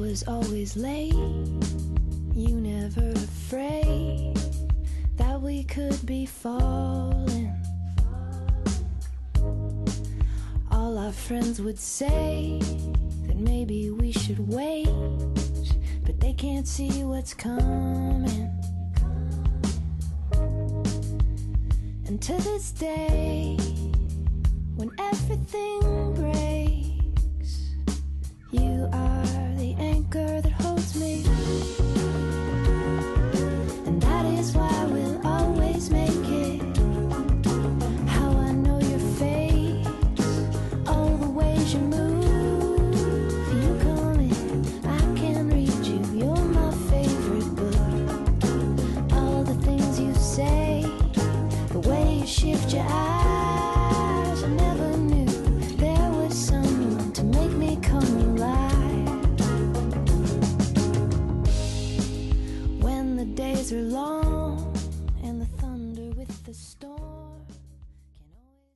was always late, you never afraid that we could be falling. All our friends would say that maybe we should wait, but they can't see what's coming. And to this day, when everything breaks, you are the anchor that holds me. And that is why we'll always make it. How I know your face, all the ways you move. You come in, I can read you. You're my favorite book. All the things you say, the way you shift your eyes, I never knew there was someone to make me come alive. When the days are long and the thunder with the storm can always...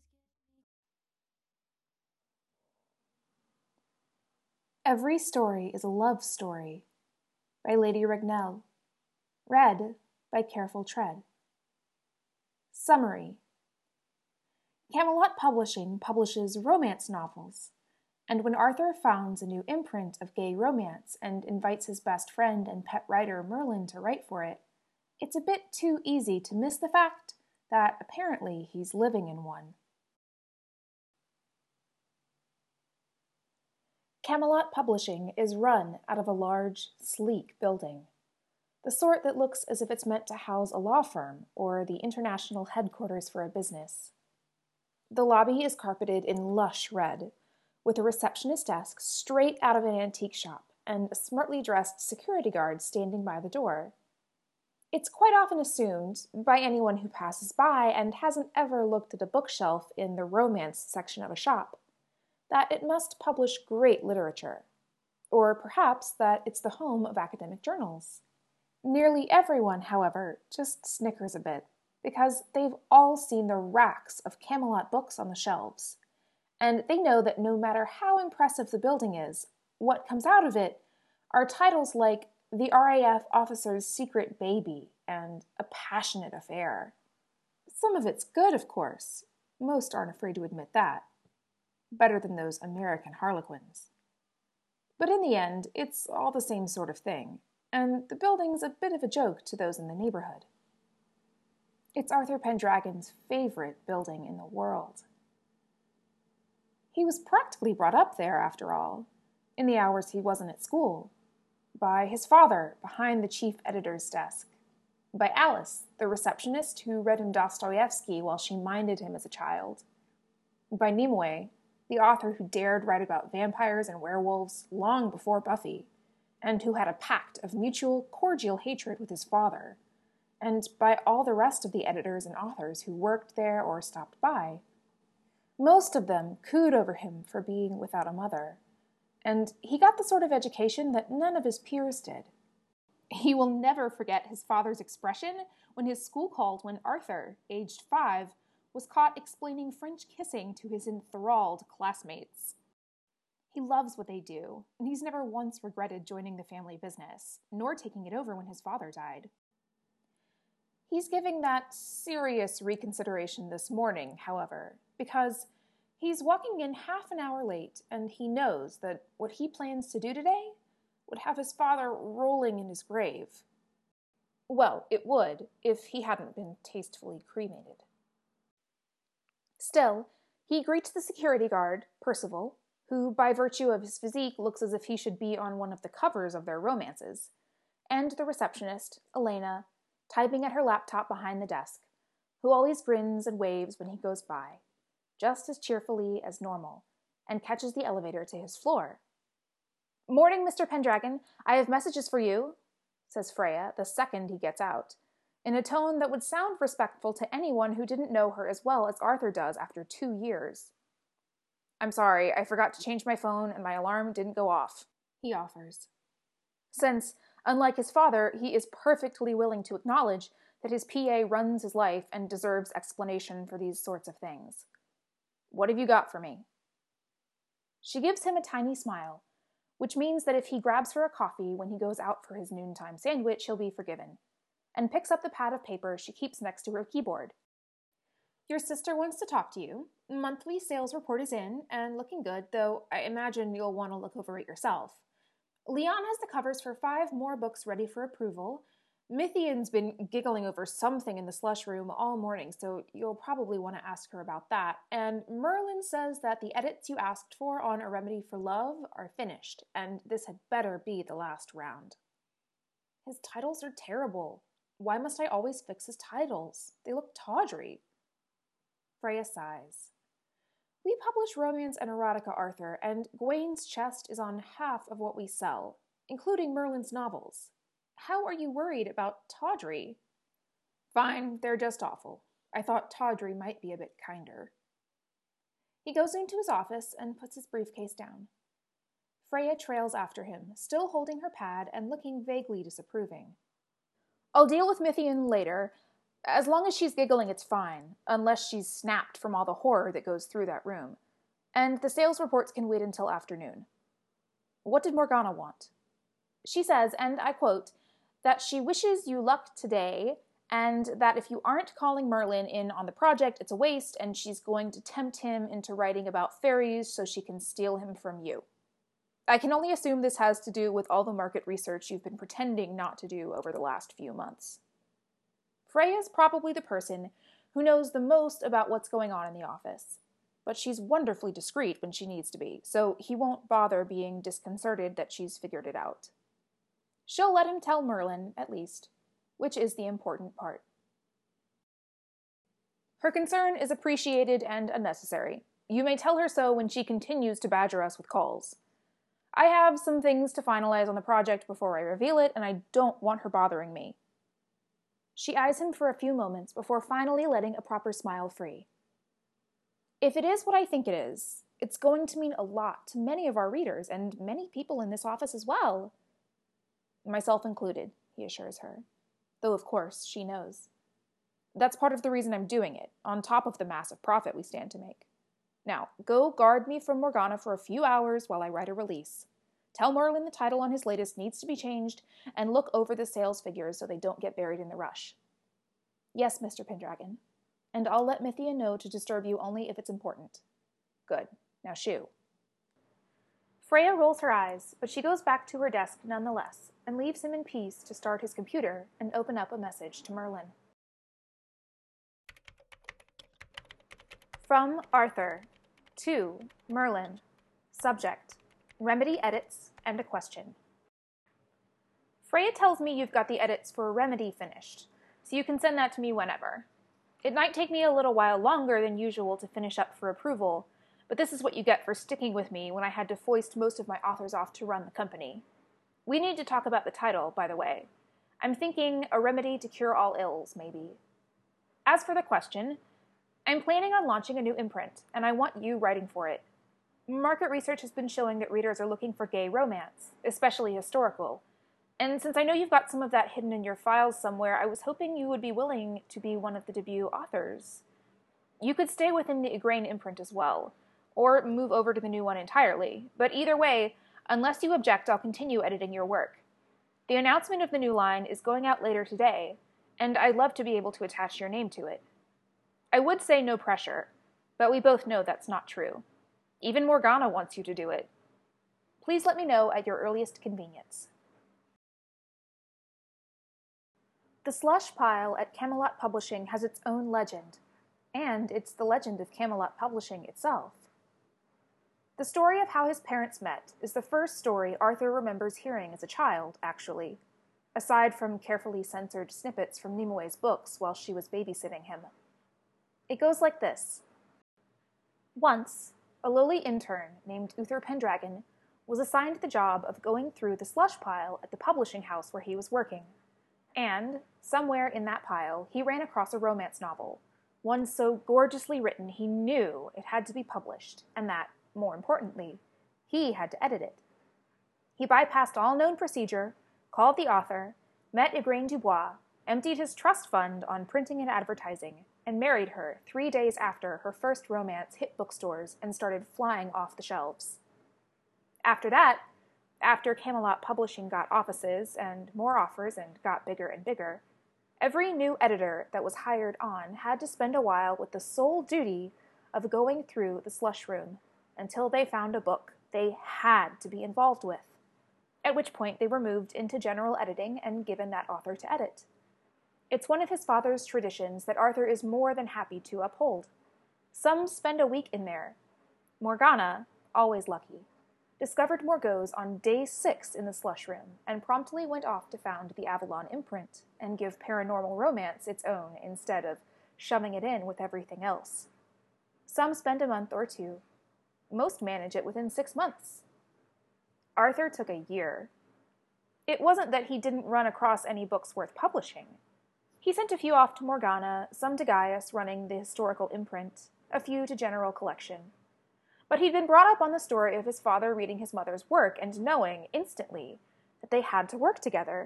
Every Story is a Love Story by Lady Rignell. Read by Careful Tread. Summary. Camelot Publishing publishes romance novels, and when Arthur founds a new imprint of gay romance and invites his best friend and pet writer Merlin to write for it, it's a bit too easy to miss the fact that apparently he's living in one. Camelot Publishing is run out of a large, sleek building, the sort that looks as if it's meant to house a law firm or the international headquarters for a business. The lobby is carpeted in lush red, with a receptionist desk straight out of an antique shop and a smartly dressed security guard standing by the door. It's quite often assumed, by anyone who passes by and hasn't ever looked at a bookshelf in the romance section of a shop, that it must publish great literature, or perhaps that it's the home of academic journals. Nearly everyone, however, just snickers a bit, because they've all seen the racks of Camelot books on the shelves, and they know that no matter how impressive the building is, what comes out of it are titles like The RAF Officer's Secret Baby and A Passionate Affair. Some of it's good, of course. Most aren't afraid to admit that. Better than those American Harlequins. But in the end, it's all the same sort of thing, and the building's a bit of a joke to those in the neighborhood. It's Arthur Pendragon's favorite building in the world. He was practically brought up there, after all, in the hours he wasn't at school, by his father behind the chief editor's desk, by Alice, the receptionist who read him Dostoevsky while she minded him as a child, by Nimue, the author who dared write about vampires and werewolves long before Buffy, and who had a pact of mutual, cordial hatred with his father, and by all the rest of the editors and authors who worked there or stopped by. Most of them cooed over him for being without a mother, and he got the sort of education that none of his peers did. He will never forget his father's expression when his school called when Arthur, aged 5, was caught explaining French kissing to his enthralled classmates. He loves what they do, and he's never once regretted joining the family business, nor taking it over when his father died. He's giving that serious reconsideration this morning, however, because he's walking in half an hour late, and he knows that what he plans to do today would have his father rolling in his grave. Well, it would, if he hadn't been tastefully cremated. Still, he greets the security guard, Percival, who, by virtue of his physique, looks as if he should be on one of the covers of their romances, and the receptionist, Elena, typing at her laptop behind the desk, who always grins and waves when he goes by, just as cheerfully as normal, and catches the elevator to his floor. "Morning, Mr. Pendragon. I have messages for you," says Freya the second he gets out, in a tone that would sound respectful to anyone who didn't know her as well as Arthur does after 2 years. "I'm sorry, I forgot to change my phone and my alarm didn't go off," he offers. Since, unlike his father, he is perfectly willing to acknowledge that his PA runs his life and deserves explanation for these sorts of things. "What have you got for me?" She gives him a tiny smile, which means that if he grabs her a coffee when he goes out for his noontime sandwich, he'll be forgiven, and picks up the pad of paper she keeps next to her keyboard. Your sister wants to talk to you. Monthly sales report is in, and looking good, though I imagine you'll want to look over it yourself. Leon has the covers for 5 more books ready for approval. Mithian's been giggling over something in the slush room all morning, so you'll probably want to ask her about that. And Merlin says that the edits you asked for on A Remedy for Love are finished, and this had better be the last round. His titles are terrible. Why must I always fix his titles? They look tawdry. Freya sighs. We publish romance and erotica, Arthur, and Gawain's chest is on half of what we sell, including Merlin's novels. How are you worried about tawdry? Fine, they're just awful. I thought tawdry might be a bit kinder. He goes into his office and puts his briefcase down. Freya trails after him, still holding her pad and looking vaguely disapproving. I'll deal with Mithian later. As long as she's giggling, it's fine, unless she's snapped from all the horror that goes through that room. And the sales reports can wait until afternoon. What did Morgana want? She says, and I quote, that she wishes you luck today, and that if you aren't calling Merlin in on the project, it's a waste, and she's going to tempt him into writing about fairies so she can steal him from you. I can only assume this has to do with all the market research you've been pretending not to do over the last few months. Freya's probably the person who knows the most about what's going on in the office, but she's wonderfully discreet when she needs to be, so he won't bother being disconcerted that she's figured it out. She'll let him tell Merlin, at least, which is the important part. Her concern is appreciated and unnecessary. You may tell her so when she continues to badger us with calls. I have some things to finalize on the project before I reveal it, and I don't want her bothering me. She eyes him for a few moments before finally letting a proper smile free. If it is what I think it is, it's going to mean a lot to many of our readers, and many people in this office as well. Myself included, he assures her, though of course she knows. That's part of the reason I'm doing it, on top of the massive profit we stand to make. Now, go guard me from Morgana for a few hours while I write a release. Tell Merlin the title on his latest needs to be changed, and look over the sales figures so they don't get buried in the rush. Yes, Mr. Pendragon. And I'll let Mithian know to disturb you only if it's important. Good. Now shoo. Freya rolls her eyes, but she goes back to her desk nonetheless, and leaves him in peace to start his computer and open up a message to Merlin. From Arthur to Merlin. Subject: Remedy edits and a question. Freya tells me you've got the edits for Remedy finished, so you can send that to me whenever. It might take me a little while longer than usual to finish up for approval, but this is what you get for sticking with me when I had to foist most of my authors off to run the company. We need to talk about the title, by the way. I'm thinking A Remedy to Cure All Ills, maybe. As for the question, I'm planning on launching a new imprint, and I want you writing for it. Market research has been showing that readers are looking for gay romance, especially historical. And since I know you've got some of that hidden in your files somewhere, I was hoping you would be willing to be one of the debut authors. You could stay within the Igraine imprint as well, or move over to the new one entirely. But either way, unless you object, I'll continue editing your work. The announcement of the new line is going out later today, and I'd love to be able to attach your name to it. I would say no pressure, but we both know that's not true. Even Morgana wants you to do it. Please let me know at your earliest convenience. The slush pile at Camelot Publishing has its own legend, and it's the legend of Camelot Publishing itself. The story of how his parents met is the first story Arthur remembers hearing as a child, actually, aside from carefully censored snippets from Nimoy's books while she was babysitting him. It goes like this. Once, a lowly intern named Uther Pendragon was assigned the job of going through the slush pile at the publishing house where he was working. And, somewhere in that pile, he ran across a romance novel, one so gorgeously written he knew it had to be published, and that, more importantly, he had to edit it. He bypassed all known procedure, called the author, met Igraine Dubois, emptied his trust fund on printing and advertising, and married her 3 days after her first romance hit bookstores and started flying off the shelves. After that, After Camelot Publishing got offices and more offers and got bigger and bigger, every new editor that was hired on had to spend a while with the sole duty of going through the slush room until they found a book they had to be involved with, at which point they were moved into general editing and given that author to edit. It's one of his father's traditions that Arthur is more than happy to uphold. Some spend a week in there. Morgana, always lucky, discovered Morgause on day 6 in the slush room and promptly went off to found the Avalon imprint and give paranormal romance its own instead of shoving it in with everything else. Some spend a month or two. Most manage it within 6 months. Arthur took a year. It wasn't that he didn't run across any books worth publishing. He sent a few off to Morgana, some to Gaius running the historical imprint, a few to general collection. But he'd been brought up on the story of his father reading his mother's work and knowing, instantly, that they had to work together.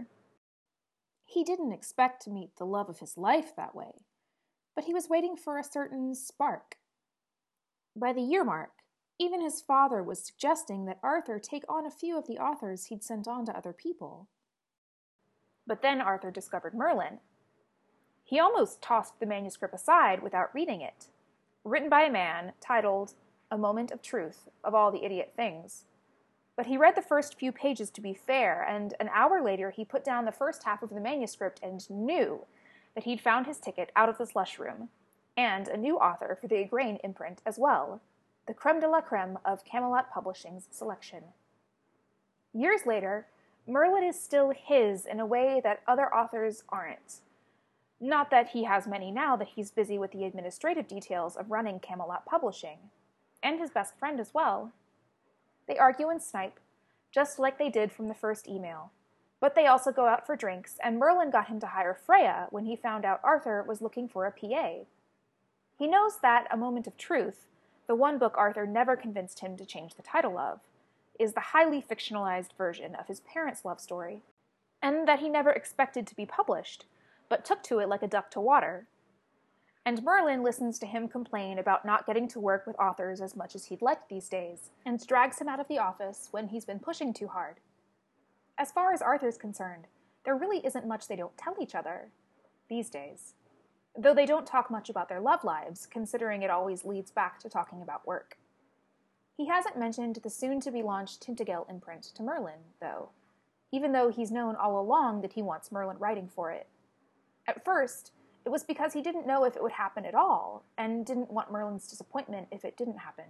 He didn't expect to meet the love of his life that way, but he was waiting for a certain spark. By the year mark, even his father was suggesting that Arthur take on a few of the authors he'd sent on to other people. But then Arthur discovered Merlin. He almost tossed the manuscript aside without reading it, written by a man titled A Moment of Truth of All the Idiot Things. But he read the first few pages to be fair, and an hour later he put down the first half of the manuscript and knew that he'd found his ticket out of the slush room, and a new author for the Igraine imprint as well, the creme de la creme of Camelot Publishing's selection. Years later, Merlin is still his in a way that other authors aren't. Not that he has many now that he's busy with the administrative details of running Camelot Publishing, and his best friend as well. They argue and snipe, just like they did from the first email, but they also go out for drinks, and Merlin got him to hire Freya when he found out Arthur was looking for a PA. He knows that A Moment of Truth, the one book Arthur never convinced him to change the title of, is the highly fictionalized version of his parents' love story, and that he never expected to be published, but took to it like a duck to water. And Merlin listens to him complain about not getting to work with authors as much as he'd like these days, and drags him out of the office when he's been pushing too hard. As far as Arthur's concerned, there really isn't much they don't tell each other these days. Though they don't talk much about their love lives, considering it always leads back to talking about work. He hasn't mentioned the soon-to-be-launched Tintagel imprint to Merlin, though, even though he's known all along that he wants Merlin writing for it. At first, it was because he didn't know if it would happen at all, and didn't want Merlin's disappointment if it didn't happen.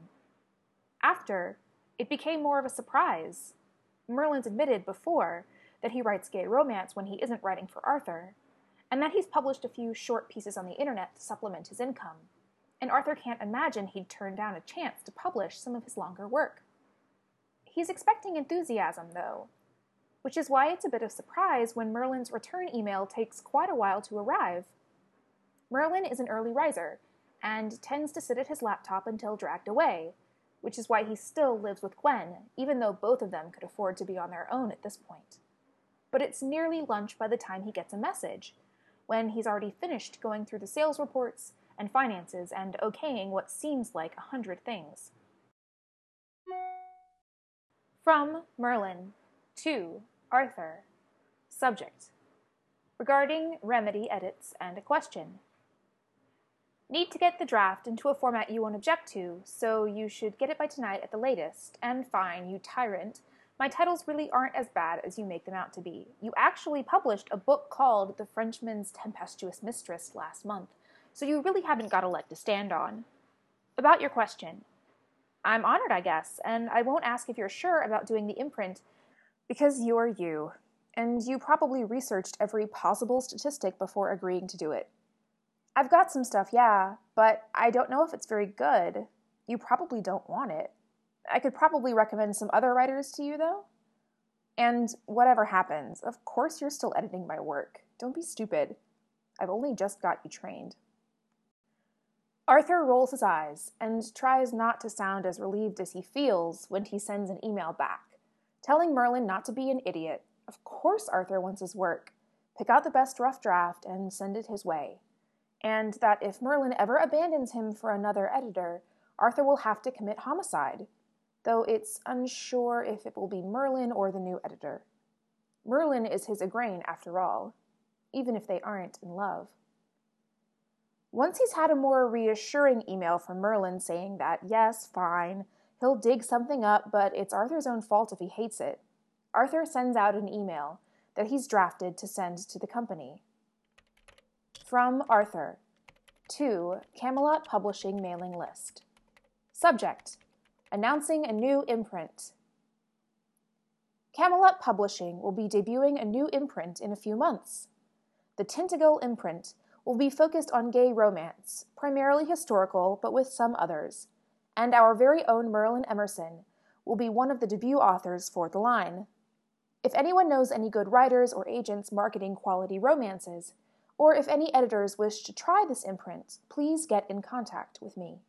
After, it became more of a surprise. Merlin's admitted before that he writes gay romance when he isn't writing for Arthur, and that he's published a few short pieces on the internet to supplement his income, and Arthur can't imagine he'd turn down a chance to publish some of his longer work. He's expecting enthusiasm, though, which is why it's a bit of surprise when Merlin's return email takes quite a while to arrive. Merlin is an early riser, and tends to sit at his laptop until dragged away, which is why he still lives with Gwen, even though both of them could afford to be on their own at this point. But it's nearly lunch by the time he gets a message, when he's already finished going through the sales reports and finances and okaying what seems like 100 things. From Merlin to Arthur. Subject: regarding Remedy edits and a question. Need to get the draft into a format you won't object to, so you should get it by tonight at the latest. And fine, you tyrant. My titles really aren't as bad as you make them out to be. You actually published a book called The Frenchman's Tempestuous Mistress last month, so you really haven't got a leg to stand on. About your question. I'm honored, I guess, and I won't ask if you're sure about doing the imprint, because you're you, and you probably researched every possible statistic before agreeing to do it. I've got some stuff, yeah, but I don't know if it's very good. You probably don't want it. I could probably recommend some other writers to you, though. And whatever happens, of course you're still editing my work. Don't be stupid. I've only just got you trained. Arthur rolls his eyes and tries not to sound as relieved as he feels when he sends an email back, telling Merlin not to be an idiot. Of course Arthur wants his work. Pick out the best rough draft and send it his way. And that if Merlin ever abandons him for another editor, Arthur will have to commit homicide. though it's unsure if it will be Merlin or the new editor. Merlin is his Igraine, after all, even if they aren't in love. Once he's had a more reassuring email from Merlin saying that, yes, fine, he'll dig something up, but it's Arthur's own fault if he hates it, Arthur sends out an email that he's drafted to send to the company. From Arthur to Camelot Publishing mailing list. Subject: announcing a new imprint. Camelot Publishing will be debuting a new imprint in a few months. The Tintagel imprint will be focused on gay romance, primarily historical, but with some others, and our very own Merlin Emerson will be one of the debut authors for the line. If anyone knows any good writers or agents marketing quality romances, or if any editors wish to try this imprint, please get in contact with me.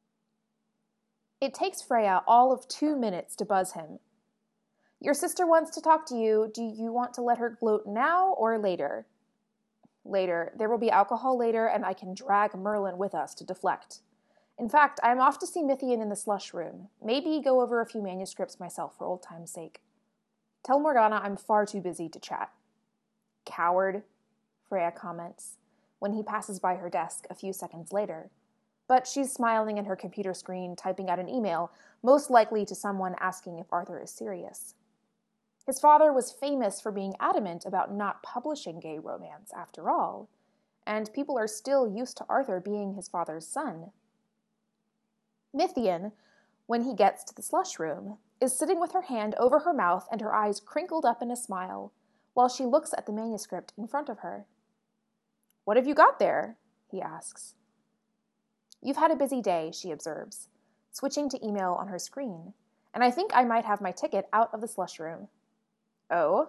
It takes Freya all of 2 minutes to buzz him. Your sister wants to talk to you. Do you want to let her gloat now or later? Later. There will be alcohol later, and I can drag Merlin with us to deflect. In fact, I'm off to see Mithian in the slush room. Maybe go over a few manuscripts myself for old time's sake. Tell Morgana I'm far too busy to chat. Coward, Freya comments, when he passes by her desk a few seconds later. But she's smiling at her computer screen, typing out an email, most likely to someone asking if Arthur is serious. His father was famous for being adamant about not publishing gay romance, after all, and people are still used to Arthur being his father's son. Mithian, when he gets to the slush room, is sitting with her hand over her mouth and her eyes crinkled up in a smile, while she looks at the manuscript in front of her. "What have you got there?" he asks. "You've had a busy day," she observes, switching to email on her screen, "and I think I might have my ticket out of the slush room." "Oh?"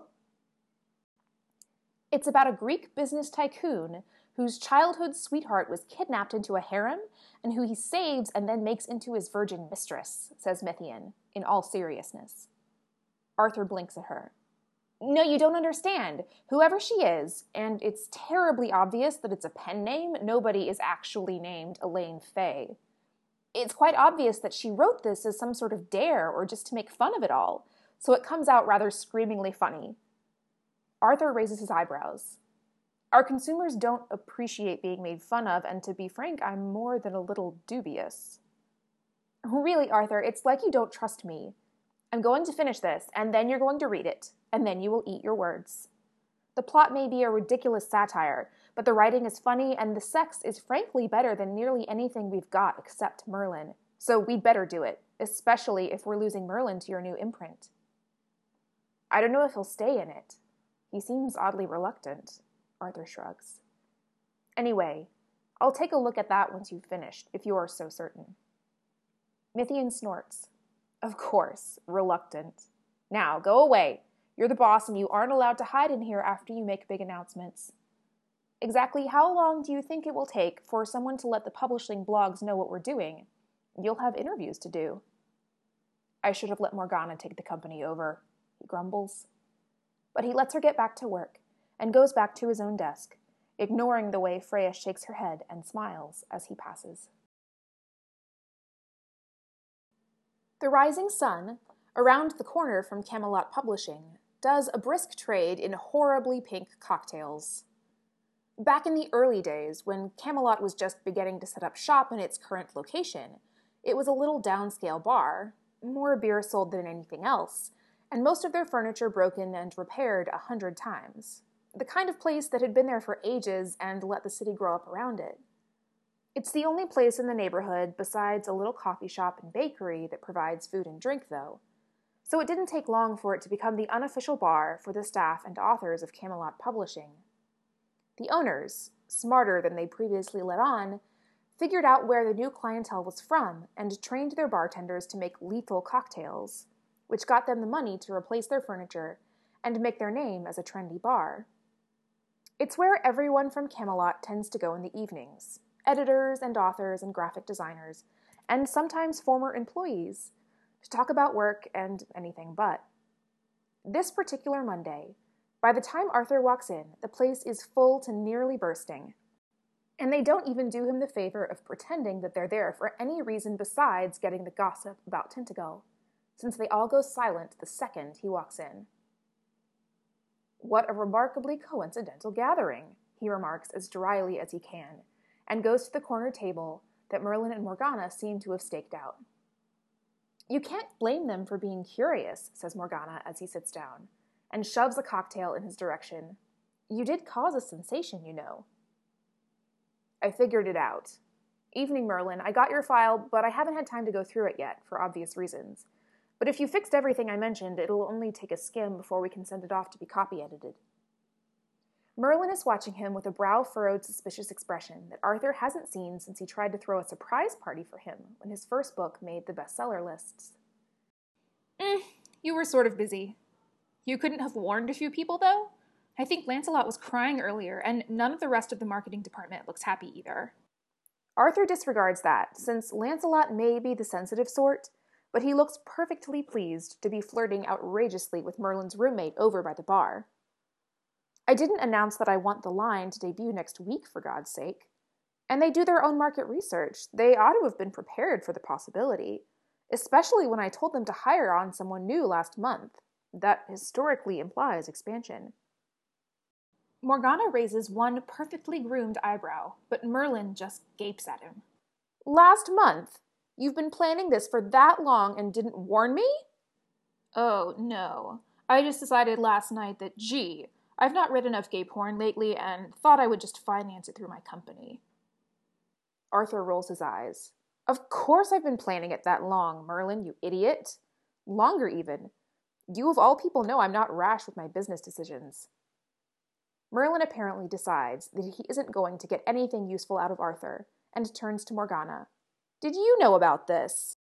"It's about a Greek business tycoon whose childhood sweetheart was kidnapped into a harem and who he saves and then makes into his virgin mistress," says Mithian, in all seriousness. Arthur blinks at her. "No, you don't understand. Whoever she is, and it's terribly obvious that it's a pen name, nobody is actually named Elaine Fay. It's quite obvious that she wrote this as some sort of dare or just to make fun of it all, so it comes out rather screamingly funny." Arthur raises his eyebrows. "Our consumers don't appreciate being made fun of, and to be frank, I'm more than a little dubious." "Really, Arthur, it's like you don't trust me. I'm going to finish this, and then you're going to read it, and then you will eat your words. The plot may be a ridiculous satire, but the writing is funny, and the sex is frankly better than nearly anything we've got except Merlin. So we'd better do it, especially if we're losing Merlin to your new imprint." "I don't know if he'll stay in it. He seems oddly reluctant," Arthur shrugs. "Anyway, I'll take a look at that once you've finished, if you are so certain." Mithian snorts. "Of course, reluctant. Now, go away. You're the boss and you aren't allowed to hide in here after you make big announcements. Exactly how long do you think it will take for someone to let the publishing blogs know what we're doing? You'll have interviews to do." "I should have let Morgana take the company over," he grumbles. But he lets her get back to work and goes back to his own desk, ignoring the way Freya shakes her head and smiles as he passes. The Rising Sun, around the corner from Camelot Publishing, does a brisk trade in horribly pink cocktails. Back in the early days, when Camelot was just beginning to set up shop in its current location, it was a little downscale bar, more beer sold than anything else, and most of their furniture broken and repaired 100 times. The kind of place that had been there for ages and let the city grow up around it. It's the only place in the neighborhood besides a little coffee shop and bakery that provides food and drink, though. So it didn't take long for it to become the unofficial bar for the staff and authors of Camelot Publishing. The owners, smarter than they previously let on, figured out where the new clientele was from and trained their bartenders to make lethal cocktails, which got them the money to replace their furniture and make their name as a trendy bar. It's where everyone from Camelot tends to go in the evenings. Editors and authors and graphic designers, and sometimes former employees, to talk about work and anything but. This particular Monday, by the time Arthur walks in, the place is full to nearly bursting. And they don't even do him the favor of pretending that they're there for any reason besides getting the gossip about Tintagel. since they all go silent the second he walks in. "What a remarkably coincidental gathering," he remarks as dryly as he can, and goes to the corner table that Merlin and Morgana seem to have staked out. "You can't blame them for being curious," says Morgana as he sits down, and shoves a cocktail in his direction. "You did cause a sensation, you know." "I figured it out. Evening, Merlin. I got your file, but I haven't had time to go through it yet, for obvious reasons. But if you fixed everything I mentioned, it'll only take a skim before we can send it off to be copy-edited." Merlin is watching him with a brow-furrowed, suspicious expression that Arthur hasn't seen since he tried to throw a surprise party for him when his first book made the bestseller lists. You were sort of busy. You couldn't have warned a few people, though? I think Lancelot was crying earlier, and none of the rest of the marketing department looks happy either." Arthur disregards that, since Lancelot may be the sensitive sort, but he looks perfectly pleased to be flirting outrageously with Merlin's roommate over by the bar. "I didn't announce that I want the line to debut next week, for God's sake. And they do their own market research. They ought to have been prepared for the possibility, especially when I told them to hire on someone new last month. That historically implies expansion." Morgana raises one perfectly groomed eyebrow, but Merlin just gapes at him. "Last month? You've been planning this for that long and didn't warn me?" "Oh, no. I just decided last night that, gee, I've not read enough gay porn lately and thought I would just finance it through my company." Arthur rolls his eyes. "Of course I've been planning it that long, Merlin, you idiot. Longer even. You of all people know I'm not rash with my business decisions." Merlin apparently decides that he isn't going to get anything useful out of Arthur, and turns to Morgana. "Did you know about this?"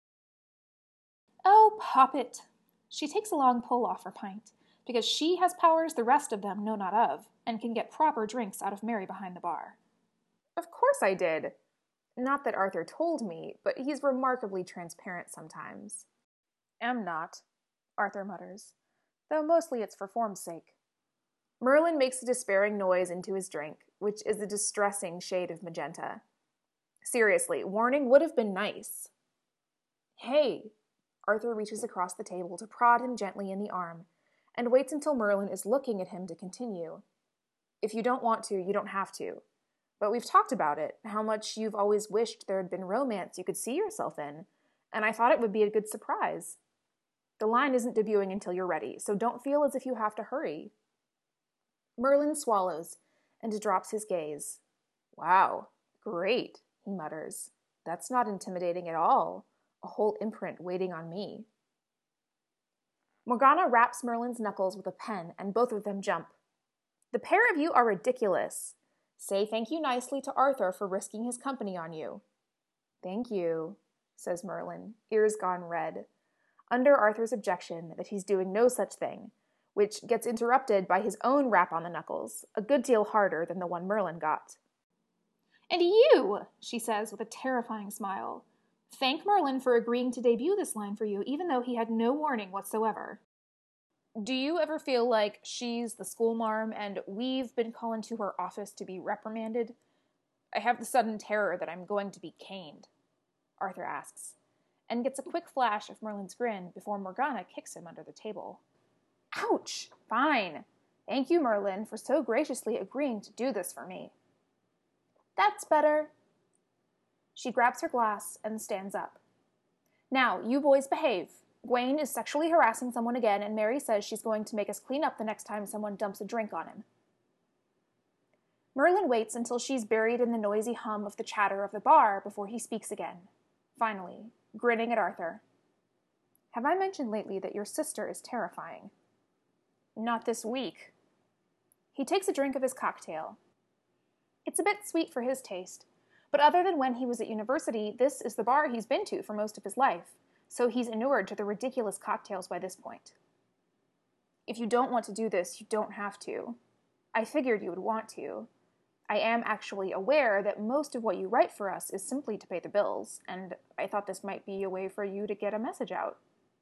"Oh, pop it." She takes a long pull off her pint, because she has powers the rest of them know not of, and can get proper drinks out of Mary behind the bar. "Of course I did. Not that Arthur told me, but he's remarkably transparent sometimes." "Am not," Arthur mutters, "though mostly it's for form's sake." Merlin makes a despairing noise into his drink, which is a distressing shade of magenta. Seriously, warning would have been nice. "Hey!" Arthur reaches across the table to prod him gently in the arm, and waits until Merlin is looking at him to continue. "If you don't want to, you don't have to. But we've talked about it, how much you've always wished there had been romance you could see yourself in, and I thought it would be a good surprise. The line isn't debuting until you're ready, so don't feel as if you have to hurry." Merlin swallows and drops his gaze. "Wow, great," he mutters. "That's not intimidating at all. A whole imprint waiting on me." Morgana raps Merlin's knuckles with a pen, and both of them jump. "The pair of you are ridiculous. Say thank you nicely to Arthur for risking his company on you." "Thank you," says Merlin, ears gone red, under Arthur's objection that he's doing no such thing, which gets interrupted by his own rap on the knuckles, a good deal harder than the one Merlin got. "And you," she says with a terrifying smile, "thank Merlin for agreeing to debut this line for you, even though he had no warning whatsoever." Do you ever feel like she's the schoolmarm and we've been calling to her office to be reprimanded? I have the sudden terror that I'm going to be caned, Arthur asks, and gets a quick flash of Merlin's grin before Morgana kicks him under the table. "Ouch! Fine. Thank you, Merlin, for so graciously agreeing to do this for me." "That's better." She grabs her glass and stands up. "Now, you boys behave. Gawain is sexually harassing someone again, and Mary says she's going to make us clean up the next time someone dumps a drink on him." Merlin waits until she's buried in the noisy hum of the chatter of the bar before he speaks again, finally, grinning at Arthur. "Have I mentioned lately that your sister is terrifying?" "Not this week." He takes a drink of his cocktail. It's a bit sweet for his taste, but other than when he was at university, this is the bar he's been to for most of his life, so he's inured to the ridiculous cocktails by this point. "If you don't want to do this, you don't have to. I figured you would want to. I am actually aware that most of what you write for us is simply to pay the bills, and I thought this might be a way for you to get a message out."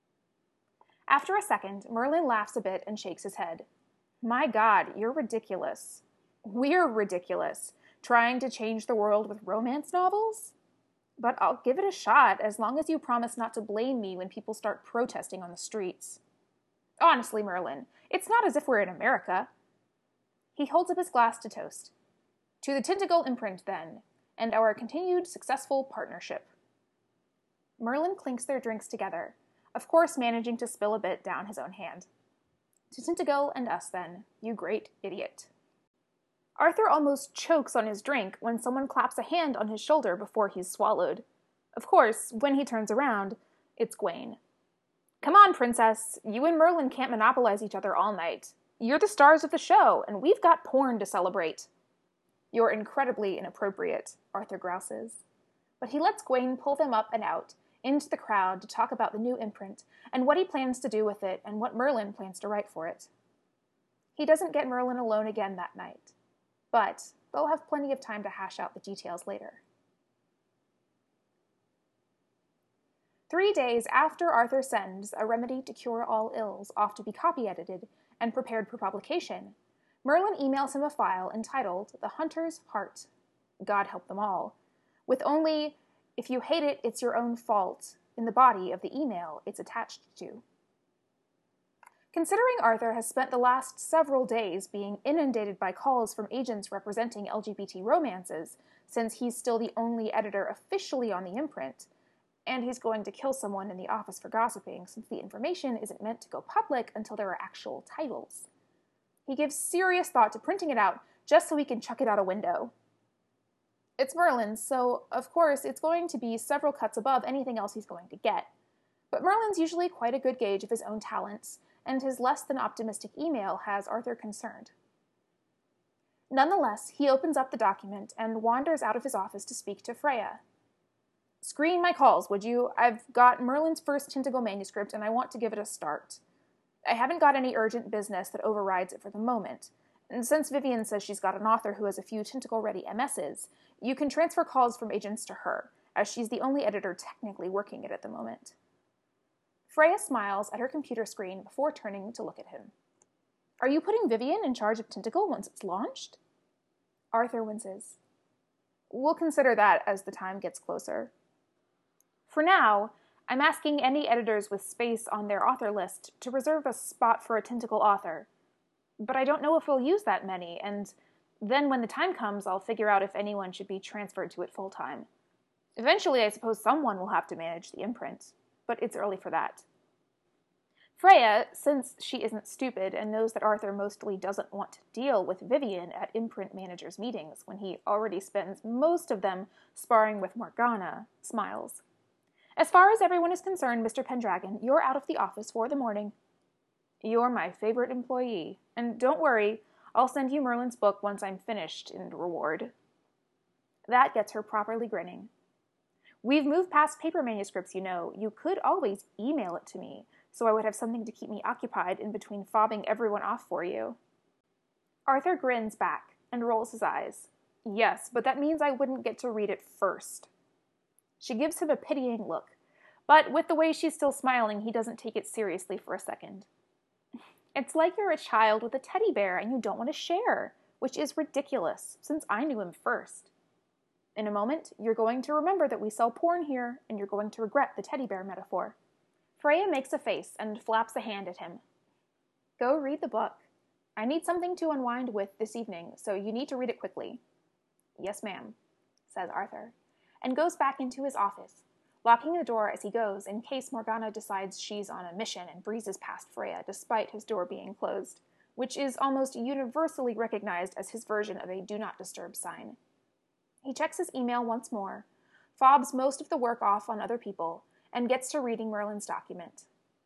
After a second, Merlin laughs a bit and shakes his head. "My God, you're ridiculous. We're ridiculous, trying to change the world with romance novels? but I'll give it a shot as long as you promise not to blame me when people start protesting on the streets. Honestly, Merlin, it's not as if we're in America. He holds up his glass to toast. To the Tintagel imprint, then, and our continued successful partnership. Merlin clinks their drinks together, of course managing to spill a bit down his own hand. To Tintagel and us, then, you great idiot. Arthur almost chokes on his drink when someone claps a hand on his shoulder before he's swallowed. Of course, when he turns around, it's Gwaine. Come on, princess. You and Merlin can't monopolize each other all night. You're the stars of the show, and we've got porn to celebrate. You're incredibly inappropriate, Arthur grouses. But he lets Gwaine pull them up and out, into the crowd to talk about the new imprint, and what he plans to do with it, and what Merlin plans to write for it. He doesn't get Merlin alone again that night, but they'll have plenty of time to hash out the details later. 3 days after Arthur sends A Remedy to Cure All Ills off to be copy-edited and prepared for publication, Merlin emails him a file entitled The Hunter's Heart, God help them all, with only, if you hate it, it's your own fault, in the body of the email it's attached to. Considering Arthur has spent the last several days being inundated by calls from agents representing LGBT romances, since he's still the only editor officially on the imprint, and he's going to kill someone in the office for gossiping since the information isn't meant to go public until there are actual titles, he gives serious thought to printing it out just so he can chuck it out a window. It's Merlin, so of course it's going to be several cuts above anything else he's going to get. But Merlin's usually quite a good gauge of his own talents, and his less than optimistic email has Arthur concerned. Nonetheless, he opens up the document and wanders out of his office to speak to Freya. Screen my calls, would you? I've got Merlin's first Tintagel manuscript, and I want to give it a start. I haven't got any urgent business that overrides it for the moment, and since Vivian says she's got an author who has a few Tintagel-ready MSs, you can transfer calls from agents to her, as she's the only editor technically working it at the moment. Freya smiles at her computer screen before turning to look at him. Are you putting Vivian in charge of Tintagel once it's launched? Arthur winces. We'll consider that as the time gets closer. For now, I'm asking any editors with space on their author list to reserve a spot for a Tintagel author. But I don't know if we'll use that many, and then when the time comes, I'll figure out if anyone should be transferred to it full-time. Eventually, I suppose someone will have to manage the imprint, but it's early for that. Freya, since she isn't stupid and knows that Arthur mostly doesn't want to deal with Vivian at imprint managers' meetings when he already spends most of them sparring with Morgana, smiles. As far as everyone is concerned, Mr. Pendragon, you're out of the office for the morning. You're my favorite employee, and don't worry, I'll send you Merlin's book once I'm finished in reward. That gets her properly grinning. We've moved past paper manuscripts, you know. You could always email it to me, so I would have something to keep me occupied in between fobbing everyone off for you. Arthur grins back and rolls his eyes. Yes, but that means I wouldn't get to read it first. She gives him a pitying look, but with the way she's still smiling, he doesn't take it seriously for a second. It's like you're a child with a teddy bear and you don't want to share, which is ridiculous, since I knew him first. In a moment, you're going to remember that we sell porn here, and you're going to regret the teddy bear metaphor. Freya makes a face and flaps a hand at him. Go read the book. I need something to unwind with this evening, so you need to read it quickly. Yes, ma'am, says Arthur, and goes back into his office, locking the door as he goes in case Morgana decides she's on a mission and breezes past Freya despite his door being closed, which is almost universally recognized as his version of a do not disturb sign. He checks his email once more, fobs most of the work off on other people, and gets to reading Merlin's document.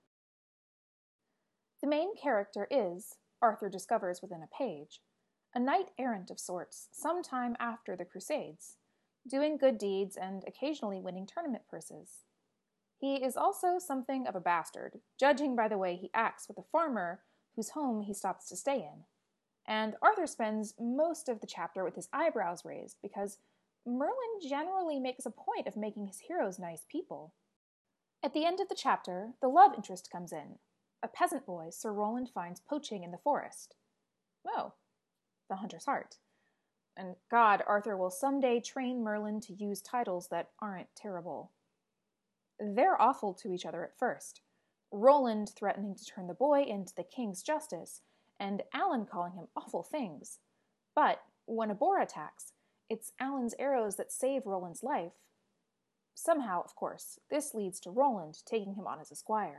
The main character is, Arthur discovers within a page, a knight-errant of sorts, some time after the Crusades, doing good deeds and occasionally winning tournament purses. He is also something of a bastard, judging by the way he acts with a farmer whose home he stops to stay in. And Arthur spends most of the chapter with his eyebrows raised because Merlin generally makes a point of making his heroes nice people. At the end of the chapter, the love interest comes in, a peasant boy Sir Roland finds poaching in the forest. Oh, the hunter's heart. And God, Arthur will someday train Merlin to use titles that aren't terrible. They're awful to each other at first. Roland threatening to turn the boy into the king's justice, and Alan calling him awful things. But when a boar attacks, it's Alan's arrows that save Roland's life. Somehow, of course, this leads to Roland taking him on as a squire.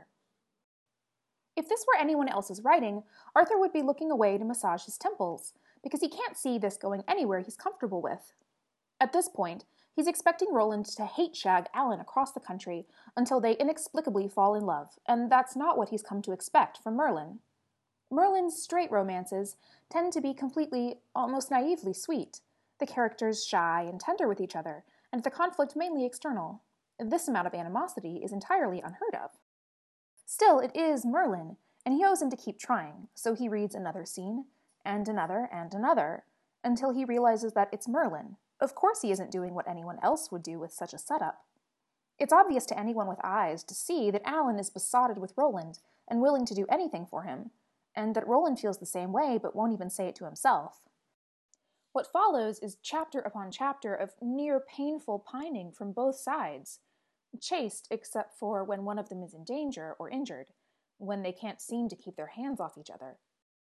If this were anyone else's writing, Arthur would be looking away to massage his temples, because he can't see this going anywhere he's comfortable with. At this point, he's expecting Roland to hate shag Alan across the country until they inexplicably fall in love, and that's not what he's come to expect from Merlin. Merlin's straight romances tend to be completely, almost naively sweet, the characters shy and tender with each other, and the conflict mainly external. This amount of animosity is entirely unheard of. Still, it is Merlin, and he owes him to keep trying, so he reads another scene, and another, until he realizes that it's Merlin. Of course he isn't doing what anyone else would do with such a setup. It's obvious to anyone with eyes to see that Alan is besotted with Roland and willing to do anything for him, and that Roland feels the same way but won't even say it to himself. What follows is chapter upon chapter of near painful pining from both sides, chaste except for when one of them is in danger or injured, when they can't seem to keep their hands off each other.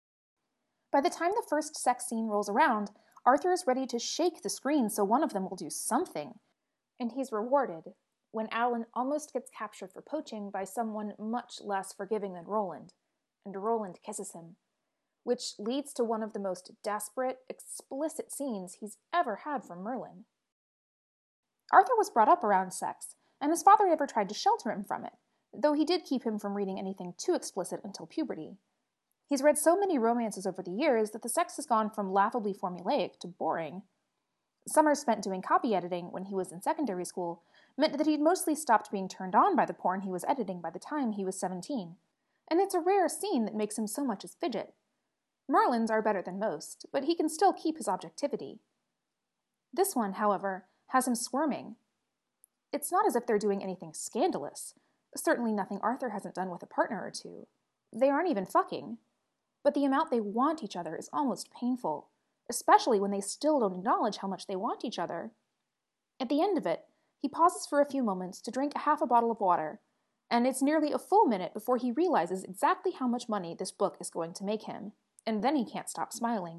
By the time the first sex scene rolls around, Arthur is ready to shake the screen so one of them will do something, and he's rewarded when Alan almost gets captured for poaching by someone much less forgiving than Roland, and Roland kisses him, which leads to one of the most desperate, explicit scenes he's ever had from Merlin. Arthur was brought up around sex, and his father never tried to shelter him from it, though he did keep him from reading anything too explicit until puberty. He's read so many romances over the years that the sex has gone from laughably formulaic to boring. Summers spent doing copy editing when he was in secondary school meant that he'd mostly stopped being turned on by the porn he was editing by the time he was 17, and it's a rare scene that makes him so much as fidget. Merlin's are better than most, but he can still keep his objectivity. This one, however, has him squirming. It's not as if they're doing anything scandalous, certainly nothing Arthur hasn't done with a partner or two. They aren't even fucking. But the amount they want each other is almost painful, especially when they still don't acknowledge how much they want each other. At the end of it, he pauses for a few moments to drink half a bottle of water, and it's nearly a full minute before he realizes exactly how much money this book is going to make him, and then he can't stop smiling.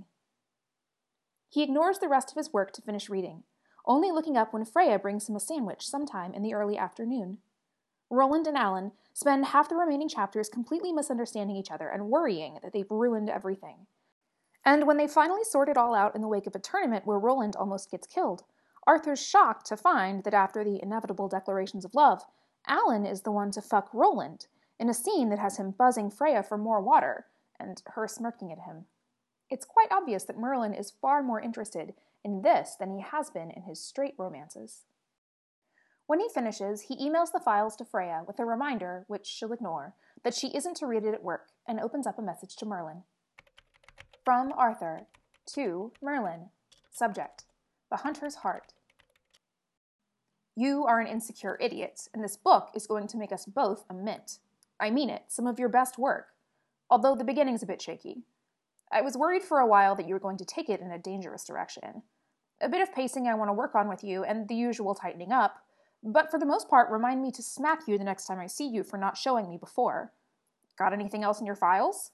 He ignores the rest of his work to finish reading, only looking up when Freya brings him a sandwich sometime in the early afternoon. Roland and Alan spend half the remaining chapters completely misunderstanding each other and worrying that they've ruined everything. And when they finally sort it all out in the wake of a tournament where Roland almost gets killed, Arthur's shocked to find that after the inevitable declarations of love, Alan is the one to fuck Roland, in a scene that has him buzzing Freya for more water, and her smirking at him. It's quite obvious that Merlin is far more interested in this than he has been in his straight romances. When he finishes, he emails the files to Freya with a reminder, which she'll ignore, that she isn't to read it at work, and opens up a message to Merlin. From Arthur, to Merlin. Subject: The Hunter's Heart. You are an insecure idiot, and this book is going to make us both a mint. I mean it, some of your best work, although the beginning's a bit shaky. I was worried for a while that you were going to take it in a dangerous direction. A bit of pacing I want to work on with you, and the usual tightening up, but for the most part, remind me to smack you the next time I see you for not showing me before. Got anything else in your files?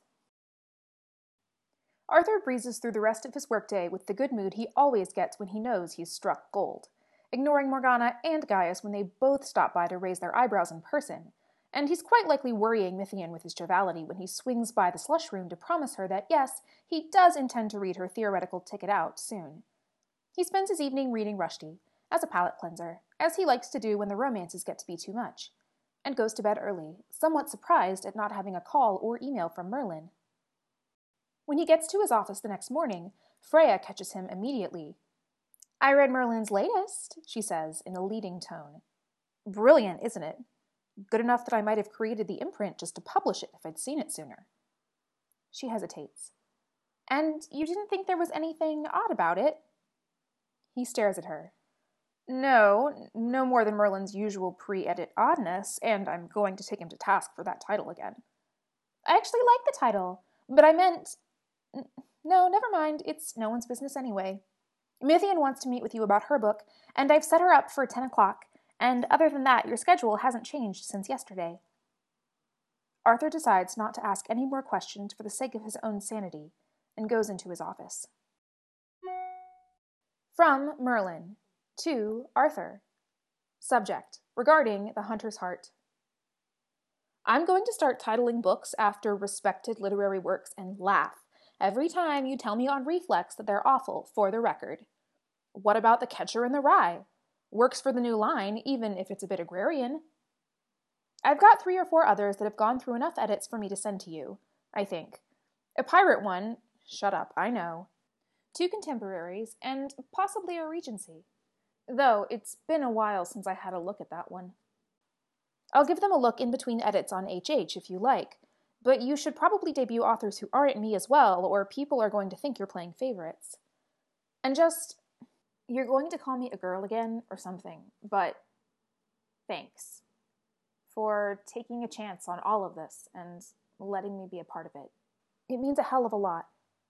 Arthur breezes through the rest of his workday with the good mood he always gets when he knows he's struck gold, ignoring Morgana and Gaius when they both stop by to raise their eyebrows in person, and he's quite likely worrying Mythian with his joviality when he swings by the slush room to promise her that, yes, he does intend to read her theoretical ticket out soon. He spends his evening reading Rushdie, as a palate cleanser, as he likes to do when the romances get to be too much, and goes to bed early, somewhat surprised at not having a call or email from Merlin. When he gets to his office the next morning, Freya catches him immediately. I read Merlin's latest, she says in a leading tone. Brilliant, isn't it? Good enough that I might have created the imprint just to publish it if I'd seen it sooner. She hesitates. And you didn't think there was anything odd about it? He stares at her. No more than Merlin's usual pre-edit oddness, and I'm going to take him to task for that title again. I actually like the title, but I meant... No, never mind, it's no one's business anyway. Mithian wants to meet with you about her book, and I've set her up for 10 o'clock, and other than that, your schedule hasn't changed since yesterday. Arthur decides not to ask any more questions for the sake of his own sanity, and goes into his office. From Merlin to Arthur. Subject: regarding the Hunter's Heart. I'm going to start titling books after respected literary works and laugh every time you tell me on reflex that they're awful, for the record. What about The Catcher in the Rye? Works for the new line, even if it's a bit agrarian. I've got 3 or 4 others that have gone through enough edits for me to send to you, I think. A pirate one, shut up, I know. 2 contemporaries, and possibly a Regency. Though it's been a while since I had a look at that one. I'll give them a look in between edits on HH if you like, but you should probably debut authors who aren't me as well, or people are going to think you're playing favorites. And just, you're going to call me a girl again or something, but thanks for taking a chance on all of this and letting me be a part of it. It means a hell of a lot.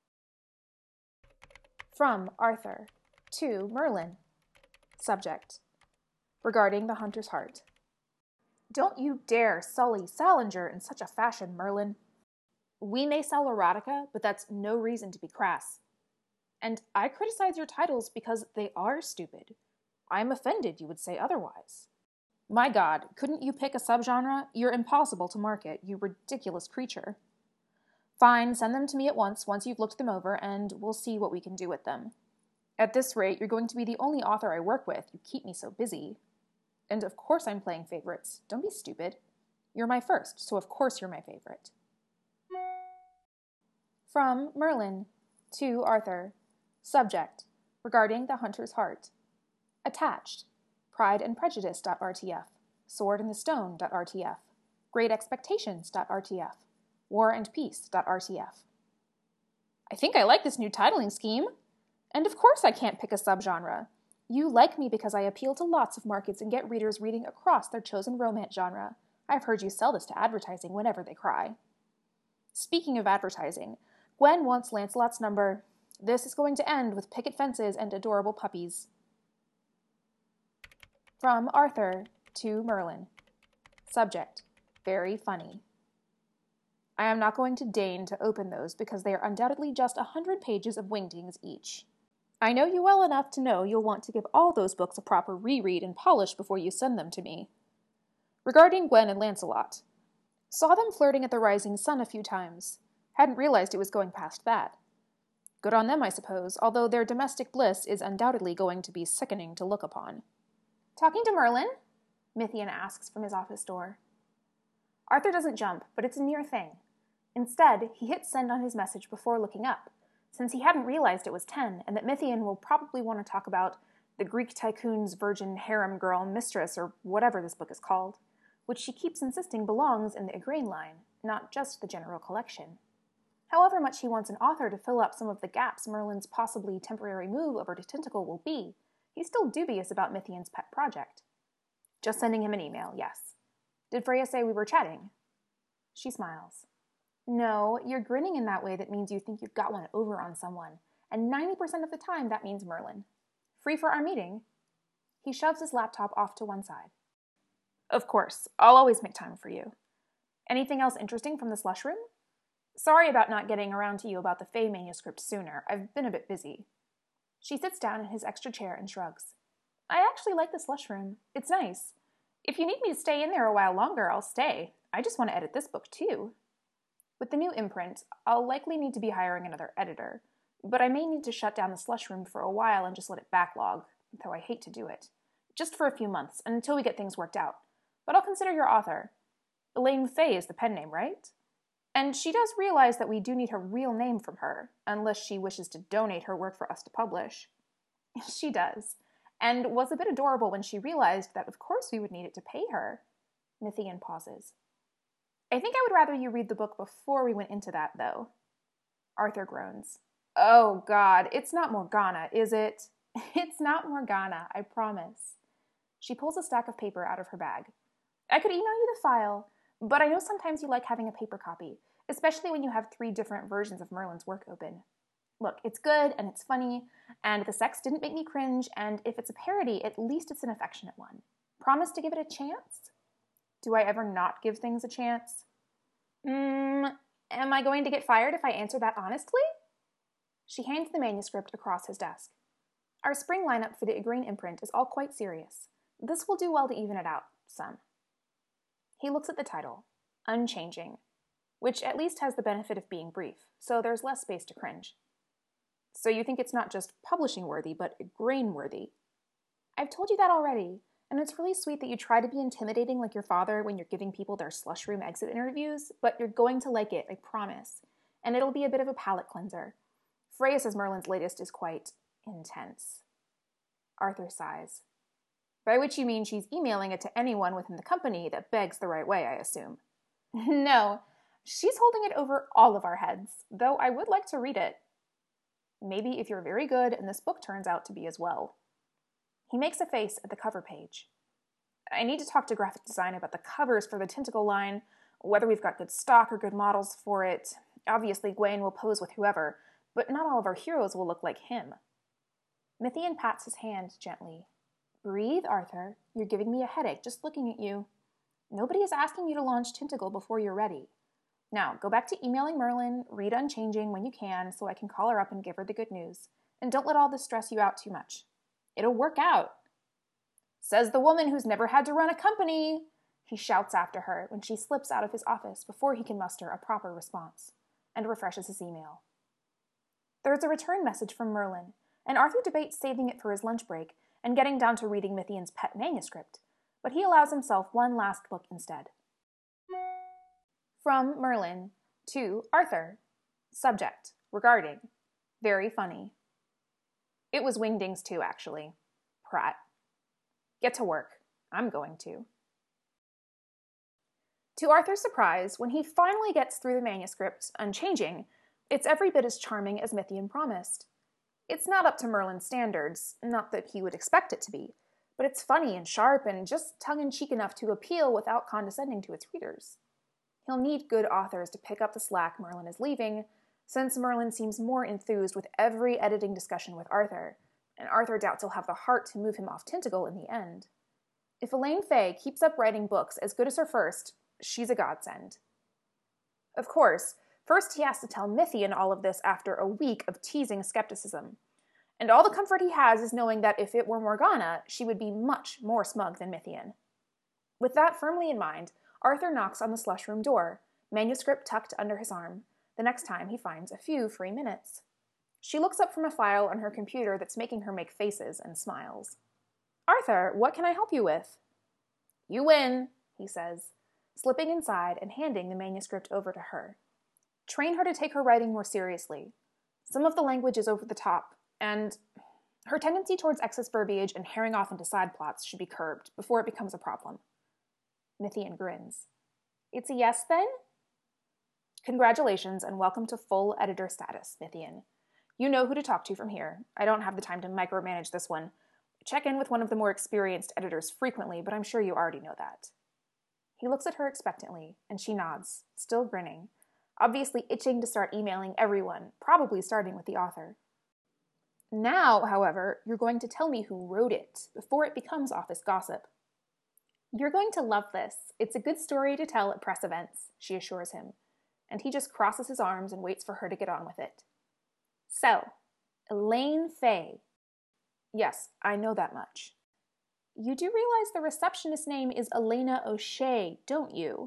From Arthur to Merlin. Subject: regarding the Hunter's Heart. Don't you dare sully Salinger in such a fashion, Merlin. We may sell erotica, but that's no reason to be crass. And I criticize your titles because they are stupid. I'm offended you would say otherwise. My God, couldn't you pick a subgenre? You're impossible to market, you ridiculous creature. Fine, send them to me at once you've looked them over, and we'll see what we can do with them. At this rate, you're going to be the only author I work with. You keep me so busy. And of course I'm playing favorites. Don't be stupid. You're my first, so of course you're my favorite. From Merlin to Arthur. Subject: regarding the Hunter's Heart. Attached: prideandprejudice.rtf, swordandthestone.rtf, greatexpectations.rtf, warandpeace.rtf. I think I like this new titling scheme. And of course I can't pick a subgenre. You like me because I appeal to lots of markets and get readers reading across their chosen romance genre. I've heard you sell this to advertising whenever they cry. Speaking of advertising, Gwen wants Lancelot's number. This is going to end with picket fences and adorable puppies. From Arthur to Merlin. Subject: very funny. I am not going to deign to open those because they are undoubtedly just 100 pages of wingdings each. I know you well enough to know you'll want to give all those books a proper reread and polish before you send them to me. Regarding Gwen and Lancelot. Saw them flirting at the Rising Sun a few times. Hadn't realized it was going past that. Good on them, I suppose, although their domestic bliss is undoubtedly going to be sickening to look upon. Talking to Merlin? Mithian asks from his office door. Arthur doesn't jump, but it's a near thing. Instead, he hits send on his message before looking up, since he hadn't realized it was 10, and that Mithian will probably want to talk about the Greek tycoon's virgin harem girl mistress, or whatever this book is called, which she keeps insisting belongs in the Igraine line, not just the general collection. However much he wants an author to fill up some of the gaps Merlin's possibly temporary move over to Tentacle will be, he's still dubious about Mithian's pet project. Just sending him an email, yes. Did Freya say we were chatting? She smiles. No, you're grinning in that way that means you think you've got one over on someone, and 90% of the time that means Merlin. Free for our meeting? He shoves his laptop off to one side. Of course, I'll always make time for you. Anything else interesting from the slush room? Sorry about not getting around to you about the Fae manuscript sooner. I've been a bit busy. She sits down in his extra chair and shrugs. I actually like the slush room. It's nice. If you need me to stay in there a while longer, I'll stay. I just want to edit this book too. With the new imprint, I'll likely need to be hiring another editor, but I may need to shut down the slush room for a while and just let it backlog, though I hate to do it. Just for a few months, until we get things worked out. But I'll consider your author. Elaine Faye is the pen name, right? And she does realize that we do need her real name from her, unless she wishes to donate her work for us to publish. She does, and was a bit adorable when she realized that of course we would need it to pay her. Mithian pauses. I think I would rather you read the book before we went into that, though. Arthur groans. Oh, God, it's not Morgana, is it? It's not Morgana, I promise. She pulls a stack of paper out of her bag. I could email you the file, but I know sometimes you like having a paper copy, especially when you have 3 different versions of Merlin's work open. Look, it's good and it's funny, and the sex didn't make me cringe, and if it's a parody, at least it's an affectionate one. Promise to give it a chance? Do I ever not give things a chance? Am I going to get fired if I answer that honestly? She hands the manuscript across his desk. Our spring lineup for the Agreen imprint is all quite serious. This will do well to even it out, some. He looks at the title, Unchanging, which at least has the benefit of being brief, so there's less space to cringe. So you think it's not just publishing worthy, but Agreen worthy? I've told you that already, and it's really sweet that you try to be intimidating like your father when you're giving people their slush room exit interviews, but you're going to like it, I promise. And it'll be a bit of a palate cleanser. Freya says Merlin's latest is quite intense. Arthur sighs. By which you mean she's emailing it to anyone within the company that begs the right way, I assume. No, she's holding it over all of our heads, though I would like to read it. Maybe if you're very good and this book turns out to be as well. He makes a face at the cover page. I need to talk to graphic design about the covers for the Tentacle line, whether we've got good stock or good models for it. Obviously, Gwaine will pose with whoever, but not all of our heroes will look like him. Mithian pats his hand gently. Breathe, Arthur. You're giving me a headache just looking at you. Nobody is asking you to launch Tentacle before you're ready. Now, go back to emailing Merlin, read Unchanging when you can so I can call her up and give her the good news. And don't let all this stress you out too much. It'll work out. Says the woman who's never had to run a company, he shouts after her when she slips out of his office before he can muster a proper response, and refreshes his email. There's a return message from Merlin, and Arthur debates saving it for his lunch break and getting down to reading Mithian's pet manuscript, but he allows himself one last look instead. From Merlin to Arthur. Subject, regarding. Very funny. It was Wingdings too, actually. Pratt. Get to work. I'm going to. To Arthur's surprise, when he finally gets through the manuscript, Unchanging, it's every bit as charming as Mithian promised. It's not up to Merlin's standards, not that he would expect it to be, but it's funny and sharp and just tongue-in-cheek enough to appeal without condescending to its readers. He'll need good authors to pick up the slack Merlin is leaving, since Merlin seems more enthused with every editing discussion with Arthur, and Arthur doubts he'll have the heart to move him off Tentacle in the end. If Elaine Fay keeps up writing books as good as her first, she's a godsend. Of course, first he has to tell Mithian all of this after a week of teasing skepticism. And all the comfort he has is knowing that if it were Morgana, she would be much more smug than Mithian. With that firmly in mind, Arthur knocks on the slush room door, manuscript tucked under his arm, the next time he finds a few free minutes. She looks up from a file on her computer that's making her make faces and smiles. Arthur, what can I help you with? You win, he says, slipping inside and handing the manuscript over to her. Train her to take her writing more seriously. Some of the language is over the top, and her tendency towards excess verbiage and herring off into side plots should be curbed before it becomes a problem. Mithian grins. It's a yes, then? Congratulations, and welcome to full editor status, Mithian. You know who to talk to from here. I don't have the time to micromanage this one. Check in with one of the more experienced editors frequently, but I'm sure you already know that. He looks at her expectantly, and she nods, still grinning, obviously itching to start emailing everyone, probably starting with the author. Now, however, you're going to tell me who wrote it, before it becomes office gossip. You're going to love this. It's a good story to tell at press events, she assures him, and he just crosses his arms and waits for her to get on with it. So, Elaine Fay. Yes, I know that much. You do realize the receptionist's name is Elena O'Shea, don't you?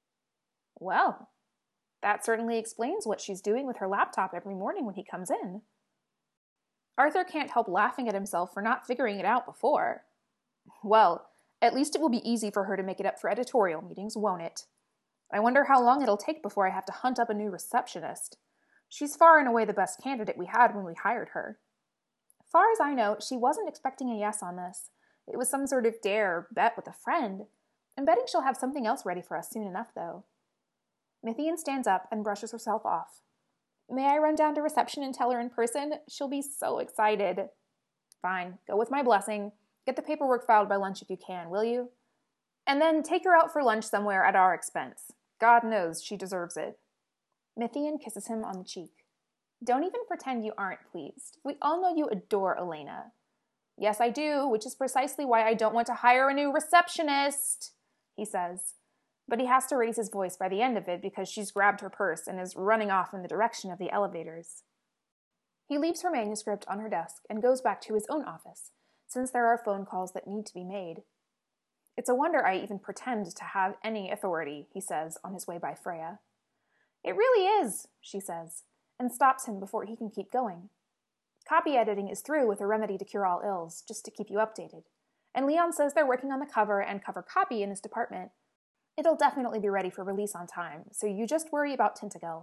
Well, that certainly explains what she's doing with her laptop every morning when he comes in. Arthur can't help laughing at himself for not figuring it out before. Well, at least it will be easy for her to make it up for editorial meetings, won't it? I wonder how long it'll take before I have to hunt up a new receptionist. She's far and away the best candidate we had when we hired her. Far as I know, she wasn't expecting a yes on this. It was some sort of dare or bet with a friend. I'm betting she'll have something else ready for us soon enough, though. Mithian stands up and brushes herself off. May I run down to reception and tell her in person? She'll be so excited. Fine, go with my blessing. Get the paperwork filed by lunch if you can, will you? And then take her out for lunch somewhere at our expense. God knows she deserves it. Mithian kisses him on the cheek. Don't even pretend you aren't pleased. We all know you adore Elena. Yes, I do, which is precisely why I don't want to hire a new receptionist, he says. But he has to raise his voice by the end of it because she's grabbed her purse and is running off in the direction of the elevators. He leaves her manuscript on her desk and goes back to his own office, since there are phone calls that need to be made. It's a wonder I even pretend to have any authority, he says on his way by Freya. It really is, she says, and stops him before he can keep going. Copy editing is through with a remedy to cure all ills, just to keep you updated. And Leon says they're working on the cover and cover copy in his department. It'll definitely be ready for release on time, so you just worry about Tintagel.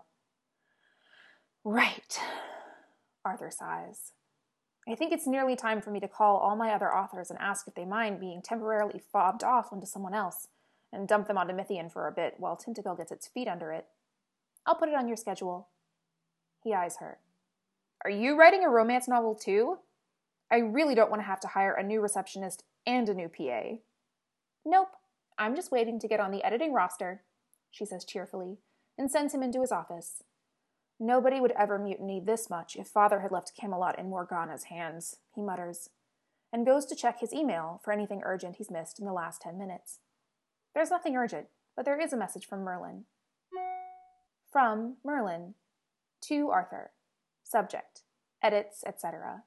Right, Arthur sighs. I think it's nearly time for me to call all my other authors and ask if they mind being temporarily fobbed off onto someone else, and dump them onto Mythian for a bit while Tintagel gets its feet under it. I'll put it on your schedule. He eyes her. Are you writing a romance novel too? I really don't want to have to hire a new receptionist and a new PA. Nope, I'm just waiting to get on the editing roster, she says cheerfully, and sends him into his office. Nobody would ever mutiny this much if Father had left Camelot in Morgana's hands, he mutters, and goes to check his email for anything urgent he's missed in the last 10 minutes. There's nothing urgent, but there is a message from Merlin. From Merlin. To Arthur. Subject. Edits, etc.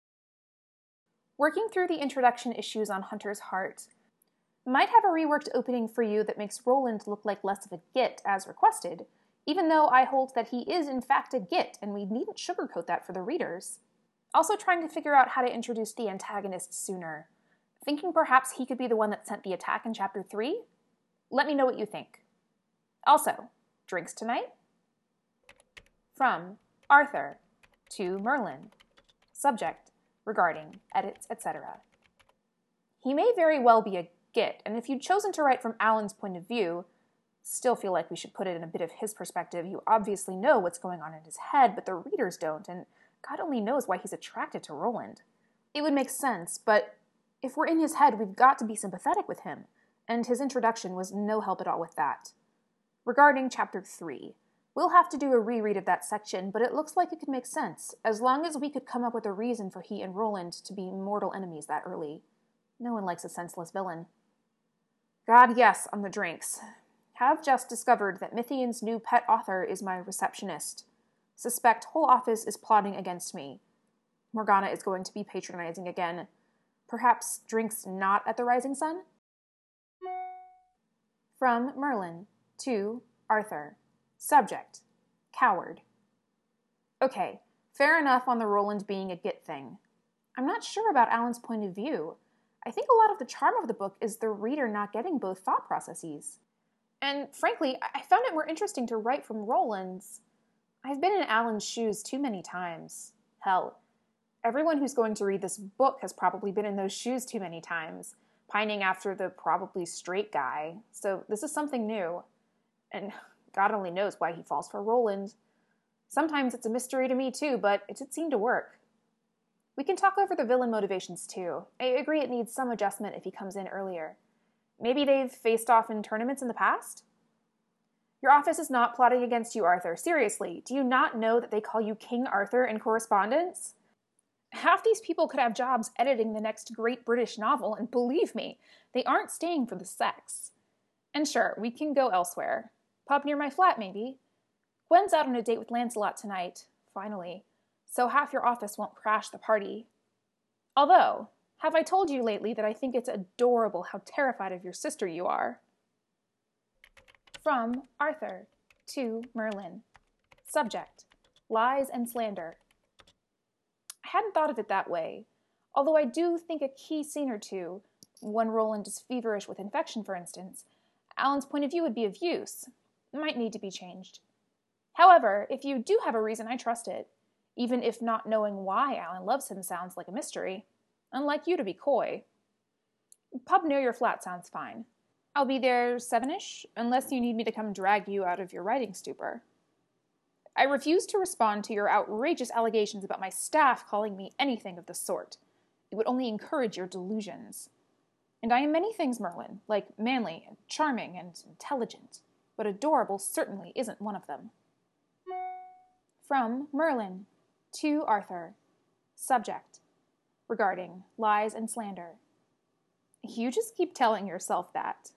Working through the introduction issues on Hunter's Heart. Might have a reworked opening for you that makes Roland look like less of a git as requested, even though I hold that he is in fact a git and we needn't sugarcoat that for the readers. Also trying to figure out how to introduce the antagonist sooner. Thinking perhaps he could be the one that sent the attack in Chapter 3? Let me know what you think. Also, drinks tonight? From Arthur to Merlin. Subject, regarding, edits, etc. He may very well be a git, and if you'd chosen to write from Alan's point of view, still feel like we should put it in a bit of his perspective. You obviously know what's going on in his head, but the readers don't, and God only knows why he's attracted to Roland. It would make sense, but if we're in his head, we've got to be sympathetic with him, and his introduction was no help at all with that. Regarding Chapter 3, we'll have to do a reread of that section, but it looks like it could make sense, as long as we could come up with a reason for he and Roland to be mortal enemies that early. No one likes a senseless villain. God, yes, on the drinks. Have just discovered that Mythian's new pet author is my receptionist. Suspect whole office is plotting against me. Morgana is going to be patronizing again. Perhaps drinks not at the Rising Sun? From Merlin to Arthur. Subject, coward. Okay, fair enough on the Roland being a git thing. I'm not sure about Alan's point of view. I think a lot of the charm of the book is the reader not getting both thought processes. And frankly, I found it more interesting to write from Roland's. I've been in Alan's shoes too many times. Hell, everyone who's going to read this book has probably been in those shoes too many times, pining after the probably straight guy. So this is something new. And God only knows why he falls for Roland. Sometimes it's a mystery to me too, but it did seem to work. We can talk over the villain motivations too. I agree it needs some adjustment if he comes in earlier. Maybe they've faced off in tournaments in the past? Your office is not plotting against you, Arthur. Seriously, do you not know that they call you King Arthur in correspondence? Half these people could have jobs editing the next great British novel, and believe me, they aren't staying for the sex. And sure, we can go elsewhere. Pub near my flat, maybe. Gwen's out on a date with Lancelot tonight, finally, so half your office won't crash the party. Although, have I told you lately that I think it's adorable how terrified of your sister you are? From Arthur to Merlin. Subject, lies and slander. I hadn't thought of it that way, although I do think a key scene or two, when Roland is feverish with infection, for instance, Alan's point of view would be of use. It might need to be changed. However, if you do have a reason, I trust it, even if not knowing why Alan loves him sounds like a mystery. Unlike you to be coy. Pub near your flat sounds fine. I'll be there 7-ish, unless you need me to come drag you out of your writing stupor. I refuse to respond to your outrageous allegations about my staff calling me anything of the sort. It would only encourage your delusions. And I am many things, Merlin, like manly and charming and intelligent, but adorable certainly isn't one of them. From Merlin to Arthur. Subject: regarding lies and slander. You just keep telling yourself that.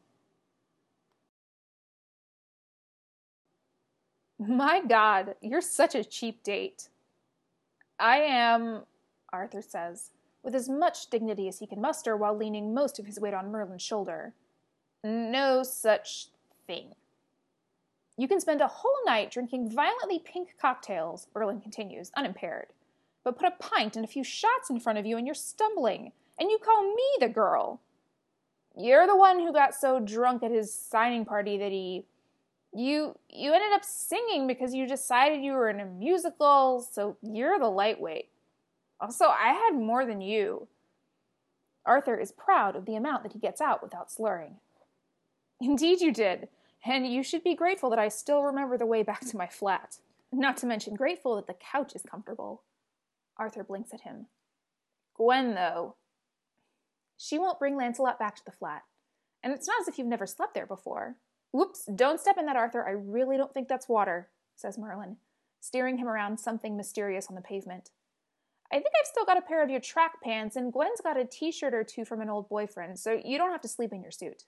My God, you're such a cheap date. I am, Arthur says, with as much dignity as he can muster while leaning most of his weight on Merlin's shoulder. No such thing. You can spend a whole night drinking violently pink cocktails, Merlin continues, unimpaired, but put a pint and a few shots in front of you and you're stumbling, and you call me the girl. You're the one who got so drunk at his signing party that You ended up singing because you decided you were in a musical, so you're the lightweight. Also, I had more than you. Arthur is proud of the amount that he gets out without slurring. Indeed you did, and you should be grateful that I still remember the way back to my flat. Not to mention grateful that the couch is comfortable. Arthur blinks at him. Gwen, though. She won't bring Lancelot back to the flat, and it's not as if you've never slept there before. Whoops, don't step in that, Arthur. I really don't think that's water, says Merlin, steering him around something mysterious on the pavement. I think I've still got a pair of your track pants, and Gwen's got a t-shirt or two from an old boyfriend, so you don't have to sleep in your suit.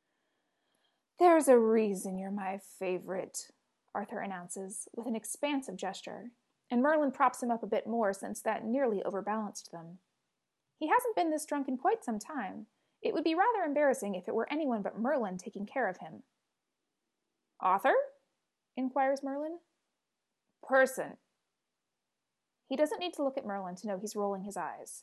There's a reason you're my favorite, Arthur announces, with an expansive gesture, and Merlin props him up a bit more since that nearly overbalanced them. He hasn't been this drunk in quite some time. It would be rather embarrassing if it were anyone but Merlin taking care of him. Author? Inquires Merlin. Person. He doesn't need to look at Merlin to know he's rolling his eyes.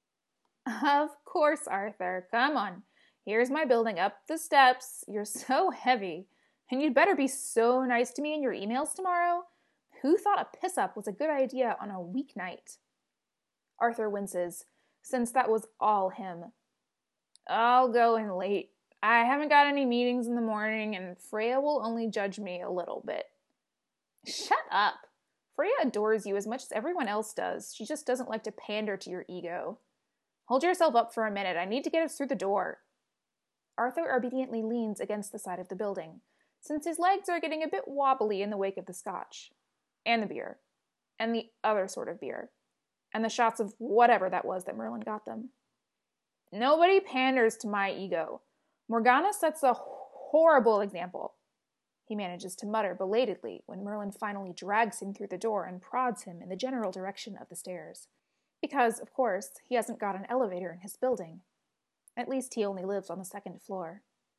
Of course, Arthur. Come on. Here's my building up the steps. You're so heavy. And you'd better be so nice to me in your emails tomorrow. Who thought a piss-up was a good idea on a weeknight? Arthur winces, since that was all him. I'll go in late. I haven't got any meetings in the morning, and Freya will only judge me a little bit. Shut up. Freya adores you as much as everyone else does. She just doesn't like to pander to your ego. Hold yourself up for a minute. I need to get us through the door. Arthur obediently leans against the side of the building, since his legs are getting a bit wobbly in the wake of the scotch, and the beer, and the other sort of beer, and the shots of whatever that was that Merlin got them. Nobody panders to my ego. Morgana sets a horrible example, he manages to mutter belatedly when Merlin finally drags him through the door and prods him in the general direction of the stairs. Because, of course, he hasn't got an elevator in his building. At least he only lives on the second floor.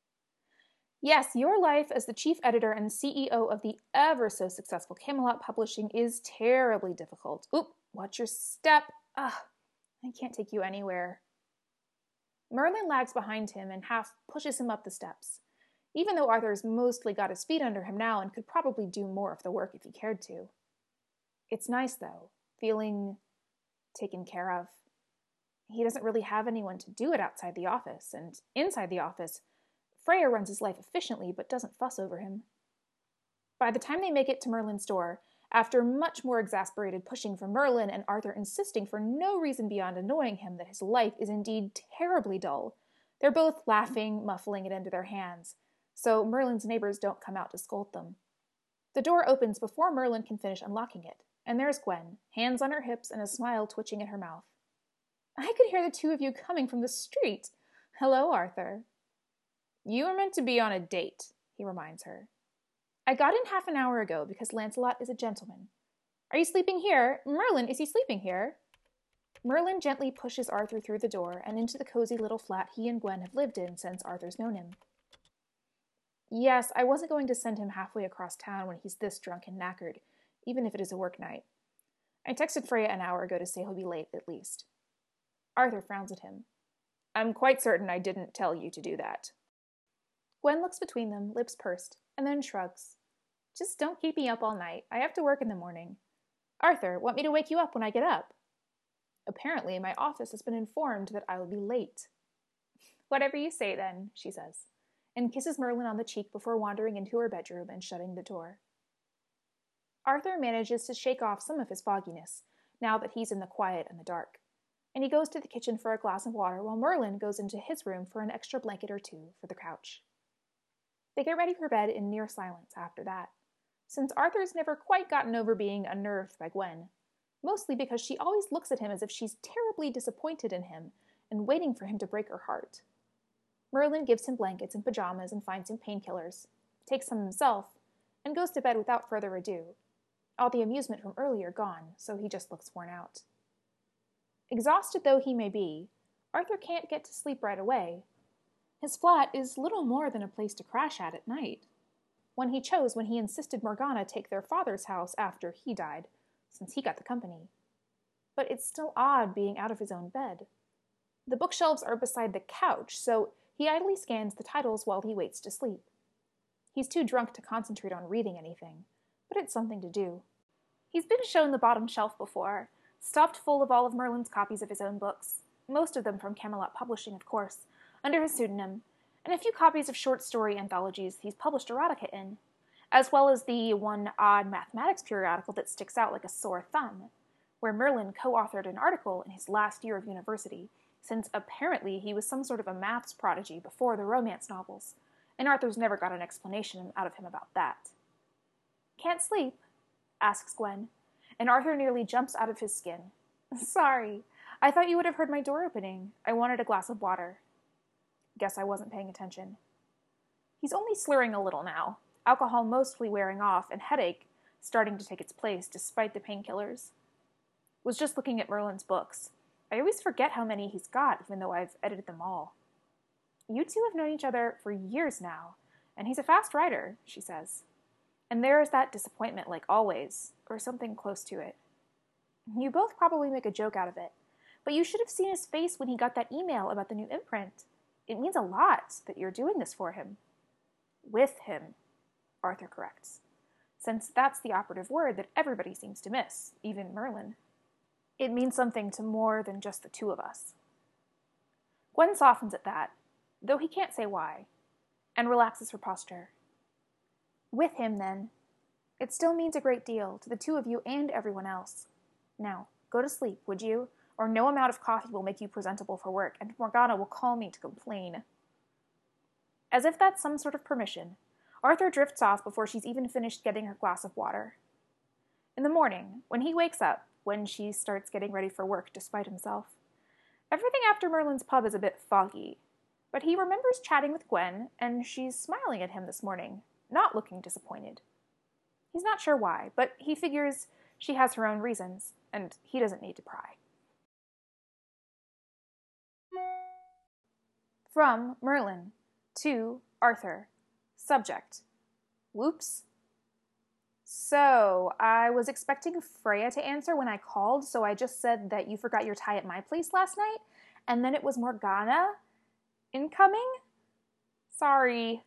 Yes, your life as the chief editor and CEO of the ever-so-successful Camelot Publishing is terribly difficult. Oop, watch your step. I can't take you anywhere. Merlin lags behind him and half pushes him up the steps, even though Arthur's mostly got his feet under him now and could probably do more of the work if he cared to. It's nice, though, feeling taken care of. He doesn't really have anyone to do it outside the office, and inside the office, Freya runs his life efficiently but doesn't fuss over him. By the time they make it to Merlin's door, after much more exasperated pushing from Merlin and Arthur insisting for no reason beyond annoying him that his life is indeed terribly dull, they're both laughing, muffling it into their hands, so Merlin's neighbors don't come out to scold them. The door opens before Merlin can finish unlocking it, and there's Gwen, hands on her hips and a smile twitching at her mouth. I could hear the two of you coming from the street. Hello, Arthur. You were meant to be on a date, he reminds her. I got in half an hour ago because Lancelot is a gentleman. Are you sleeping here? Merlin, is he sleeping here? Merlin gently pushes Arthur through the door and into the cozy little flat he and Gwen have lived in since Arthur's known him. Yes, I wasn't going to send him halfway across town when he's this drunk and knackered, even if it is a work night. I texted Freya an hour ago to say he'll be late, at least. Arthur frowns at him. I'm quite certain I didn't tell you to do that. Gwen looks between them, lips pursed, and then shrugs. Just don't keep me up all night. I have to work in the morning. Arthur, want me to wake you up when I get up? Apparently, my office has been informed that I will be late. Whatever you say, then, she says, and kisses Merlin on the cheek before wandering into her bedroom and shutting the door. Arthur manages to shake off some of his fogginess, now that he's in the quiet and the dark, and he goes to the kitchen for a glass of water while Merlin goes into his room for an extra blanket or two for the couch. They get ready for bed in near silence after that. since Arthur's never quite gotten over being unnerved by Gwen, mostly because she always looks at him as if she's terribly disappointed in him and waiting for him to break her heart. Merlin gives him blankets and pajamas and finds him painkillers, takes some himself, and goes to bed without further ado. All the amusement from earlier gone, so he just looks worn out. Exhausted though he may be, Arthur can't get to sleep right away. His flat is little more than a place to crash at night. One he chose when he insisted Morgana take their father's house after he died, since he got the company. But it's still odd being out of his own bed. The bookshelves are beside the couch, so he idly scans the titles while he waits to sleep. He's too drunk to concentrate on reading anything, but it's something to do. He's been shown the bottom shelf before, stuffed full of all of Merlin's copies of his own books, most of them from Camelot Publishing, of course, under his pseudonym, and a few copies of short story anthologies he's published erotica in, as well as the one odd mathematics periodical that sticks out like a sore thumb, where Merlin co-authored an article in his last year of university, since apparently he was some sort of a maths prodigy before the romance novels, and Arthur's never got an explanation out of him about that. "Can't sleep?" asks Gwen, and Arthur nearly jumps out of his skin. "Sorry, I thought you would have heard my door opening. I wanted a glass of water." Guess I wasn't paying attention. He's only slurring a little now, alcohol mostly wearing off and headache starting to take its place despite the painkillers. Was just looking at Merlin's books. I always forget how many he's got, even though I've edited them all. "You two have known each other for years now, and he's a fast writer," she says. "And there is that disappointment like always, or something close to it. You both probably make a joke out of it, but you should have seen his face when he got that email about the new imprint. It means a lot that you're doing this for him." "With him," Arthur corrects, since that's the operative word that everybody seems to miss, even Merlin. "It means something to more than just the two of us." Gwen softens at that, though he can't say why, and relaxes her posture. "With him, then. It still means a great deal to the two of you and everyone else. Now, go to sleep, would you? Or no amount of coffee will make you presentable for work, and Morgana will call me to complain." As if that's some sort of permission, Arthur drifts off before she's even finished getting her glass of water. In the morning, when he wakes up, when she starts getting ready for work despite himself, everything after Merlin's pub is a bit foggy, but he remembers chatting with Gwen, and she's smiling at him this morning, not looking disappointed. He's not sure why, but he figures she has her own reasons, and he doesn't need to pry. From Merlin to Arthur. Subject: Whoops. So, I was expecting Freya to answer when I called, so I just said that you forgot your tie at my place last night, and then it was Morgana incoming? Sorry.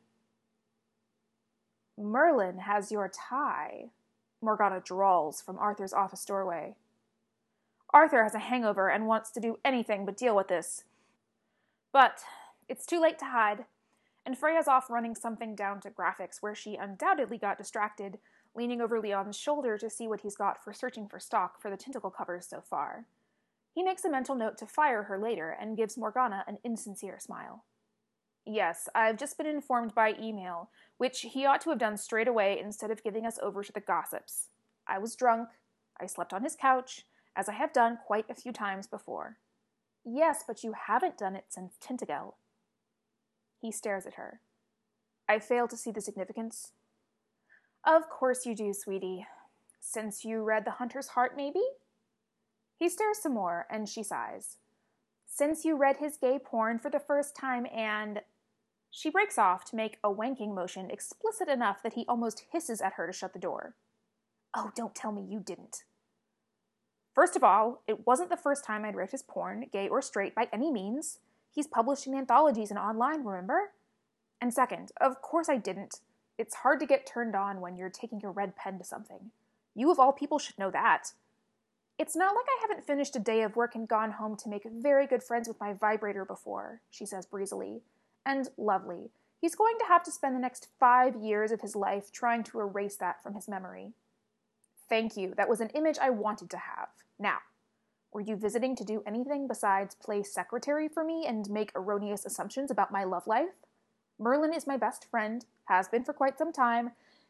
"Merlin has your tie," Morgana drawls from Arthur's office doorway. Arthur has a hangover and wants to do anything but deal with this. But it's too late to hide, and Freya's off running something down to graphics where she undoubtedly got distracted, leaning over Leon's shoulder to see what he's got for searching for stock for the tentacle covers so far. He makes a mental note to fire her later and gives Morgana an insincere smile. "Yes, I've just been informed by email, which he ought to have done straight away instead of giving us over to the gossips. I was drunk. I slept on his couch, as I have done quite a few times before." "Yes, but you haven't done it since Tintagel." He stares at her. "I fail to see the significance." "Of course you do, sweetie. Since you read The Hunter's Heart, maybe?" He stares some more, and she sighs. "Since you read his gay porn for the first time and—" She breaks off to make a wanking motion explicit enough that he almost hisses at her to shut the door. "Oh, don't tell me you didn't." "First of all, it wasn't the first time I'd read his porn, gay or straight, by any means. He's publishing anthologies and online, remember? And second, of course I didn't. It's hard to get turned on when you're taking your red pen to something. You of all people should know that. It's not like I haven't finished a day of work and gone home to make very good friends with my vibrator before," she says breezily. "And lovely. He's going to have to spend the next 5 years of his life trying to erase that from his memory." "Thank you. That was an image I wanted to have. Now, were you visiting to do anything besides play secretary for me and make erroneous assumptions about my love life? Merlin is my best friend, has been for quite some time.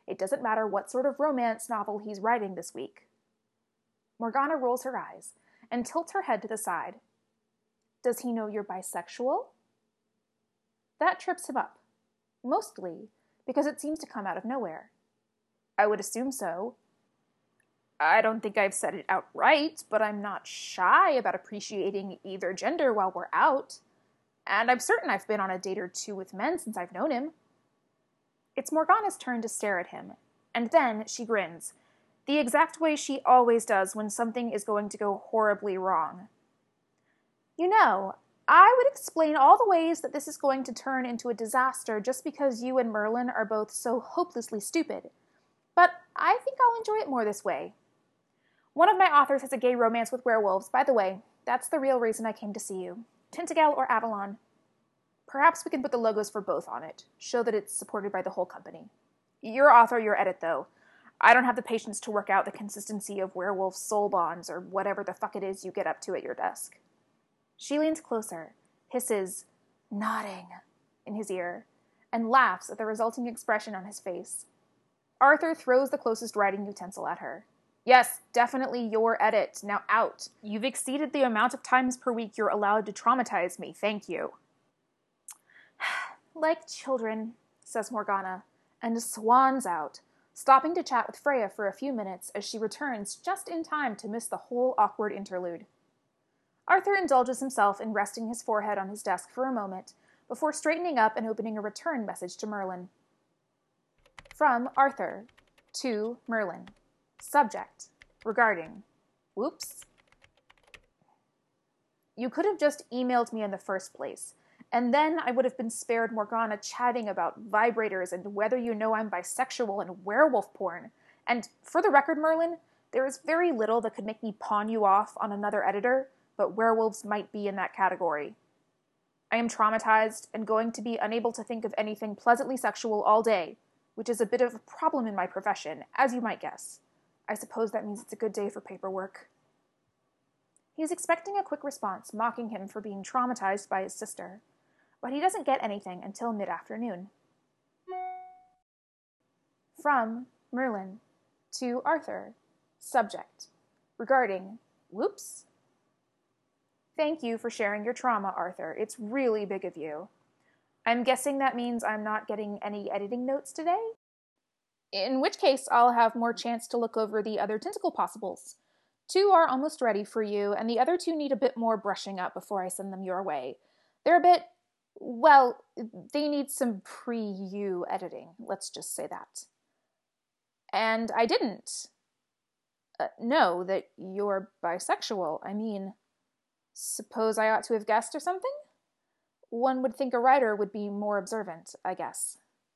It doesn't matter what sort of romance novel he's writing this week. Morgana rolls her eyes and tilts her head to the side. Does he know you're bisexual? That trips him up, mostly because it seems to come out of nowhere. I would assume so. I don't think I've said it outright, but I'm not shy about appreciating either gender while we're out. And I'm certain I've been on a date or two with men since I've known him. It's Morgana's turn to stare at him, and then she grins, the exact way she always does when something is going to go horribly wrong. You know, I would explain all the ways that this is going to turn into a disaster just because you and Merlin are both so hopelessly stupid. But I think I'll enjoy it more this way. One of my authors has a gay romance with werewolves, by the way. That's the real reason I came to see you. Tintagel or Avalon. Perhaps we can put the logos for both on it. Show that it's supported by the whole company. Your author, your edit, though. I don't have the patience to work out the consistency of werewolf soul bonds or whatever the fuck it is you get up to at your desk. She leans closer, hisses, nodding, in his ear, and laughs at the resulting expression on his face. Arthur throws the closest writing utensil at her. Yes, definitely your edit. Now out. You've exceeded the amount of times per week you're allowed to traumatize me. Thank you. Like children, says Morgana, and swans out, stopping to chat with Freya for a few minutes as she returns just in time to miss the whole awkward interlude. Arthur indulges himself in resting his forehead on his desk for a moment before straightening up and opening a return message to Merlin. From Arthur to Merlin. Subject. Regarding. Whoops. You could have just emailed me in the first place, and then I would have been spared Morgana chatting about vibrators and whether you know I'm bisexual and werewolf porn. And for the record, Merlin, there is very little that could make me pawn you off on another editor, but werewolves might be in that category. I am traumatized and going to be unable to think of anything pleasantly sexual all day, which is a bit of a problem in my profession, as you might guess. I suppose that means it's a good day for paperwork. He is expecting a quick response, mocking him for being traumatized by his sister, but he doesn't get anything until mid-afternoon. From Merlin to Arthur. Subject. Regarding. Whoops. Thank you for sharing your trauma, Arthur. It's really big of you. I'm guessing that means I'm not getting any editing notes today? In which case, I'll have more chance to look over the other tentacle possibles. 2 are almost ready for you, and the other 2 need a bit more brushing up before I send them your way. They're a bit, well, they need some pre-you editing, let's just say that. And I didn't know that you're bisexual. I mean, suppose I ought to have guessed or something? One would think a writer would be more observant, I guess.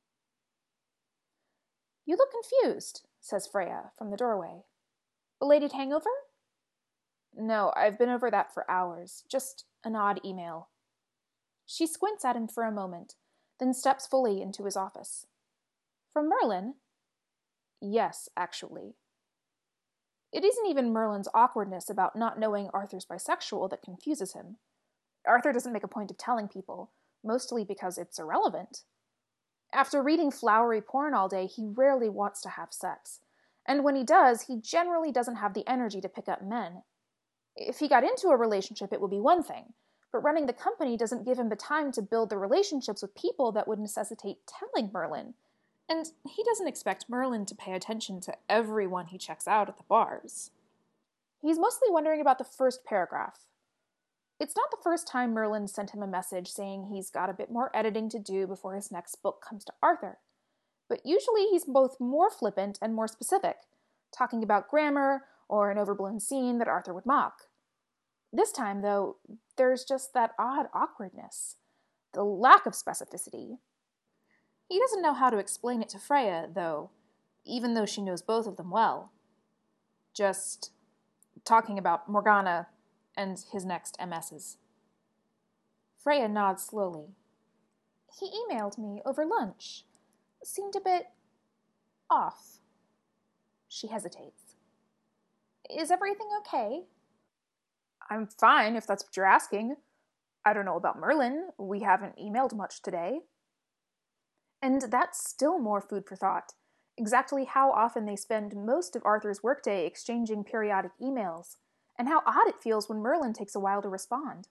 You look confused, says Freya from the doorway. Belated hangover? No, I've been over that for hours. Just an odd email. She squints at him for a moment, then steps fully into his office. From Merlin? Yes, actually. It isn't even Merlin's awkwardness about not knowing Arthur's bisexual that confuses him. Arthur doesn't make a point of telling people, mostly because it's irrelevant. After reading flowery porn all day, he rarely wants to have sex. And when he does, he generally doesn't have the energy to pick up men. If he got into a relationship, it would be one thing, but running the company doesn't give him the time to build the relationships with people that would necessitate telling Merlin. And he doesn't expect Merlin to pay attention to everyone he checks out at the bars. He's mostly wondering about the first paragraph. It's not the first time Merlin sent him a message saying he's got a bit more editing to do before his next book comes to Arthur. But usually he's both more flippant and more specific, talking about grammar or an overblown scene that Arthur would mock. This time, though, there's just that odd awkwardness, the lack of specificity. He doesn't know how to explain it to Freya, though, even though she knows both of them well. Just talking about Morgana and his next MSs. Freya nods slowly. He emailed me over lunch. Seemed a bit off. She hesitates. Is everything okay? I'm fine, if that's what you're asking. I don't know about Merlin. We haven't emailed much today. And that's still more food for thought. exactly how often they spend most of Arthur's workday exchanging periodic emails, and how odd it feels when Merlin takes a while to respond.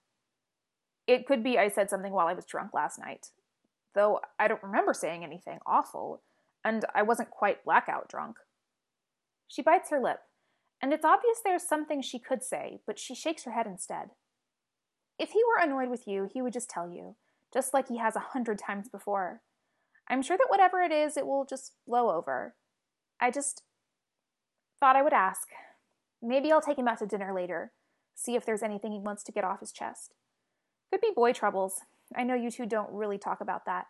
It could be I said something while I was drunk last night, though I don't remember saying anything awful, and I wasn't quite blackout drunk. She bites her lip, and it's obvious there's something she could say, but she shakes her head instead. If he were annoyed with you, he would just tell you, just like he has 100 times before. I'm sure that whatever it is, it will just blow over. I just thought I would ask. Maybe I'll take him out to dinner later, see if there's anything he wants to get off his chest. Could be boy troubles. I know you two don't really talk about that.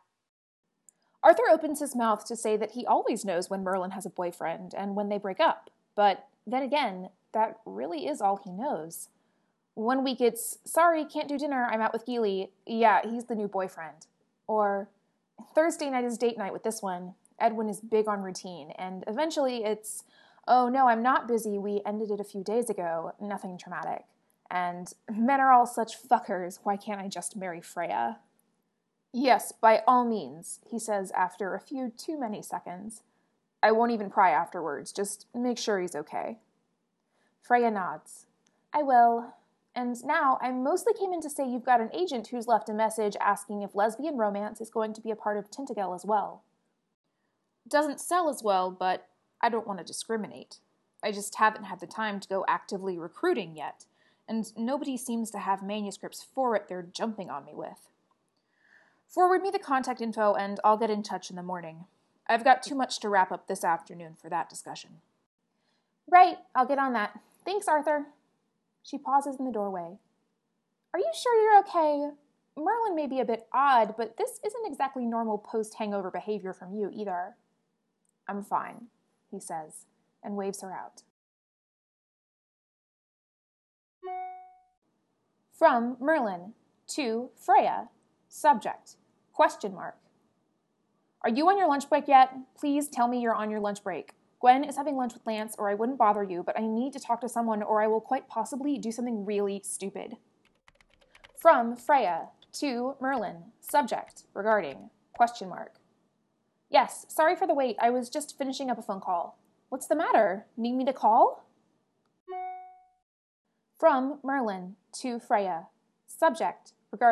Arthur opens his mouth to say that he always knows when Merlin has a boyfriend and when they break up, but then again, that really is all he knows. One week it's, sorry, can't do dinner, I'm out with Geely. Yeah, he's the new boyfriend. Or, Thursday night is date night with this one. Edwin is big on routine. And eventually it's, oh no, I'm not busy, we ended it a few days ago, nothing traumatic. And men are all such fuckers, why can't I just marry Freya? Yes, by all means, he says after a few too many seconds. I won't even pry afterwards, just make sure he's okay. Freya nods. I will. And now, I mostly came in to say you've got an agent who's left a message asking if lesbian romance is going to be a part of Tintagel as well. Doesn't sell as well, but I don't want to discriminate. I just haven't had the time to go actively recruiting yet, and nobody seems to have manuscripts for it they're jumping on me with. Forward me the contact info and I'll get in touch in the morning. I've got too much to wrap up this afternoon for that discussion. Right, I'll get on that. Thanks, Arthur. She pauses in the doorway. Are you sure you're okay? Merlin may be a bit odd, but this isn't exactly normal post-hangover behavior from you either. I'm fine, he says, and waves her out. From Merlin to Freya. Subject, ? Are you on your lunch break yet? Please tell me you're on your lunch break. Gwen is having lunch with Lance, or I wouldn't bother you, but I need to talk to someone, or I will quite possibly do something really stupid. From Freya to Merlin. Subject, regarding, ? Yes, sorry for the wait. I was just finishing up a phone call. What's the matter? Need me to call? From Merlin to Freya. Subject, regarding, ?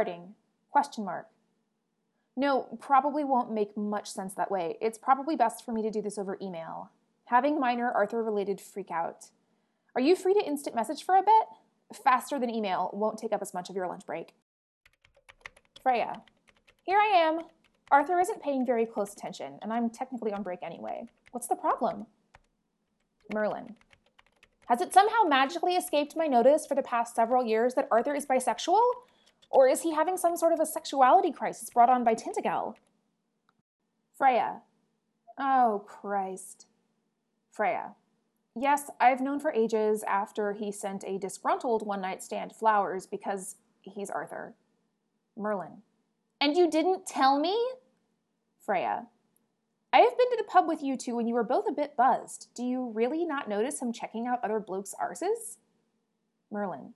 No, probably won't make much sense that way. It's probably best for me to do this over email. Having minor Arthur-related freakout. Are you free to instant message for a bit? Faster than email, won't take up as much of your lunch break. Freya. Here I am. Arthur isn't paying very close attention, and I'm technically on break anyway. What's the problem? Merlin. Has it somehow magically escaped my notice for the past several years that Arthur is bisexual? Or is he having some sort of a sexuality crisis brought on by Tintagel? Freya. Oh, Christ. Freya. Yes, I've known for ages after he sent a disgruntled one-night stand flowers because he's Arthur. Merlin. And you didn't tell me? Freya. I have been to the pub with you two when you were both a bit buzzed. Do you really not notice him checking out other blokes' arses? Merlin.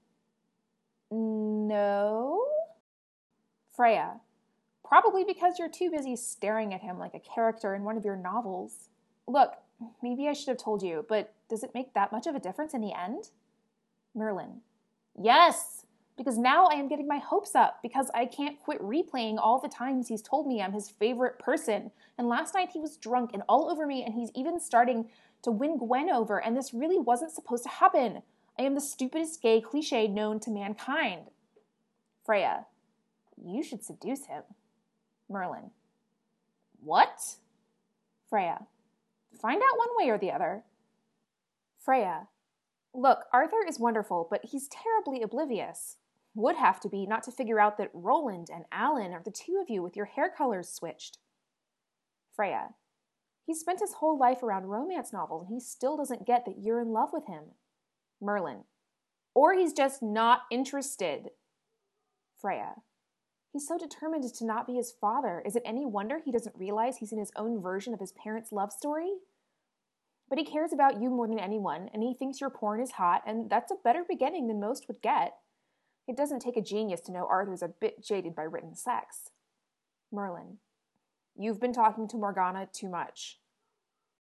No? Freya. Probably because you're too busy staring at him like a character in one of your novels. Look, maybe I should have told you, but does it make that much of a difference in the end? Merlin. Yes, because now I am getting my hopes up because I can't quit replaying all the times he's told me I'm his favorite person. And last night he was drunk and all over me and he's even starting to win Gwen over and this really wasn't supposed to happen. I am the stupidest gay cliche known to mankind. Freya. You should seduce him. Merlin. What? Freya. Find out one way or the other. Freya. Look, Arthur is wonderful, but he's terribly oblivious. Would have to be not to figure out that Roland and Alan are the two of you with your hair colors switched. Freya. He's spent his whole life around romance novels and he still doesn't get that you're in love with him. Merlin. Or he's just not interested. Freya. He's so determined to not be his father. Is it any wonder he doesn't realize he's in his own version of his parents' love story? But he cares about you more than anyone, and he thinks your porn is hot, and that's a better beginning than most would get. It doesn't take a genius to know Arthur's a bit jaded by written sex. Merlin. You've been talking to Morgana too much.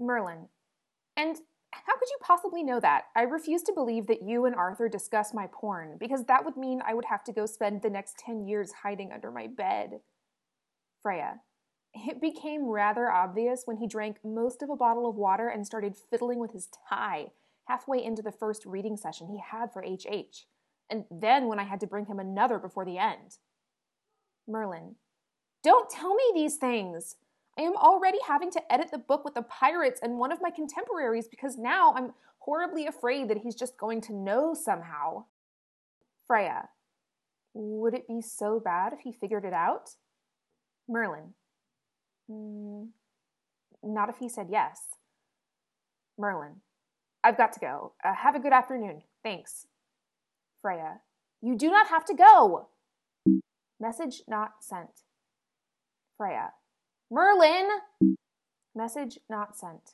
Merlin. And how could you possibly know that? I refuse to believe that you and Arthur discuss my porn, because that would mean I would have to go spend the next 10 years hiding under my bed. Freya. It became rather obvious when he drank most of a bottle of water and started fiddling with his tie halfway into the first reading session he had for HH, and then when I had to bring him another before the end. Merlin. Don't tell me these things! I am already having to edit the book with the pirates and one of my contemporaries because now I'm horribly afraid that he's just going to know somehow. Freya. Would it be so bad if he figured it out? Merlin. Not if he said yes. Merlin. I've got to go. Have a good afternoon. Thanks. Freya. You do not have to go! Message not sent. Freya. Merlin! Message not sent.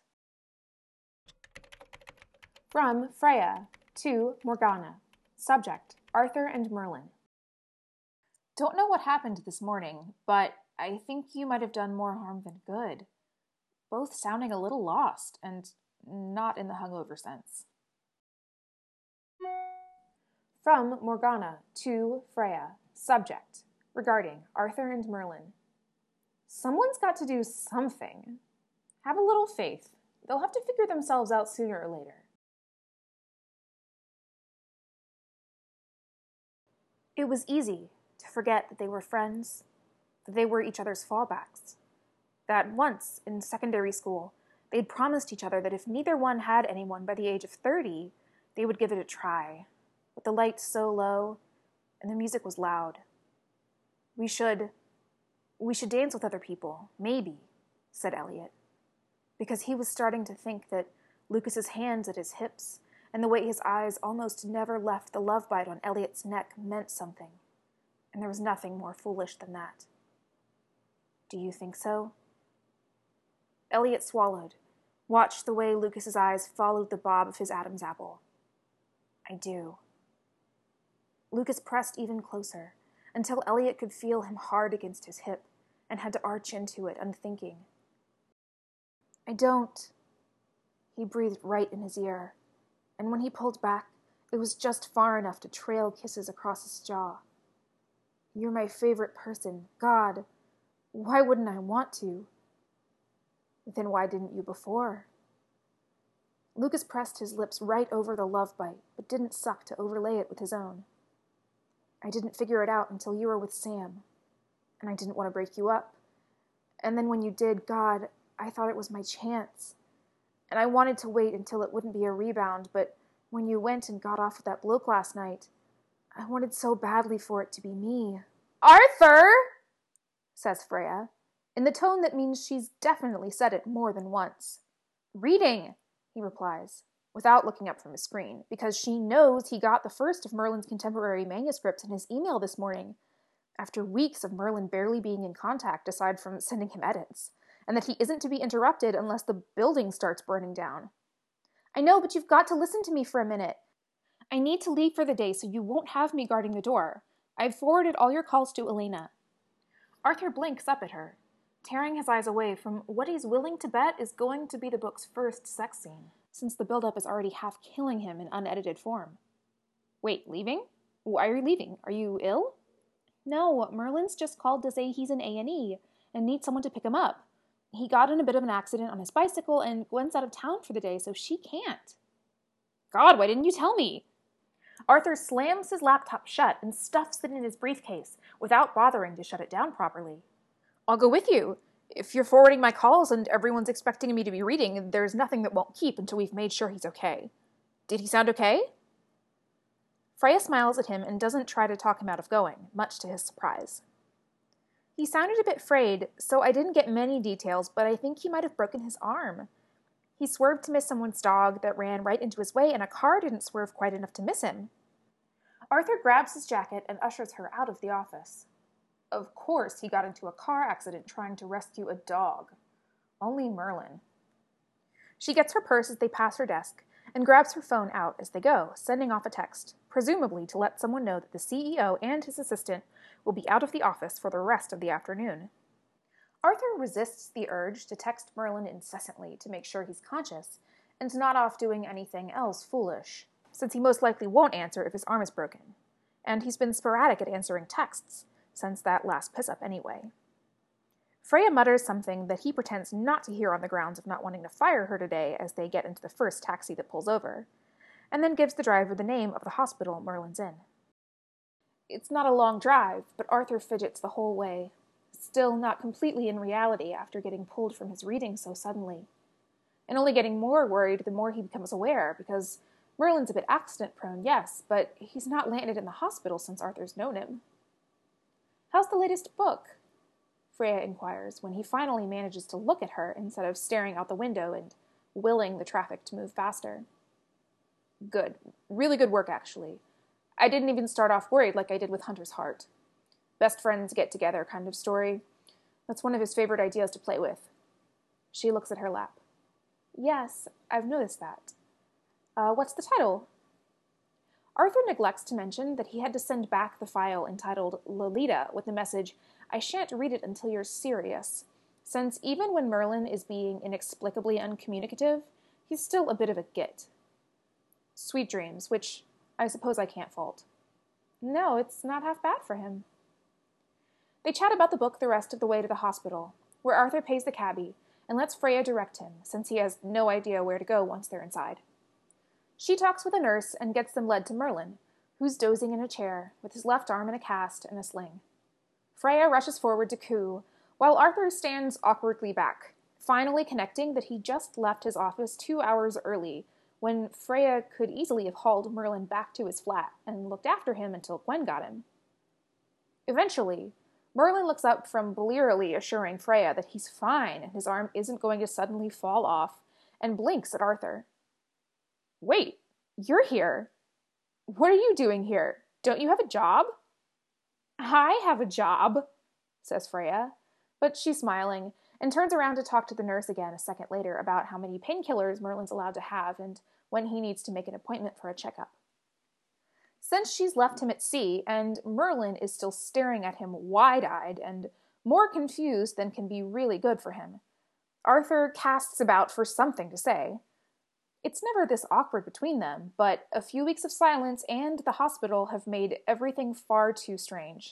From Freya to Morgana. Subject, Arthur and Merlin. Don't know what happened this morning, but I think you might have done more harm than good. Both sounding a little lost, and not in the hungover sense. From Morgana to Freya. Subject, regarding Arthur and Merlin. Someone's got to do something. Have a little faith. They'll have to figure themselves out sooner or later. It was easy to forget that they were friends, that they were each other's fallbacks, that once, in secondary school, they'd promised each other that if neither one had anyone by the age of 30, they would give it a try, with the lights so low, and the music was loud. We should dance with other people, maybe, said Elliot, because he was starting to think that Lucas's hands at his hips and the way his eyes almost never left the love bite on Elliot's neck meant something, and there was nothing more foolish than that. Do you think so? Elliot swallowed, watched the way Lucas's eyes followed the bob of his Adam's apple. I do. Lucas pressed even closer, until Elliot could feel him hard against his hip, and had to arch into it, unthinking. I don't. He breathed right in his ear, and when he pulled back, it was just far enough to trail kisses across his jaw. You're my favorite person. God, why wouldn't I want to? Then why didn't you before? Lucas pressed his lips right over the love bite, but didn't suck to overlay it with his own. I didn't figure it out until you were with Sam, and I didn't want to break you up. And then when you did, God, I thought it was my chance. And I wanted to wait until it wouldn't be a rebound, but when you went and got off with that bloke last night, I wanted so badly for it to be me. Arthur! Says Freya, in the tone that means she's definitely said it more than once. Reading, he replies, without looking up from his screen, because she knows he got the first of Merlin's contemporary manuscripts in his email this morning, after weeks of Merlin barely being in contact aside from sending him edits, and that he isn't to be interrupted unless the building starts burning down. I know, but you've got to listen to me for a minute. I need to leave for the day so you won't have me guarding the door. I've forwarded all your calls to Elena. Arthur blinks up at her, tearing his eyes away from what he's willing to bet is going to be the book's first sex scene, since the build-up is already half killing him in unedited form. Wait, leaving? Why are you leaving? Are you ill? No, Merlin's just called to say he's in A&E and needs someone to pick him up. He got in a bit of an accident on his bicycle and Gwen's out of town for the day, so she can't. God, why didn't you tell me? Arthur slams his laptop shut and stuffs it in his briefcase without bothering to shut it down properly. I'll go with you. If you're forwarding my calls and everyone's expecting me to be reading, there's nothing that won't keep until we've made sure he's okay. Did he sound okay? Freya smiles at him and doesn't try to talk him out of going, much to his surprise. He sounded a bit frayed, so I didn't get many details, but I think he might have broken his arm. He swerved to miss someone's dog that ran right into his way, and a car didn't swerve quite enough to miss him. Arthur grabs his jacket and ushers her out of the office. Of course he got into a car accident trying to rescue a dog. Only Merlin. She gets her purse as they pass her desk, and grabs her phone out as they go, sending off a text, presumably to let someone know that the CEO and his assistant will be out of the office for the rest of the afternoon. Arthur resists the urge to text Merlin incessantly to make sure he's conscious and not off doing anything else foolish, since he most likely won't answer if his arm is broken. And he's been sporadic at answering texts since that last piss-up anyway. Freya mutters something that he pretends not to hear on the grounds of not wanting to fire her today as they get into the first taxi that pulls over, and then gives the driver the name of the hospital Merlin's in. It's not a long drive, but Arthur fidgets the whole way, still not completely in reality after getting pulled from his reading so suddenly. And only getting more worried the more he becomes aware, because Merlin's a bit accident-prone, yes, but he's not landed in the hospital since Arthur's known him. "How's the latest book?" Freya inquires when he finally manages to look at her instead of staring out the window and willing the traffic to move faster. "Good. Really good work, actually. I didn't even start off worried like I did with Hunter's Heart. Best friends get together kind of story. That's one of his favorite ideas to play with." She looks at her lap. "Yes, I've noticed that. What's the title?" Arthur neglects to mention that he had to send back the file entitled Lolita with the message, "I shan't read it until you're serious," since even when Merlin is being inexplicably uncommunicative, he's still a bit of a git. Sweet dreams, which I suppose I can't fault. No, it's not half bad for him. They chat about the book the rest of the way to the hospital, where Arthur pays the cabbie and lets Freya direct him, since he has no idea where to go once they're inside. She talks with a nurse and gets them led to Merlin, who's dozing in a chair, with his left arm in a cast and a sling. Freya rushes forward to coo, while Arthur stands awkwardly back, finally connecting that he just left his office 2 hours early, when Freya could easily have hauled Merlin back to his flat and looked after him until Gwen got him. Eventually, Merlin looks up from blearily assuring Freya that he's fine and his arm isn't going to suddenly fall off, and blinks at Arthur. "Wait, you're here? What are you doing here? Don't you have a job?" "I have a job," says Freya, but she's smiling and turns around to talk to the nurse again a second later about how many painkillers Merlin's allowed to have and when he needs to make an appointment for a checkup. Since she's left him at sea and Merlin is still staring at him wide-eyed and more confused than can be really good for him, Arthur casts about for something to say. It's never this awkward between them, but a few weeks of silence and the hospital have made everything far too strange.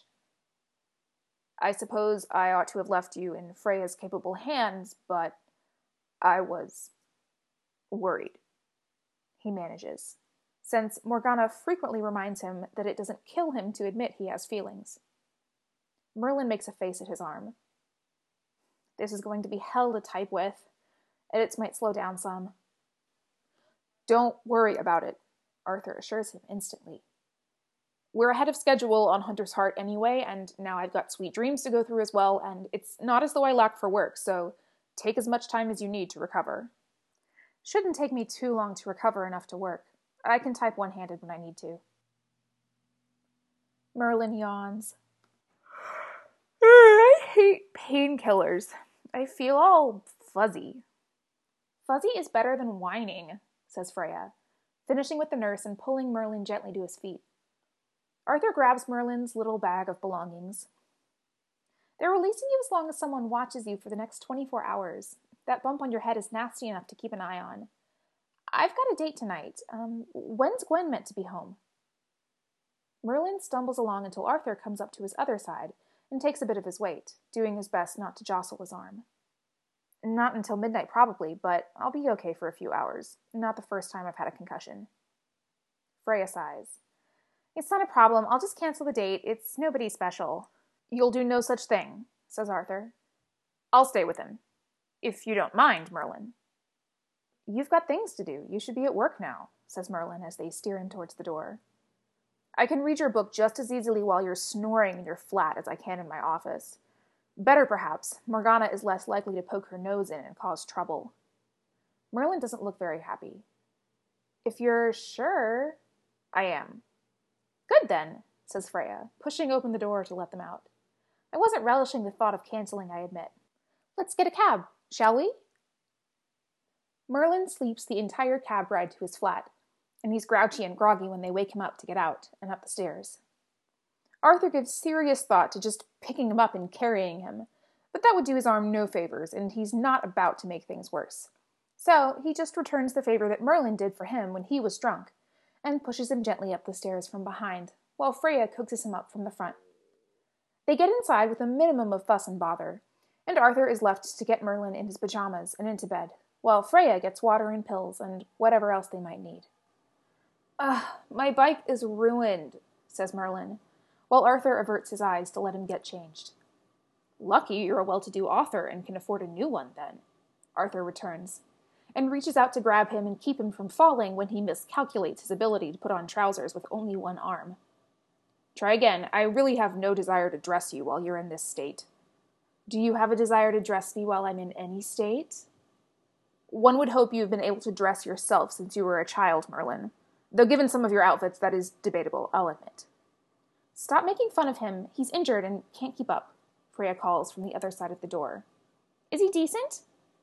"I suppose I ought to have left you in Freya's capable hands, but I was worried," he manages, since Morgana frequently reminds him that it doesn't kill him to admit he has feelings. Merlin makes a face at his arm. "This is going to be hell to type with. Edits might slow down some." "Don't worry about it," Arthur assures him instantly. "We're ahead of schedule on Hunter's Heart anyway, and now I've got Sweet Dreams to go through as well, and it's not as though I lack for work, so take as much time as you need to recover." "Shouldn't take me too long to recover enough to work. I can type one-handed when I need to." Merlin yawns. "I hate painkillers. I feel all fuzzy." "Fuzzy is better than whining," says Freya, finishing with the nurse and pulling Merlin gently to his feet. Arthur grabs Merlin's little bag of belongings. "They're releasing you as long as someone watches you for the next 24 hours. That bump on your head is nasty enough to keep an eye on. I've got a date tonight. When's Gwen meant to be home?" Merlin stumbles along until Arthur comes up to his other side and takes a bit of his weight, doing his best not to jostle his arm. "Not until midnight, probably, but I'll be okay for a few hours. Not the first time I've had a concussion." Freya sighs. "It's not a problem. I'll just cancel the date. It's nobody special." "You'll do no such thing," says Arthur. "I'll stay with him. If you don't mind, Merlin." "You've got things to do. You should be at work now," says Merlin as they steer in towards the door. "I can read your book just as easily while you're snoring in your flat as I can in my office. Better, perhaps. Morgana is less likely to poke her nose in and cause trouble." Merlin doesn't look very happy. "If you're sure..." "I am." "Good then," says Freya, pushing open the door to let them out. "I wasn't relishing the thought of canceling, I admit. Let's get a cab, shall we?" Merlin sleeps the entire cab ride to his flat, and he's grouchy and groggy when they wake him up to get out and up the stairs. Arthur gives serious thought to just picking him up and carrying him, But that would do his arm no favors, and he's not about to make things worse. So he just returns the favor that Merlin did for him when he was drunk, and pushes him gently up the stairs from behind, while Freya coaxes him up from the front. They get inside with a minimum of fuss and bother, and Arthur is left to get Merlin in his pajamas and into bed, while Freya gets water and pills and whatever else they might need. My bike is ruined, says Merlin, while Arthur averts his eyes to let him get changed. Lucky you're a well-to-do author and can afford a new one, then, Arthur returns, and reaches out to grab him and keep him from falling when he miscalculates his ability to put on trousers with only one arm. Try again. I really have no desire to dress you while you're in this state. Do you have a desire to dress me while I'm in any state? One would hope you've been able to dress yourself since you were a child, Merlin. Though given some of your outfits, that is debatable, I'll admit. Stop making fun of him. He's injured and can't keep up, Freya calls from the other side of the door. Is he decent?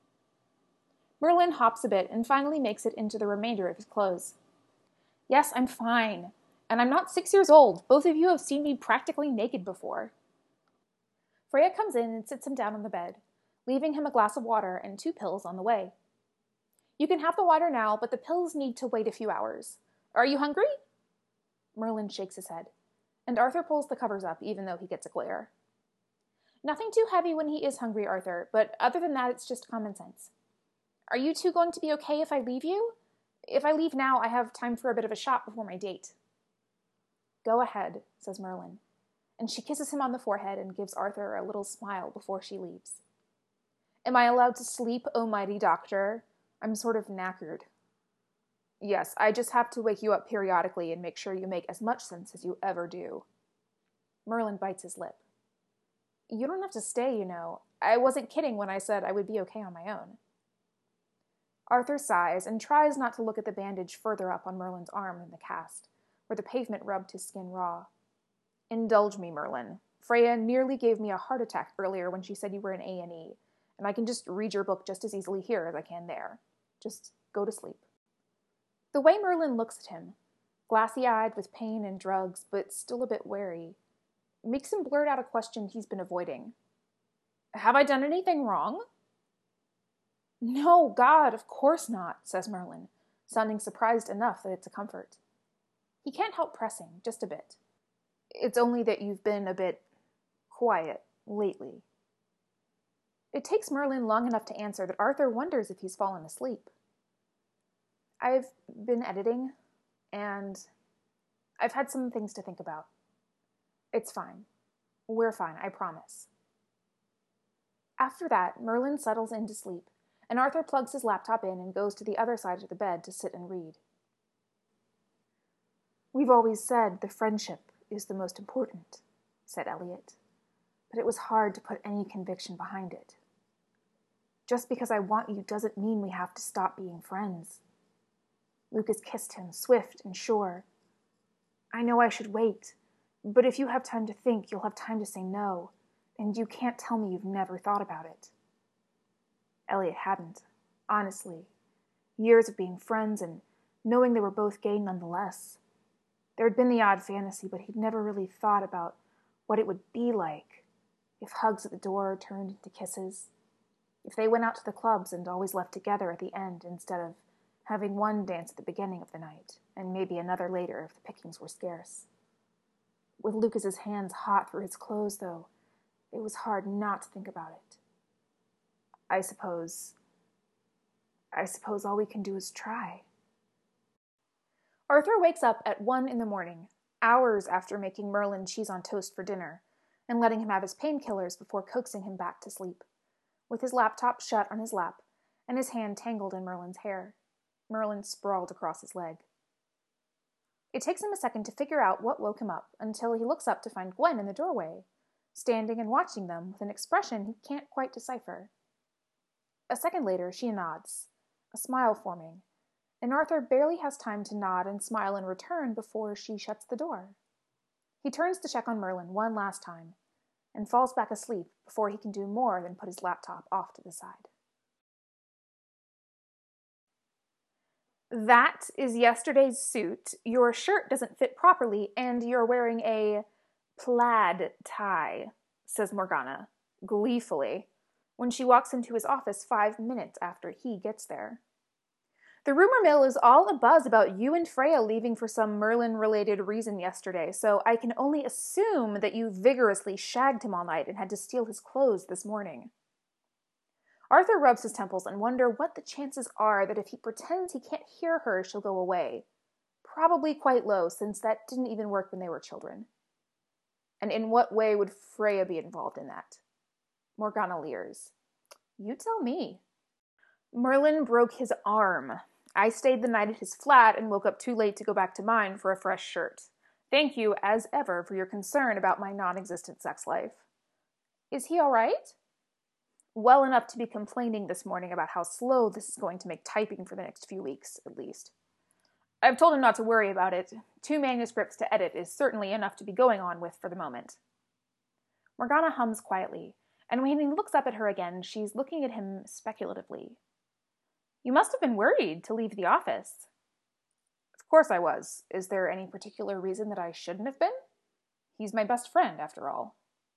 Merlin hops a bit and finally makes it into the remainder of his clothes. Yes, I'm fine. And I'm not 6 years old. Both of you have seen me practically naked before. Freya comes in and sits him down on the bed, leaving him a glass of water and 2 pills on the way. You can have the water now, but the pills need to wait a few hours. Are you hungry? Merlin shakes his head, and Arthur pulls the covers up even though he gets a glare. Nothing too heavy when he is hungry, Arthur, but other than that, it's just common sense. Are you two going to be okay if I leave you? If I leave now, I have time for a bit of a shop before my date. Go ahead, says Merlin, and she kisses him on the forehead and gives Arthur a little smile before she leaves. Am I allowed to sleep, oh mighty doctor? I'm sort of knackered. Yes, I just have to wake you up periodically and make sure you make as much sense as you ever do. Merlin bites his lip. You don't have to stay, you know. I wasn't kidding when I said I would be okay on my own. Arthur sighs and tries not to look at the bandage further up on Merlin's arm in the cast, where the pavement rubbed his skin raw. Indulge me, Merlin. Freya nearly gave me a heart attack earlier when she said you were in A&E, and I can just read your book just as easily here as I can there. Just go to sleep. The way Merlin looks at him, glassy-eyed with pain and drugs, but still a bit wary, makes him blurt out a question he's been avoiding. Have I done anything wrong? No, God, of course not, says Merlin, sounding surprised enough that it's a comfort. He can't help pressing, just a bit. It's only that you've been a bit quiet lately. It takes Merlin long enough to answer that Arthur wonders if he's fallen asleep. I've been editing, and I've had some things to think about. It's fine. We're fine, I promise. After that, Merlin settles in to sleep, and Arthur plugs his laptop in and goes to the other side of the bed to sit and read. We've always said the friendship is the most important, said Eliot, but it was hard to put any conviction behind it. Just because I want you doesn't mean we have to stop being friends. Lucas kissed him, swift and sure. I know I should wait, but if you have time to think, you'll have time to say no, and you can't tell me you've never thought about it. Eliot hadn't, honestly. Years of being friends and knowing they were both gay nonetheless. There had been the odd fantasy, but he'd never really thought about what it would be like if hugs at the door turned into kisses, if they went out to the clubs and always left together at the end instead of having one dance at the beginning of the night, and maybe another later if the pickings were scarce. With Lucas's hands hot through his clothes, though, it was hard not to think about it. I suppose all we can do is try. Arthur wakes up at 1 a.m, hours after making Merlin cheese on toast for dinner, and letting him have his painkillers before coaxing him back to sleep, with his laptop shut on his lap and his hand tangled in Merlin's hair. Merlin sprawled across his leg. It takes him a second to figure out what woke him up until he looks up to find Gwen in the doorway, standing and watching them with an expression he can't quite decipher. A second later, she nods, a smile forming, and Arthur barely has time to nod and smile in return before she shuts the door. He turns to check on Merlin one last time, and falls back asleep before he can do more than put his laptop off to the side. That is yesterday's suit. Your shirt doesn't fit properly, and you're wearing a plaid tie, says Morgana, gleefully, when she walks into his office 5 minutes after he gets there. The rumor mill is all abuzz about you and Freya leaving for some Merlin-related reason yesterday, so I can only assume that you vigorously shagged him all night and had to steal his clothes this morning. Arthur rubs his temples and wonders what the chances are that if he pretends he can't hear her, she'll go away. Probably quite low, since that didn't even work when they were children. And in what way would Freya be involved in that? Morgana leers. You tell me. Merlin broke his arm. I stayed the night at his flat and woke up too late to go back to mine for a fresh shirt. Thank you, as ever, for your concern about my non-existent sex life. Is he all right? Well enough to be complaining this morning about how slow this is going to make typing for the next few weeks, at least. I've told him not to worry about it. 2 manuscripts to edit is certainly enough to be going on with for the moment. Morgana hums quietly, and when he looks up at her again, she's looking at him speculatively. You must have been worried to leave the office. Of course I was. Is there any particular reason that I shouldn't have been? He's my best friend, after all.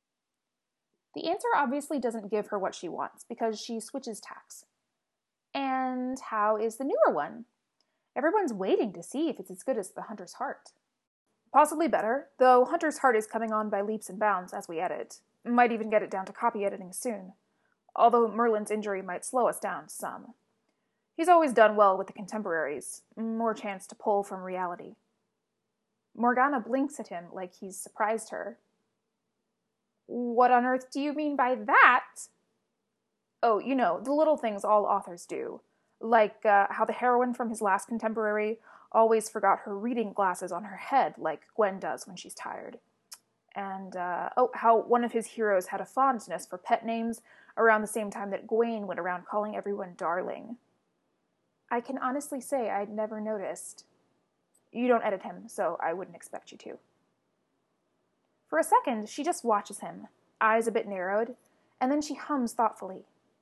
The answer obviously doesn't give her what she wants, because she switches tacks. And how is the newer one? Everyone's waiting to see if it's as good as The Hunter's Heart. Possibly better, though Hunter's Heart is coming on by leaps and bounds as we edit. Might even get it down to copy editing soon. Although Merlin's injury might slow us down some. He's always done well with the contemporaries. More chance to pull from reality. Morgana blinks at him like he's surprised her. What on earth do you mean by that? Oh, you know, the little things all authors do. Like how the heroine from his last contemporary always forgot her reading glasses on her head, like Gwen does when she's tired. And, how one of his heroes had a fondness for pet names around the same time that Gawain went around calling everyone darling. I can honestly say I'd never noticed. You don't edit him, so I wouldn't expect you to. For a second, she just watches him, eyes a bit narrowed, and then she hums thoughtfully.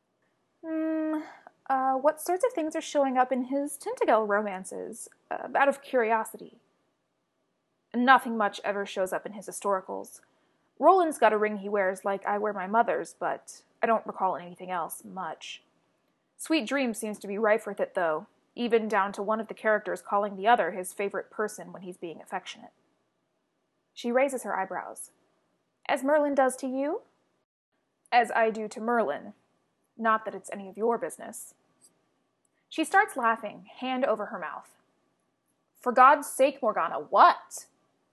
What sorts of things are showing up in his Tintagel romances, out of curiosity? Nothing much ever shows up in his historicals. Roland's got a ring he wears like I wear my mother's, but I don't recall anything else much. Sweet Dreams seems to be rife with it, though, even down to one of the characters calling the other his favorite person when he's being affectionate. She raises her eyebrows. As Merlin does to you? As I do to Merlin. Not that it's any of your business. She starts laughing, hand over her mouth. For God's sake, Morgana, what?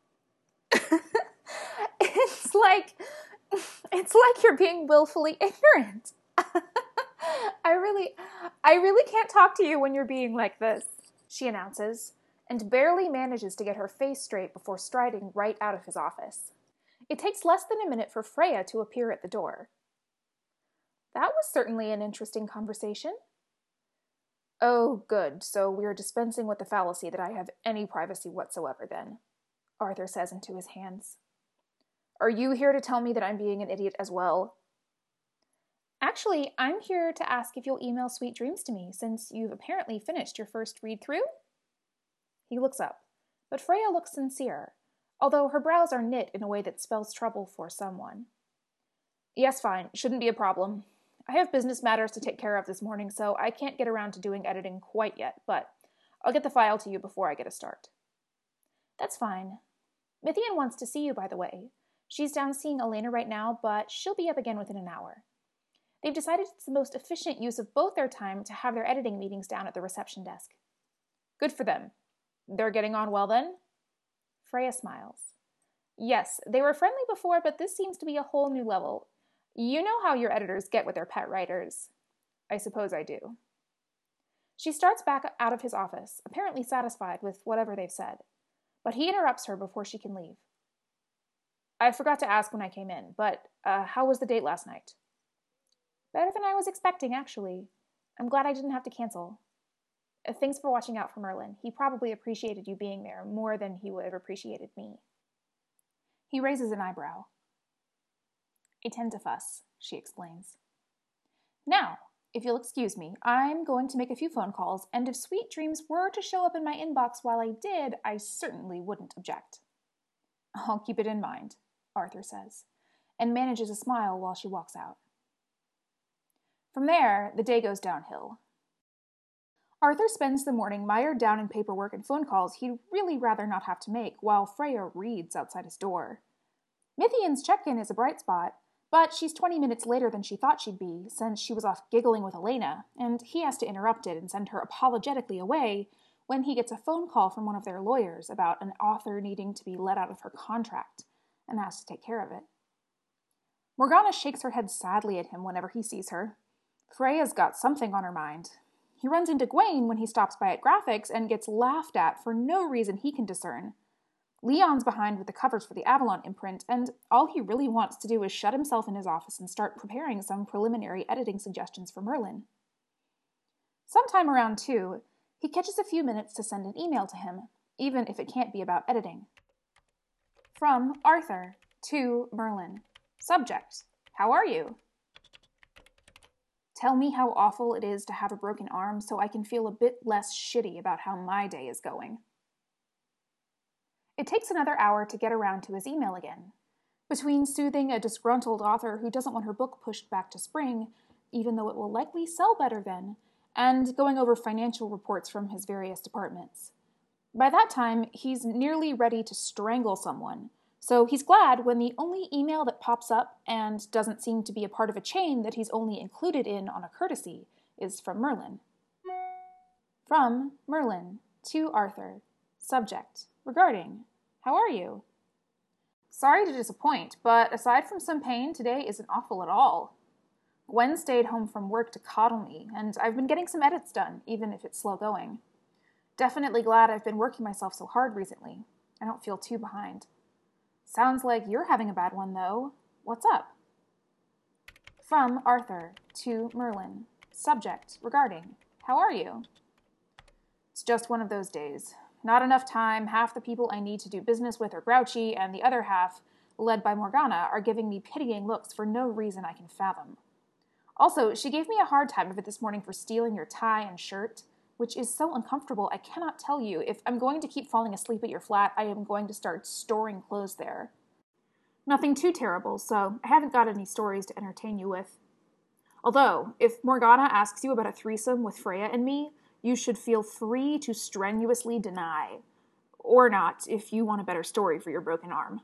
It's like you're being willfully ignorant. I really can't talk to you when you're being like this, she announces, and barely manages to get her face straight before striding right out of his office. It takes less than a minute for Freya to appear at the door. That was certainly an interesting conversation. Oh, good, so we're dispensing with the fallacy that I have any privacy whatsoever, then, Arthur says into his hands. Are you here to tell me that I'm being an idiot as well? Actually, I'm here to ask if you'll email Sweet Dreams to me, since you've apparently finished your first read-through. He looks up, but Freya looks sincere, although her brows are knit in a way that spells trouble for someone. Yes, fine, shouldn't be a problem. I have business matters to take care of this morning, so I can't get around to doing editing quite yet, but I'll get the file to you before I get a start. That's fine. Mythian wants to see you, by the way. She's down seeing Elena right now, but she'll be up again within an hour. They've decided it's the most efficient use of both their time to have their editing meetings down at the reception desk. Good for them. They're getting on well, then? Freya smiles. Yes, they were friendly before, but this seems to be a whole new level. You know how your editors get with their pet writers. I suppose I do. She starts back out of his office, apparently satisfied with whatever they've said, but he interrupts her before she can leave. I forgot to ask when I came in, but how was the date last night? Better than I was expecting, actually. I'm glad I didn't have to cancel. Thanks for watching out for Merlin. He probably appreciated you being there more than he would have appreciated me. He raises an eyebrow. I tend to fuss, she explains. Now, if you'll excuse me, I'm going to make a few phone calls, and if Sweet Dreams were to show up in my inbox while I did, I certainly wouldn't object. I'll keep it in mind, Arthur says, and manages a smile while she walks out. From there, the day goes downhill. Arthur spends the morning mired down in paperwork and phone calls he'd really rather not have to make, while Freya reads outside his door. Mithian's check-in is a bright spot, but she's 20 minutes later than she thought she'd be, since she was off giggling with Elena, and he has to interrupt it and send her apologetically away when he gets a phone call from one of their lawyers about an author needing to be let out of her contract, and has to take care of it. Morgana shakes her head sadly at him whenever he sees her. Freya's got something on her mind. He runs into Gwaine when he stops by at Graphics and gets laughed at for no reason he can discern. Leon's behind with the covers for the Avalon imprint, and all he really wants to do is shut himself in his office and start preparing some preliminary editing suggestions for Merlin. Sometime around 2, he catches a few minutes to send an email to him, even if it can't be about editing. From Arthur to Merlin. Subject: How are you? Tell me how awful it is to have a broken arm so I can feel a bit less shitty about how my day is going. It takes another hour to get around to his email again. Between soothing a disgruntled author who doesn't want her book pushed back to spring, even though it will likely sell better then, and going over financial reports from his various departments. By that time, he's nearly ready to strangle someone, so he's glad when the only email that pops up and doesn't seem to be a part of a chain that he's only included in on a courtesy is from Merlin. From Merlin to Arthur. Subject: Regarding: How are you? Sorry to disappoint, but aside from some pain, today isn't awful at all. Gwen stayed home from work to coddle me, and I've been getting some edits done, even if it's slow going. Definitely glad I've been working myself so hard recently. I don't feel too behind. Sounds like you're having a bad one, though. What's up? From Arthur to Merlin. Subject: Regarding: How are you? It's just one of those days. Not enough time, half the people I need to do business with are grouchy, and the other half, led by Morgana, are giving me pitying looks for no reason I can fathom. Also, she gave me a hard time of it this morning for stealing your tie and shirt, which is so uncomfortable I cannot tell you. If I'm going to keep falling asleep at your flat, I am going to start storing clothes there. Nothing too terrible, so I haven't got any stories to entertain you with. Although, if Morgana asks you about a threesome with Freya and me, you should feel free to strenuously deny. Or not, if you want a better story for your broken arm.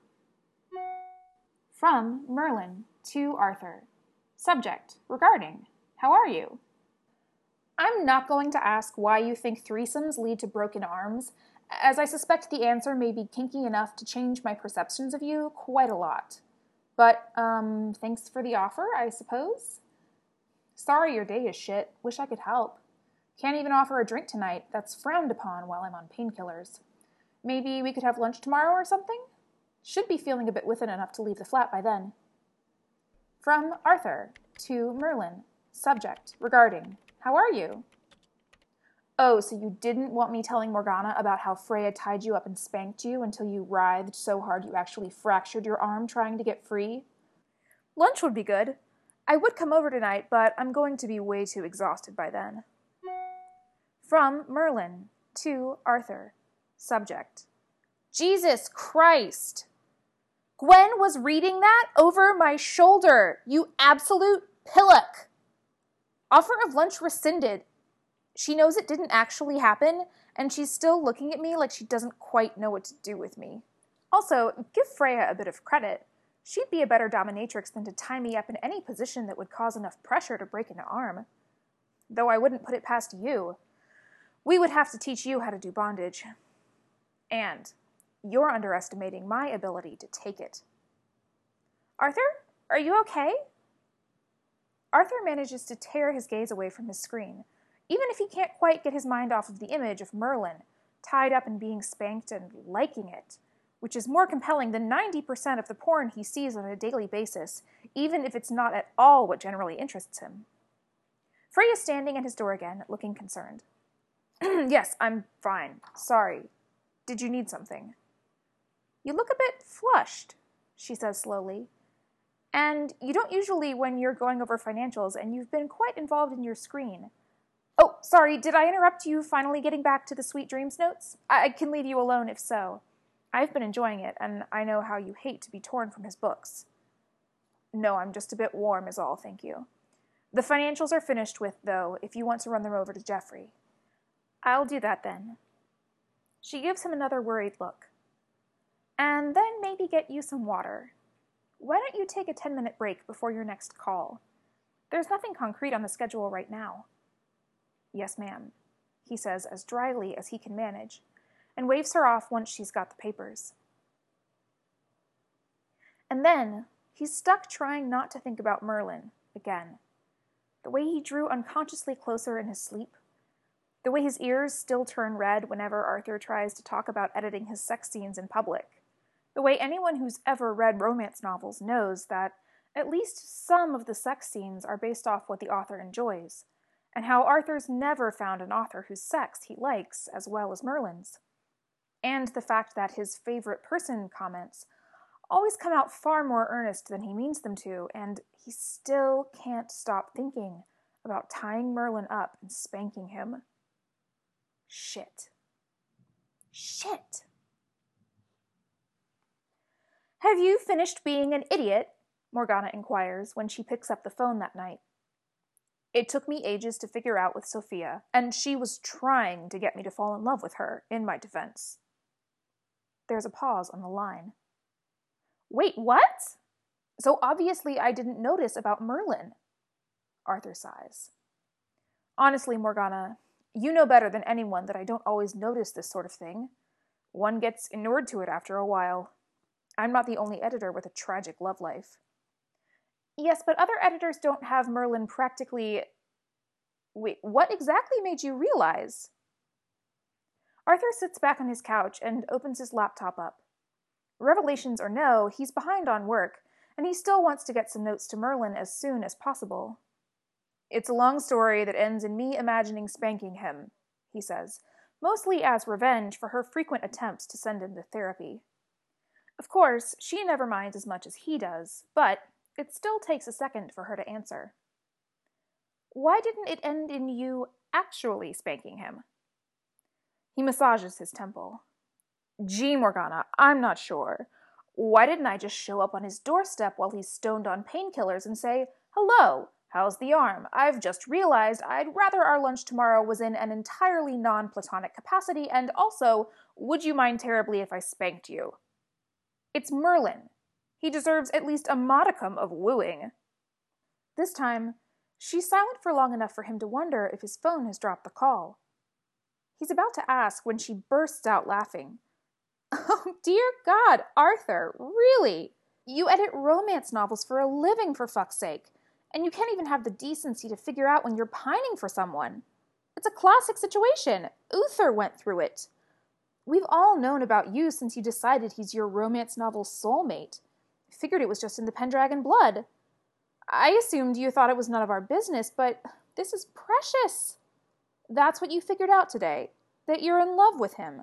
From Merlin to Arthur. Subject: Regarding: How are you? I'm not going to ask why you think threesomes lead to broken arms, as I suspect the answer may be kinky enough to change my perceptions of you quite a lot. But, thanks for the offer, I suppose? Sorry your day is shit. Wish I could help. Can't even offer a drink tonight. That's frowned upon while I'm on painkillers. Maybe we could have lunch tomorrow or something? Should be feeling a bit with it enough to leave the flat by then. From Arthur to Merlin. Subject: Regarding: How are you? Oh, so you didn't want me telling Morgana about how Freya tied you up and spanked you until you writhed so hard you actually fractured your arm trying to get free? Lunch would be good. I would come over tonight, but I'm going to be way too exhausted by then. From Merlin to Arthur. Subject: Jesus Christ! Gwen was reading that over my shoulder, you absolute pillock! Offer of lunch rescinded. She knows it didn't actually happen, and she's still looking at me like she doesn't quite know what to do with me. Also, give Freya a bit of credit. She'd be a better dominatrix than to tie me up in any position that would cause enough pressure to break an arm. Though I wouldn't put it past you. We would have to teach you how to do bondage. And you're underestimating my ability to take it. Arthur, are you okay? Arthur manages to tear his gaze away from his screen, even if he can't quite get his mind off of the image of Merlin, tied up and being spanked and liking it, which is more compelling than 90% of the porn he sees on a daily basis, even if it's not at all what generally interests him. Freya's standing at his door again, looking concerned. Yes, I'm fine. Sorry. Did you need something? You look a bit flushed, she says slowly. And you don't usually when you're going over financials, and you've been quite involved in your screen. Oh, sorry, did I interrupt you finally getting back to the Sweet Dreams notes? I can leave you alone if so. I've been enjoying it, and I know how you hate to be torn from his books. No, I'm just a bit warm is all, thank you. The financials are finished with, though, if you want to run them over to Jeffrey. I'll do that then. She gives him another worried look. And then maybe get you some water. Why don't you take a 10-minute break before your next call? There's nothing concrete on the schedule right now. Yes, ma'am, he says as dryly as he can manage, and waves her off once she's got the papers. And then he's stuck trying not to think about Merlin again. The way he drew unconsciously closer in his sleep, the way his ears still turn red whenever Arthur tries to talk about editing his sex scenes in public, the way anyone who's ever read romance novels knows that at least some of the sex scenes are based off what the author enjoys, and how Arthur's never found an author whose sex he likes as well as Merlin's. And the fact that his favorite person comments always come out far more earnest than he means them to, and he still can't stop thinking about tying Merlin up and spanking him. Shit. Shit. Have you finished being an idiot? Morgana inquires when she picks up the phone that night. It took me ages to figure out with Sophia, and she was trying to get me to fall in love with her, in my defense. There's a pause on the line. Wait, what? So obviously I didn't notice about Merlin. Arthur sighs. Honestly, Morgana, you know better than anyone that I don't always notice this sort of thing. One gets inured to it after a while. I'm not the only editor with a tragic love life. Yes, but other editors don't have Merlin practically... Wait, what exactly made you realize? Arthur sits back on his couch and opens his laptop up. Revelations or no, he's behind on work, and he still wants to get some notes to Merlin as soon as possible. It's a long story that ends in me imagining spanking him, he says, mostly as revenge for her frequent attempts to send him to therapy. Of course, she never minds as much as he does, but it still takes a second for her to answer. Why didn't it end in you actually spanking him? He massages his temple. Gee, Morgana, I'm not sure. Why didn't I just show up on his doorstep while he's stoned on painkillers and say, "Hello, how's the arm? I've just realized I'd rather our lunch tomorrow was in an entirely non-platonic capacity, and also, would you mind terribly if I spanked you?" It's Merlin. He deserves at least a modicum of wooing. This time, she's silent for long enough for him to wonder if his phone has dropped the call. He's about to ask when she bursts out laughing. Oh, dear God, Arthur, really? You edit romance novels for a living, for fuck's sake, and you can't even have the decency to figure out when you're pining for someone. It's a classic situation. Uther went through it. We've all known about you since you decided he's your romance novel soulmate. Figured it was just in the Pendragon blood. I assumed you thought it was none of our business, but this is precious. That's what you figured out today, that you're in love with him.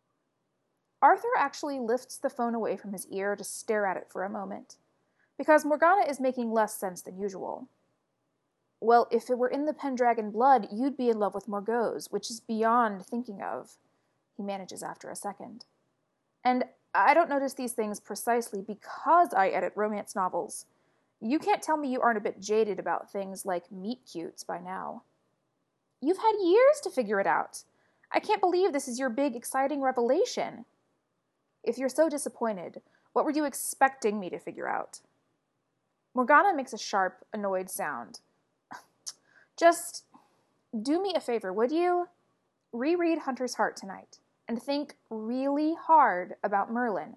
Arthur actually lifts the phone away from his ear to stare at it for a moment, because Morgana is making less sense than usual. Well, if it were in the Pendragon blood, you'd be in love with Morgause, which is beyond thinking of, he manages after a second. And I don't notice these things precisely because I edit romance novels. You can't tell me you aren't a bit jaded about things like meet-cutes by now. You've had years to figure it out. I can't believe this is your big, exciting revelation. If you're so disappointed, what were you expecting me to figure out? Morgana makes a sharp, annoyed sound. Just do me a favor, would you? Reread Hunter's Heart tonight, and think really hard about Merlin.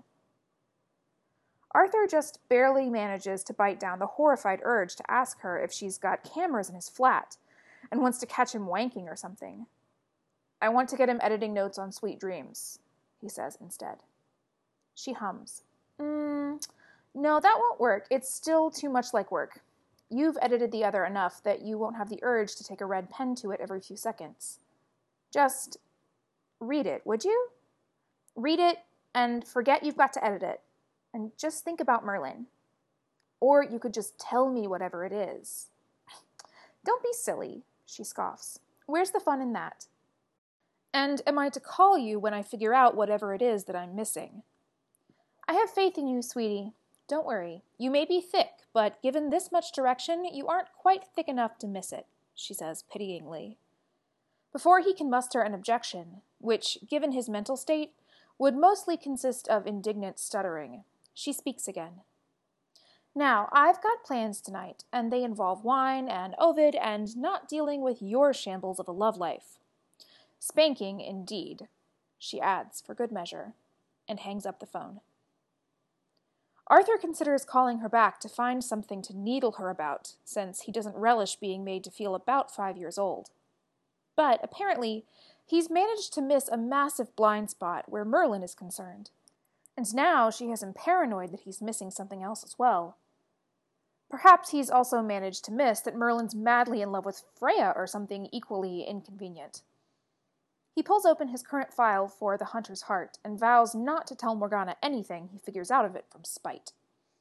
Arthur just barely manages to bite down the horrified urge to ask her if she's got cameras in his flat, and wants to catch him wanking or something. I want to get him editing notes on Sweet Dreams, he says instead. She hums. No, that won't work. It's still too much like work. You've edited the other enough that you won't have the urge to take a red pen to it every few seconds. Just read it, would you? Read it and forget you've got to edit it. And just think about Merlin. Or you could just tell me whatever it is. Don't be silly, she scoffs. Where's the fun in that? And am I to call you when I figure out whatever it is that I'm missing? I have faith in you, sweetie. don't worry. You may be thick, but given this much direction, you aren't quite thick enough to miss it, she says pityingly. Before he can muster an objection, which, given his mental state, would mostly consist of indignant stuttering, she speaks again. Now, I've got plans tonight, and they involve wine and Ovid and not dealing with your shambles of a love life. Spanking, indeed, she adds for good measure, and hangs up the phone. Arthur considers calling her back to find something to needle her about, since he doesn't relish being made to feel about 5 years old. But, apparently, he's managed to miss a massive blind spot where Merlin is concerned. And now she has him paranoid that he's missing something else as well. Perhaps he's also managed to miss that Merlin's madly in love with Freya or something equally inconvenient. He pulls open his current file for The Hunter's Heart and vows not to tell Morgana anything he figures out of it from spite.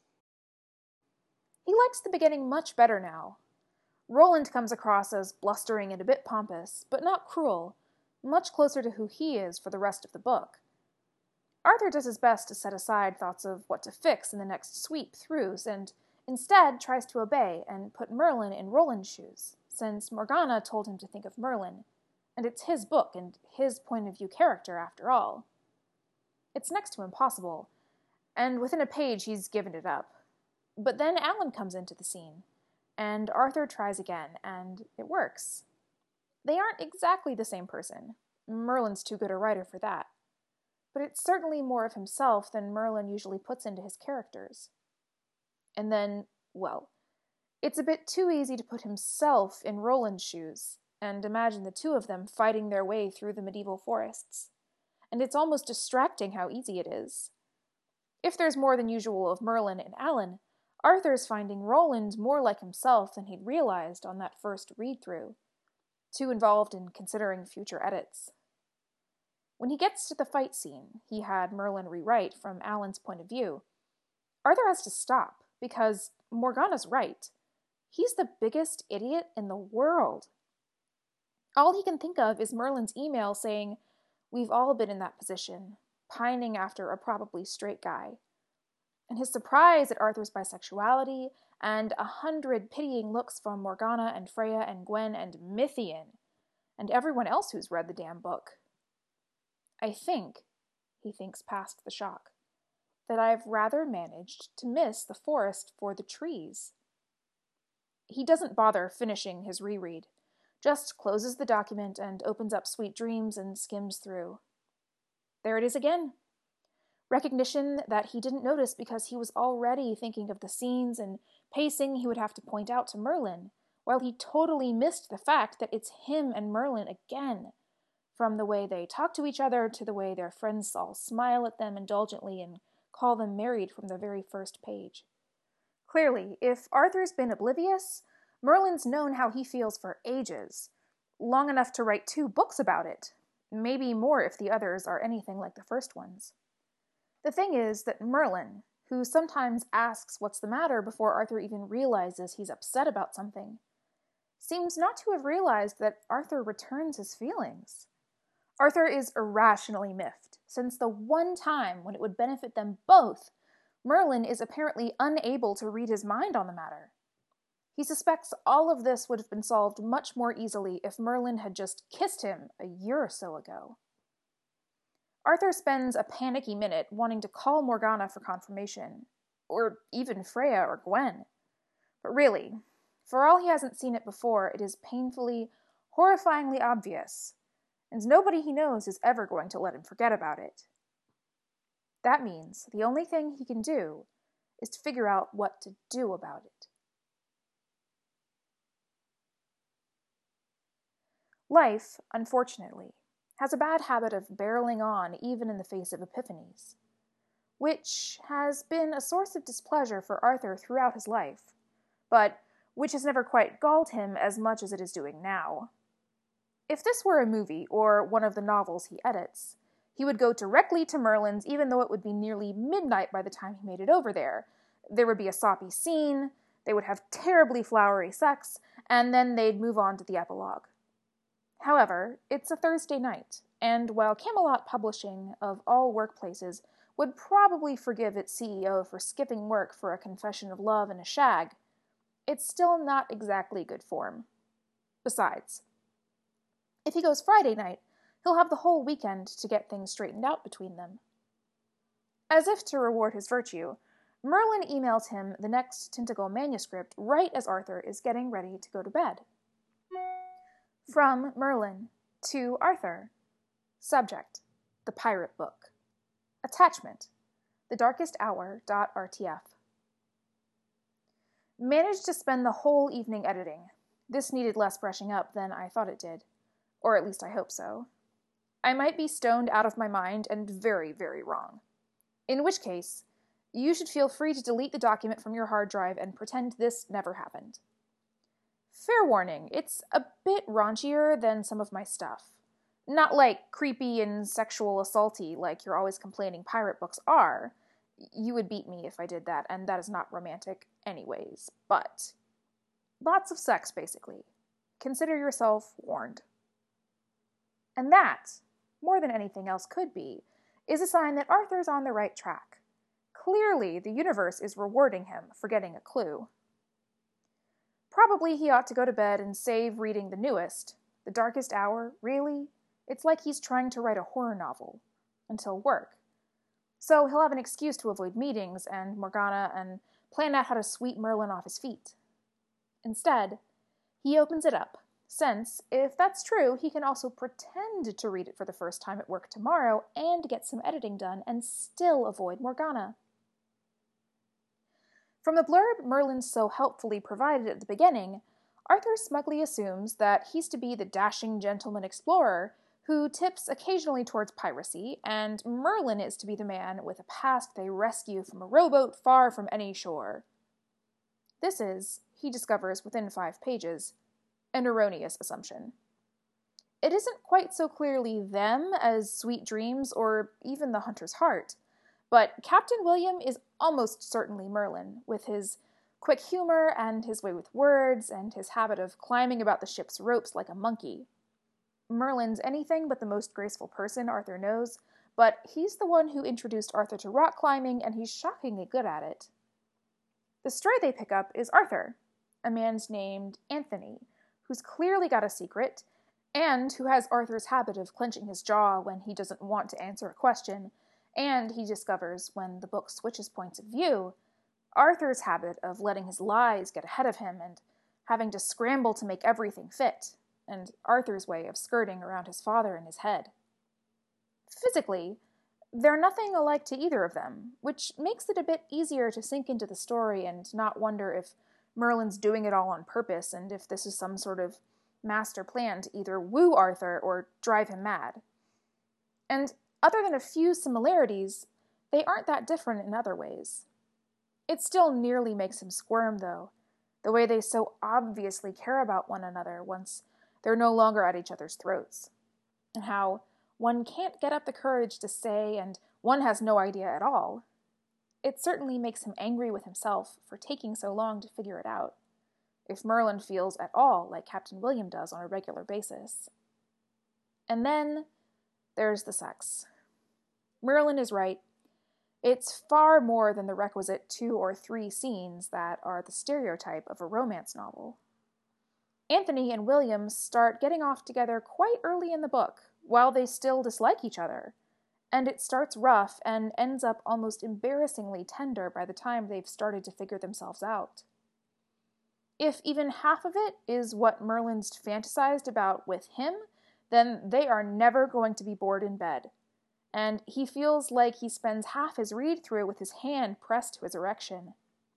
He likes the beginning much better now. Roland comes across as blustering and a bit pompous, but not cruel, much closer to who he is for the rest of the book. Arthur does his best to set aside thoughts of what to fix in the next sweep-throughs, and instead tries to obey and put Merlin in Roland's shoes, since Morgana told him to think of Merlin, and it's his book and his point-of-view character after all. It's next to impossible, and within a page he's given it up. But then Alan comes into the scene, and Arthur tries again, and it works. They aren't exactly the same person. Merlin's too good a writer for that. But it's certainly more of himself than Merlin usually puts into his characters. And then, well, it's a bit too easy to put himself in Roland's shoes and imagine the two of them fighting their way through the medieval forests. And it's almost distracting how easy it is. If there's more than usual of Merlin and Alan, Arthur's finding Roland more like himself than he'd realized on that first read-through, too involved in considering future edits. When he gets to the fight scene he had Merlin rewrite from Alan's point of view, Arthur has to stop, because Morgana's right. He's the biggest idiot in the world. All he can think of is Merlin's email saying, "We've all been in that position, pining after a probably straight guy." And his surprise at Arthur's bisexuality, and 100 pitying looks from Morgana and Freya and Gwen and Mythian, and everyone else who's read the damn book. I think, he thinks past the shock, that I've rather managed to miss the forest for the trees. He doesn't bother finishing his reread, just closes the document and opens up Sweet Dreams and skims through. There it is again. Recognition that he didn't notice because he was already thinking of the scenes and pacing he would have to point out to Merlin, while he totally missed the fact that it's him and Merlin again, from the way they talk to each other to the way their friends all smile at them indulgently and call them married from the very first page. Clearly, if Arthur's been oblivious, Merlin's known how he feels for ages, long enough to write 2 books about it, maybe more if the others are anything like the first ones. The thing is that Merlin, who sometimes asks what's the matter before Arthur even realizes he's upset about something, seems not to have realized that Arthur returns his feelings. Arthur is irrationally miffed, since the one time when it would benefit them both, Merlin is apparently unable to read his mind on the matter. He suspects all of this would have been solved much more easily if Merlin had just kissed him a year or so ago. Arthur spends a panicky minute wanting to call Morgana for confirmation, or even Freya or Gwen. But really, for all he hasn't seen it before, it is painfully, horrifyingly obvious, and nobody he knows is ever going to let him forget about it. That means the only thing he can do is to figure out what to do about it. Life, unfortunately, has a bad habit of barreling on even in the face of epiphanies, which has been a source of displeasure for Arthur throughout his life, but which has never quite galled him as much as it is doing now. If this were a movie, or one of the novels he edits, he would go directly to Merlin's even though it would be nearly midnight by the time he made it over there. There would be a soppy scene, they would have terribly flowery sex, and then they'd move on to the epilogue. However, it's a Thursday night, and while Camelot Publishing, of all workplaces, would probably forgive its CEO for skipping work for a confession of love and a shag, it's still not exactly good form. Besides, if he goes Friday night, he'll have the whole weekend to get things straightened out between them. As if to reward his virtue, Merlin emails him the next Tintagel manuscript right as Arthur is getting ready to go to bed. From Merlin to Arthur. Subject: The Pirate Book. Attachment: thedarkesthour.rtf. Managed to spend the whole evening editing. This needed less brushing up than I thought it did. Or at least I hope so. I might be stoned out of my mind and very, very wrong. In which case, you should feel free to delete the document from your hard drive and pretend this never happened. Fair warning, it's a bit raunchier than some of my stuff. Not like creepy and sexual assaulty like you're always complaining pirate books are. You would beat me if I did that, and that is not romantic anyways. But lots of sex, basically. Consider yourself warned. And that, more than anything else could be, is a sign that Arthur's on the right track. Clearly, the universe is rewarding him for getting a clue. Probably he ought to go to bed and save reading the newest. The Darkest Hour, really? It's like he's trying to write a horror novel. Until work. So he'll have an excuse to avoid meetings and Morgana and plan out how to sweep Merlin off his feet. Instead, he opens it up, since, if that's true, he can also pretend to read it for the first time at work tomorrow and get some editing done and still avoid Morgana. From the blurb Merlin so helpfully provided at the beginning, Arthur smugly assumes that he's to be the dashing gentleman explorer who tips occasionally towards piracy, and Merlin is to be the man with a past they rescue from a rowboat far from any shore. This is, he discovers within 5 pages, an erroneous assumption. It isn't quite so clearly them as Sweet Dreams or even the Hunter's Heart, but Captain William is almost certainly Merlin, with his quick humor and his way with words and his habit of climbing about the ship's ropes like a monkey. Merlin's anything but the most graceful person Arthur knows, but he's the one who introduced Arthur to rock climbing, and he's shockingly good at it. The stray they pick up is Arthur, a man named Anthony, who's clearly got a secret, and who has Arthur's habit of clenching his jaw when he doesn't want to answer a question, and he discovers, when the book switches points of view, Arthur's habit of letting his lies get ahead of him and having to scramble to make everything fit, and Arthur's way of skirting around his father in his head. Physically, they're nothing alike to either of them, which makes it a bit easier to sink into the story and not wonder if Merlin's doing it all on purpose and if this is some sort of master plan to either woo Arthur or drive him mad. And other than a few similarities, they aren't that different in other ways. It still nearly makes him squirm, though, the way they so obviously care about one another once they're no longer at each other's throats, and how one can't get up the courage to say and one has no idea at all. It certainly makes him angry with himself for taking so long to figure it out, if Merlin feels at all like Captain William does on a regular basis. And then there's the sex. Merlin is right. It's far more than the requisite 2 or 3 scenes that are the stereotype of a romance novel. Anthony and William start getting off together quite early in the book, while they still dislike each other, and it starts rough and ends up almost embarrassingly tender by the time they've started to figure themselves out. If even half of it is what Merlin's fantasized about with him, then they are never going to be bored in bed, and he feels like he spends half his read-through with his hand pressed to his erection.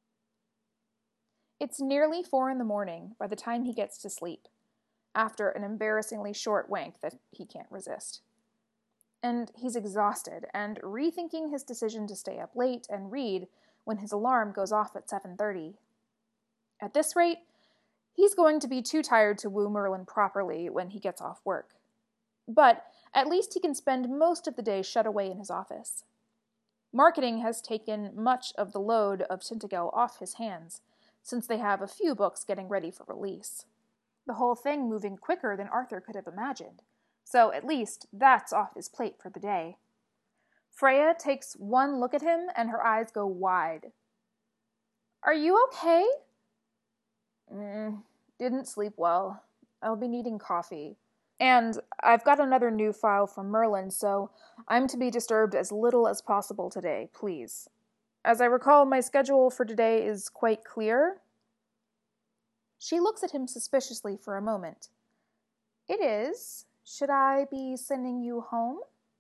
It's nearly 4 a.m. by the time he gets to sleep, after an embarrassingly short wank that he can't resist. And he's exhausted and rethinking his decision to stay up late and read when his alarm goes off at 7:30. At this rate, he's going to be too tired to woo Merlin properly when he gets off work. But at least he can spend most of the day shut away in his office. Marketing has taken much of the load of Tintagel off his hands, since they have a few books getting ready for release. The whole thing moving quicker than Arthur could have imagined, So at least that's off his plate for the day. Freya takes one look at him and her eyes go wide. Are you okay? Didn't sleep well. I'll be needing coffee. And I've got another new file from Merlin, so I'm to be disturbed as little as possible today, please. As I recall, my schedule for today is quite clear. She looks at him suspiciously for a moment. It is. Should I be sending you home?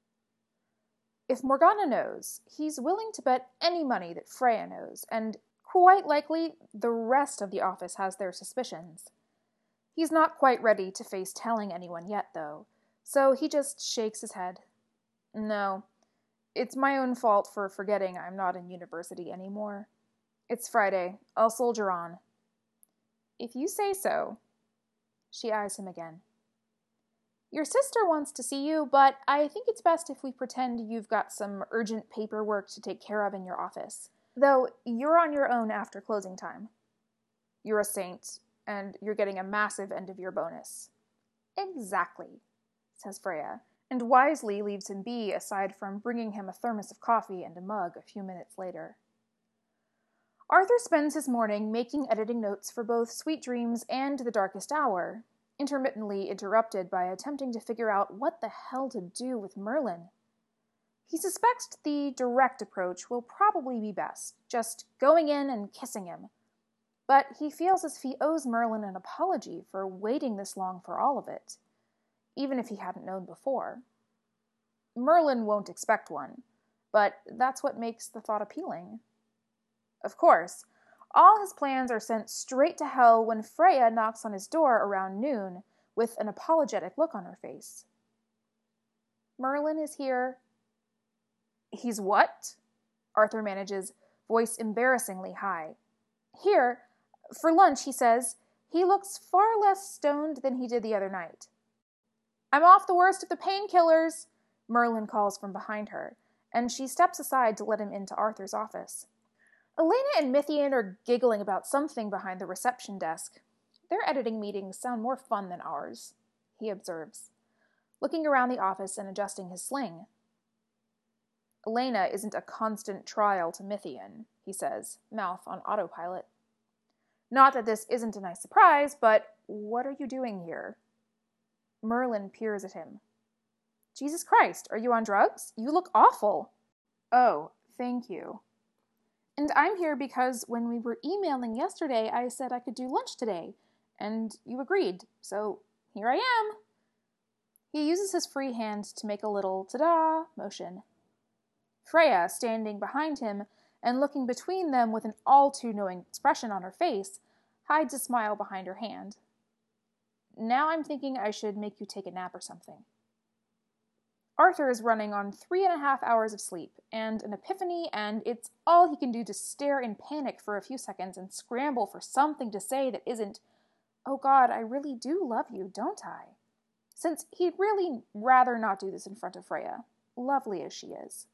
If Morgana knows, he's willing to bet any money that Freya knows, and quite likely the rest of the office has their suspicions. He's not quite ready to face telling anyone yet, though, so he just shakes his head. No, it's my own fault for forgetting I'm not in university anymore. It's Friday. I'll soldier on. If you say so. She eyes him again. Your sister wants to see you, but I think it's best if we pretend you've got some urgent paperwork to take care of in your office. Though you're on your own after closing time. You're a saint, and you're getting a massive end-of-year bonus. Exactly, says Freya, and wisely leaves him be aside from bringing him a thermos of coffee and a mug a few minutes later. Arthur spends his morning making editing notes for both Sweet Dreams and The Darkest Hour, intermittently interrupted by attempting to figure out what the hell to do with Merlin. He suspects the direct approach will probably be best, just going in and kissing him. But he feels as if he owes Merlin an apology for waiting this long for all of it, even if he hadn't known before. Merlin won't expect one, but that's what makes the thought appealing. Of course, all his plans are sent straight to hell when Freya knocks on his door around noon with an apologetic look on her face. Merlin is here. He's what? Arthur manages, voice embarrassingly high. Here, for lunch, he says. He looks far less stoned than he did the other night. I'm off the worst of the painkillers, Merlin calls from behind her, and she steps aside to let him into Arthur's office. Elena and Mithian are giggling about something behind the reception desk. Their editing meetings sound more fun than ours, he observes, looking around the office and adjusting his sling. Elena isn't a constant trial to Mithian, he says, mouth on autopilot. Not that this isn't a nice surprise, but what are you doing here? Merlin peers at him. Jesus Christ, are you on drugs? You look awful. Oh, thank you. And I'm here because when we were emailing yesterday, I said I could do lunch today, and you agreed, so here I am. He uses his free hand to make a little ta-da motion. Freya, standing behind him and looking between them with an all-too-knowing expression on her face, hides a smile behind her hand. Now I'm thinking I should make you take a nap or something. Arthur is running on 3.5 hours of sleep and an epiphany, and it's all he can do to stare in panic for a few seconds and scramble for something to say that isn't, "Oh God, I really do love you, don't I?" Since he'd really rather not do this in front of Freya, lovely as she is.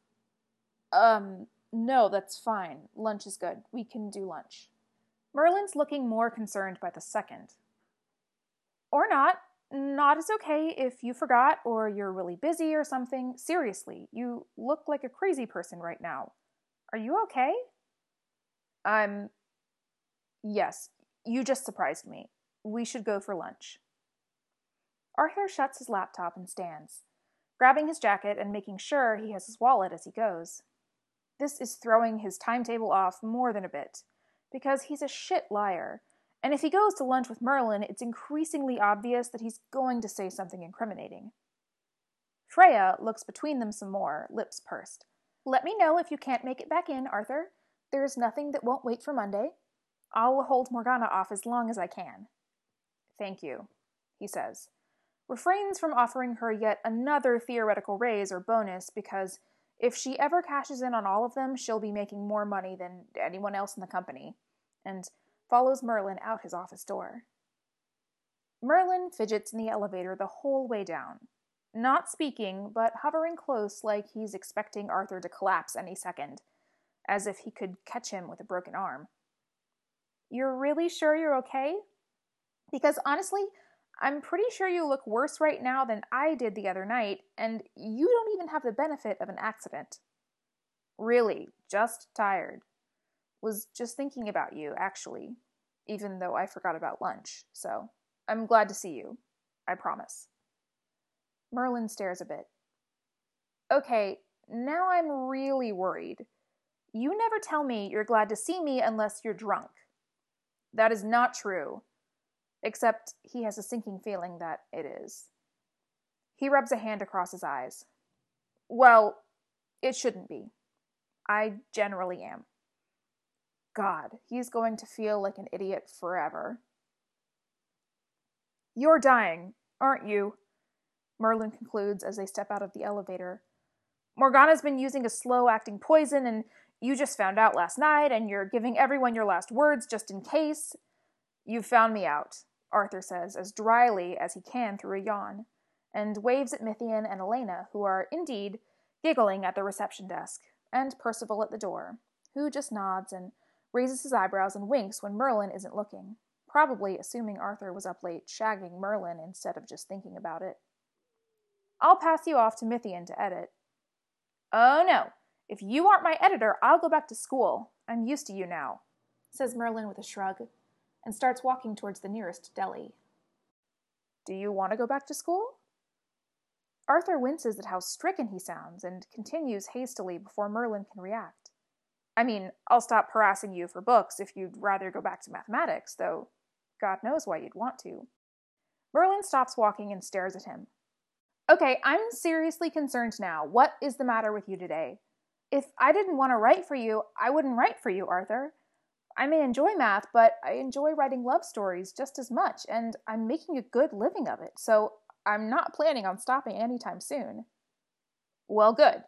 No, that's fine. Lunch is good. We can do lunch. Merlin's looking more concerned by the second. Or not. Not is okay if you forgot or you're really busy or something. Seriously, you look like a crazy person right now. Are you okay? Yes, you just surprised me. We should go for lunch. Arthur shuts his laptop and stands, grabbing his jacket and making sure he has his wallet as he goes. This is throwing his timetable off more than a bit, because he's a shit liar. And if he goes to lunch with Merlin, it's increasingly obvious that he's going to say something incriminating. Freya looks between them some more, lips pursed. Let me know if you can't make it back in, Arthur. There's nothing that won't wait for Monday. I'll hold Morgana off as long as I can. Thank you, he says. Refrains from offering her yet another theoretical raise or bonus because if she ever cashes in on all of them, she'll be making more money than anyone else in the company. And follows Merlin out his office door. Merlin fidgets in the elevator the whole way down, not speaking, but hovering close like he's expecting Arthur to collapse any second, as if he could catch him with a broken arm. You're really sure you're okay? Because honestly, I'm pretty sure you look worse right now than I did the other night, and you don't even have the benefit of an accident. Really, just tired. Was just thinking about you, actually, even though I forgot about lunch, so I'm glad to see you. I promise. Merlin stares a bit. Okay, now I'm really worried. You never tell me you're glad to see me unless you're drunk. That is not true. Except he has a sinking feeling that it is. He rubs a hand across his eyes. Well, it shouldn't be. I generally am. God, he's going to feel like an idiot forever. You're dying, aren't you? Merlin concludes as they step out of the elevator. Morgana's been using a slow-acting poison, and you just found out last night, and you're giving everyone your last words just in case. You've found me out, Arthur says as dryly as he can through a yawn, and waves at Mithian and Elena, who are, indeed, giggling at the reception desk, and Percival at the door, who just nods and raises his eyebrows and winks when Merlin isn't looking, probably assuming Arthur was up late shagging Merlin instead of just thinking about it. I'll pass you off to Mithian to edit. Oh no, if you aren't my editor, I'll go back to school. I'm used to you now, says Merlin with a shrug, and starts walking towards the nearest deli. Do you want to go back to school? Arthur winces at how stricken he sounds and continues hastily before Merlin can react. I mean, I'll stop harassing you for books if you'd rather go back to mathematics, though God knows why you'd want to. Merlin stops walking and stares at him. Okay, I'm seriously concerned now. What is the matter with you today? If I didn't want to write for you, I wouldn't write for you, Arthur. I may enjoy math, but I enjoy writing love stories just as much, and I'm making a good living of it, so I'm not planning on stopping anytime soon. Well, good.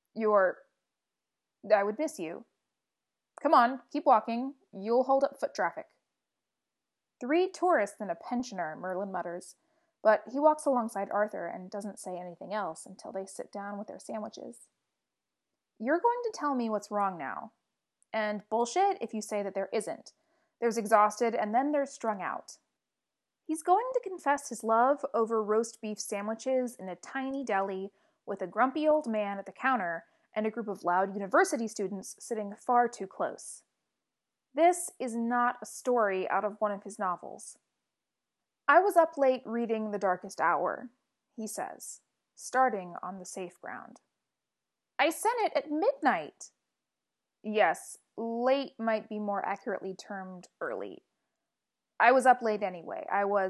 I would miss you. Come on, keep walking. You'll hold up foot traffic. 3 tourists and a pensioner, Merlin mutters, but he walks alongside Arthur and doesn't say anything else until they sit down with their sandwiches. You're going to tell me what's wrong now. And bullshit if you say that there isn't. There's exhausted and then there's strung out. He's going to confess his love over roast beef sandwiches in a tiny deli with a grumpy old man at the counter and a group of loud university students sitting far too close. This is not a story out of one of his novels. I was up late reading The Darkest Hour, he says, starting on the safe ground. I sent it at midnight. Yes, late might be more accurately termed early. I was up late anyway.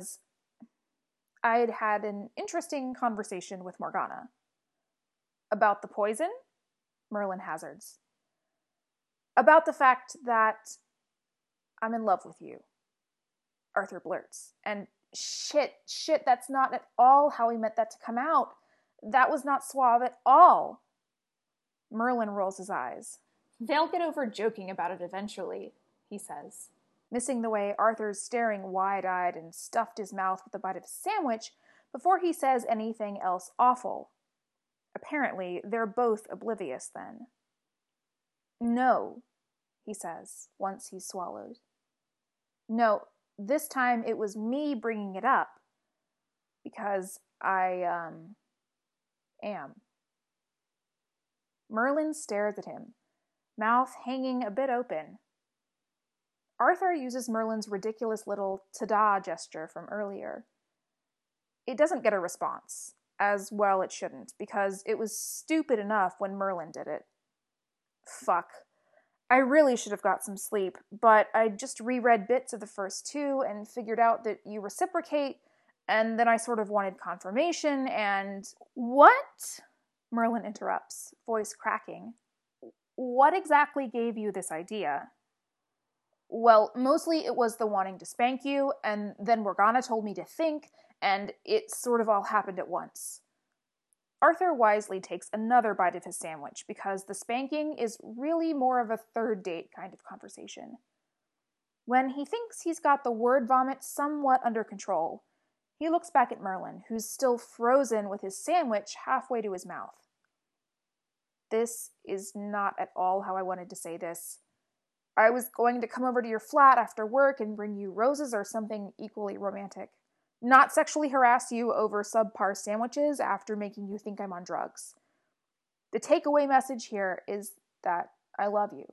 I'd had an interesting conversation with Morgana. About the poison? Merlin hazards. About the fact that I'm in love with you, Arthur blurts. And shit, that's not at all how he meant that to come out. That was not suave at all. Merlin rolls his eyes. They'll get over joking about it eventually, he says, missing the way Arthur's staring wide-eyed and stuffed his mouth with a bite of his sandwich before he says anything else awful. Apparently, they're both oblivious then. No, he says, once he's swallowed. No, this time it was me bringing it up. Because I, am. Merlin stares at him, mouth hanging a bit open. Arthur uses Merlin's ridiculous little ta-da gesture from earlier. It doesn't get a response. As well it shouldn't, because it was stupid enough when Merlin did it. Fuck. I really should have got some sleep, but I just reread bits of the first 2 and figured out that you reciprocate, and then I sort of wanted confirmation, and... What? Merlin interrupts, voice cracking. What exactly gave you this idea? Well, mostly it was the wanting to spank you, and then Morgana told me to think, and it sort of all happened at once. Arthur wisely takes another bite of his sandwich, because the spanking is really more of a third date kind of conversation. When he thinks he's got the word vomit somewhat under control, he looks back at Merlin, who's still frozen with his sandwich halfway to his mouth. This is not at all how I wanted to say this. I was going to come over to your flat after work and bring you roses or something equally romantic. Not sexually harass you over subpar sandwiches after making you think I'm on drugs. The takeaway message here is that I love you.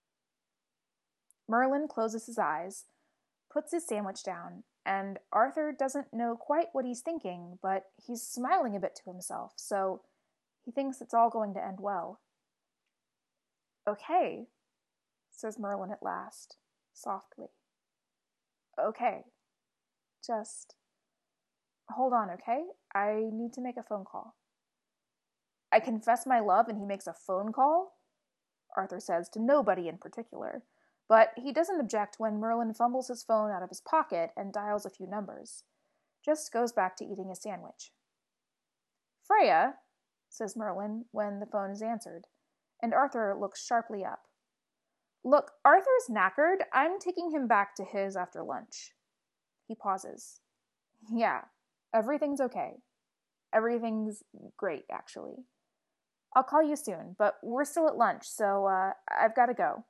Merlin closes his eyes, puts his sandwich down, and Arthur doesn't know quite what he's thinking, but he's smiling a bit to himself, so he thinks it's all going to end well. Okay, says Merlin at last, softly. Okay, just hold on, okay? I need to make a phone call. I confess my love and he makes a phone call? Arthur says to nobody in particular, but he doesn't object when Merlin fumbles his phone out of his pocket and dials a few numbers. Just goes back to eating his sandwich. Freya, says Merlin when the phone is answered, and Arthur looks sharply up. Look, Arthur's knackered. I'm taking him back to his after lunch. He pauses. Yeah, everything's okay. Everything's great, actually. I'll call you soon, but we're still at lunch, so I've got to go.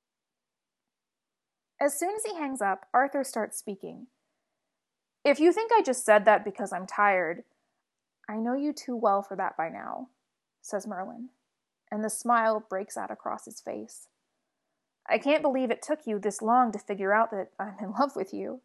As soon as he hangs up, Arthur starts speaking. If you think I just said that because I'm tired, I know you too well for that by now, says Merlin, and the smile breaks out across his face. I can't believe it took you this long to figure out that I'm in love with you.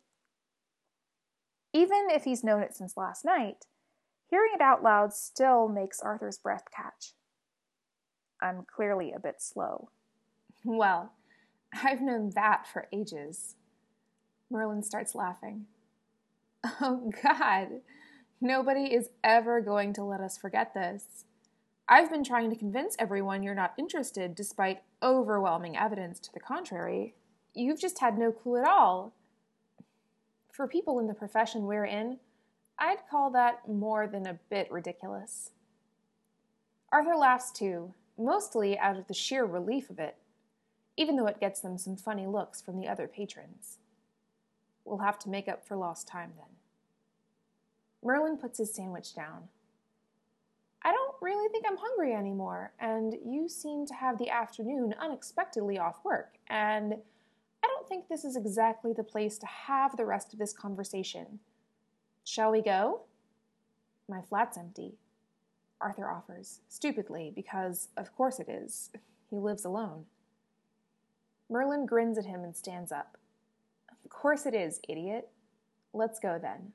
Even if he's known it since last night, hearing it out loud still makes Arthur's breath catch. I'm clearly a bit slow. Well, I've known that for ages. Merlin starts laughing. Oh, God, nobody is ever going to let us forget this. I've been trying to convince everyone you're not interested despite overwhelming evidence to the contrary. You've just had no clue at all. For people in the profession we're in, I'd call that more than a bit ridiculous. Arthur laughs too, mostly out of the sheer relief of it, even though it gets them some funny looks from the other patrons. We'll have to make up for lost time then. Merlin puts his sandwich down. I don't really think I'm hungry anymore, and you seem to have the afternoon unexpectedly off work, and I don't think this is exactly the place to have the rest of this conversation. Shall we go? My flat's empty, Arthur offers, stupidly, because of course it is. He lives alone. Merlin grins at him and stands up. Of course it is, idiot. Let's go then.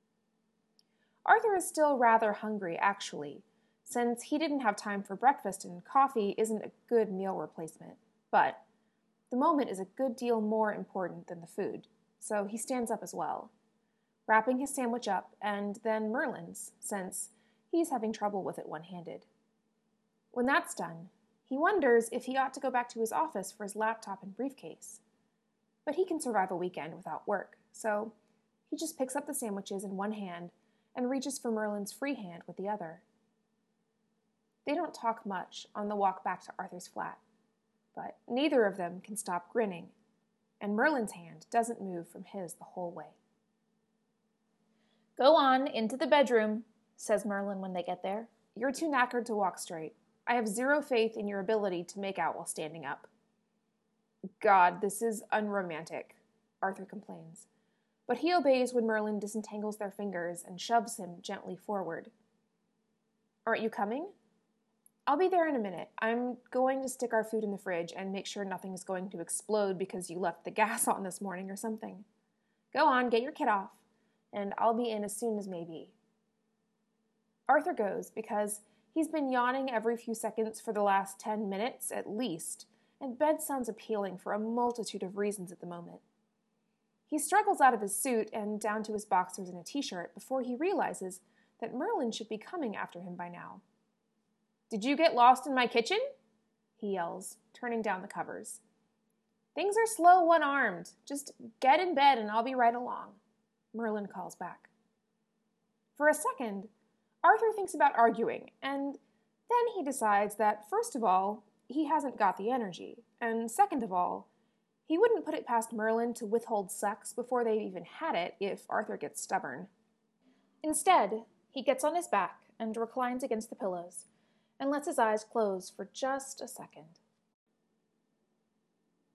Arthur is still rather hungry, actually, since he didn't have time for breakfast and coffee isn't a good meal replacement. But the moment is a good deal more important than the food, so he stands up as well, wrapping his sandwich up and then Merlin's, since he's having trouble with it one-handed. When that's done, he wonders if he ought to go back to his office for his laptop and briefcase. But he can survive a weekend without work, so he just picks up the sandwiches in one hand and reaches for Merlin's free hand with the other. They don't talk much on the walk back to Arthur's flat, but neither of them can stop grinning, and Merlin's hand doesn't move from his the whole way. Go on, into the bedroom, says Merlin when they get there. You're too knackered to walk straight. I have zero faith in your ability to make out while standing up. God, this is unromantic, Arthur complains, but he obeys when Merlin disentangles their fingers and shoves him gently forward. Aren't you coming? I'll be there in a minute. I'm going to stick our food in the fridge and make sure nothing is going to explode because you left the gas on this morning or something. Go on, get your kit off, and I'll be in as soon as may be. Arthur goes because he's been yawning every few seconds for the last 10 minutes at least, and bed sounds appealing for a multitude of reasons at the moment. He struggles out of his suit and down to his boxers and a t-shirt before he realizes that Merlin should be coming after him by now. Did you get lost in my kitchen? He yells, turning down the covers. Things are slow one-armed. Just get in bed and I'll be right along, Merlin calls back. For a second, Arthur thinks about arguing, and then he decides that, first of all, he hasn't got the energy, and second of all, he wouldn't put it past Merlin to withhold sex before they've even had it if Arthur gets stubborn. Instead, he gets on his back and reclines against the pillows, and lets his eyes close for just a second.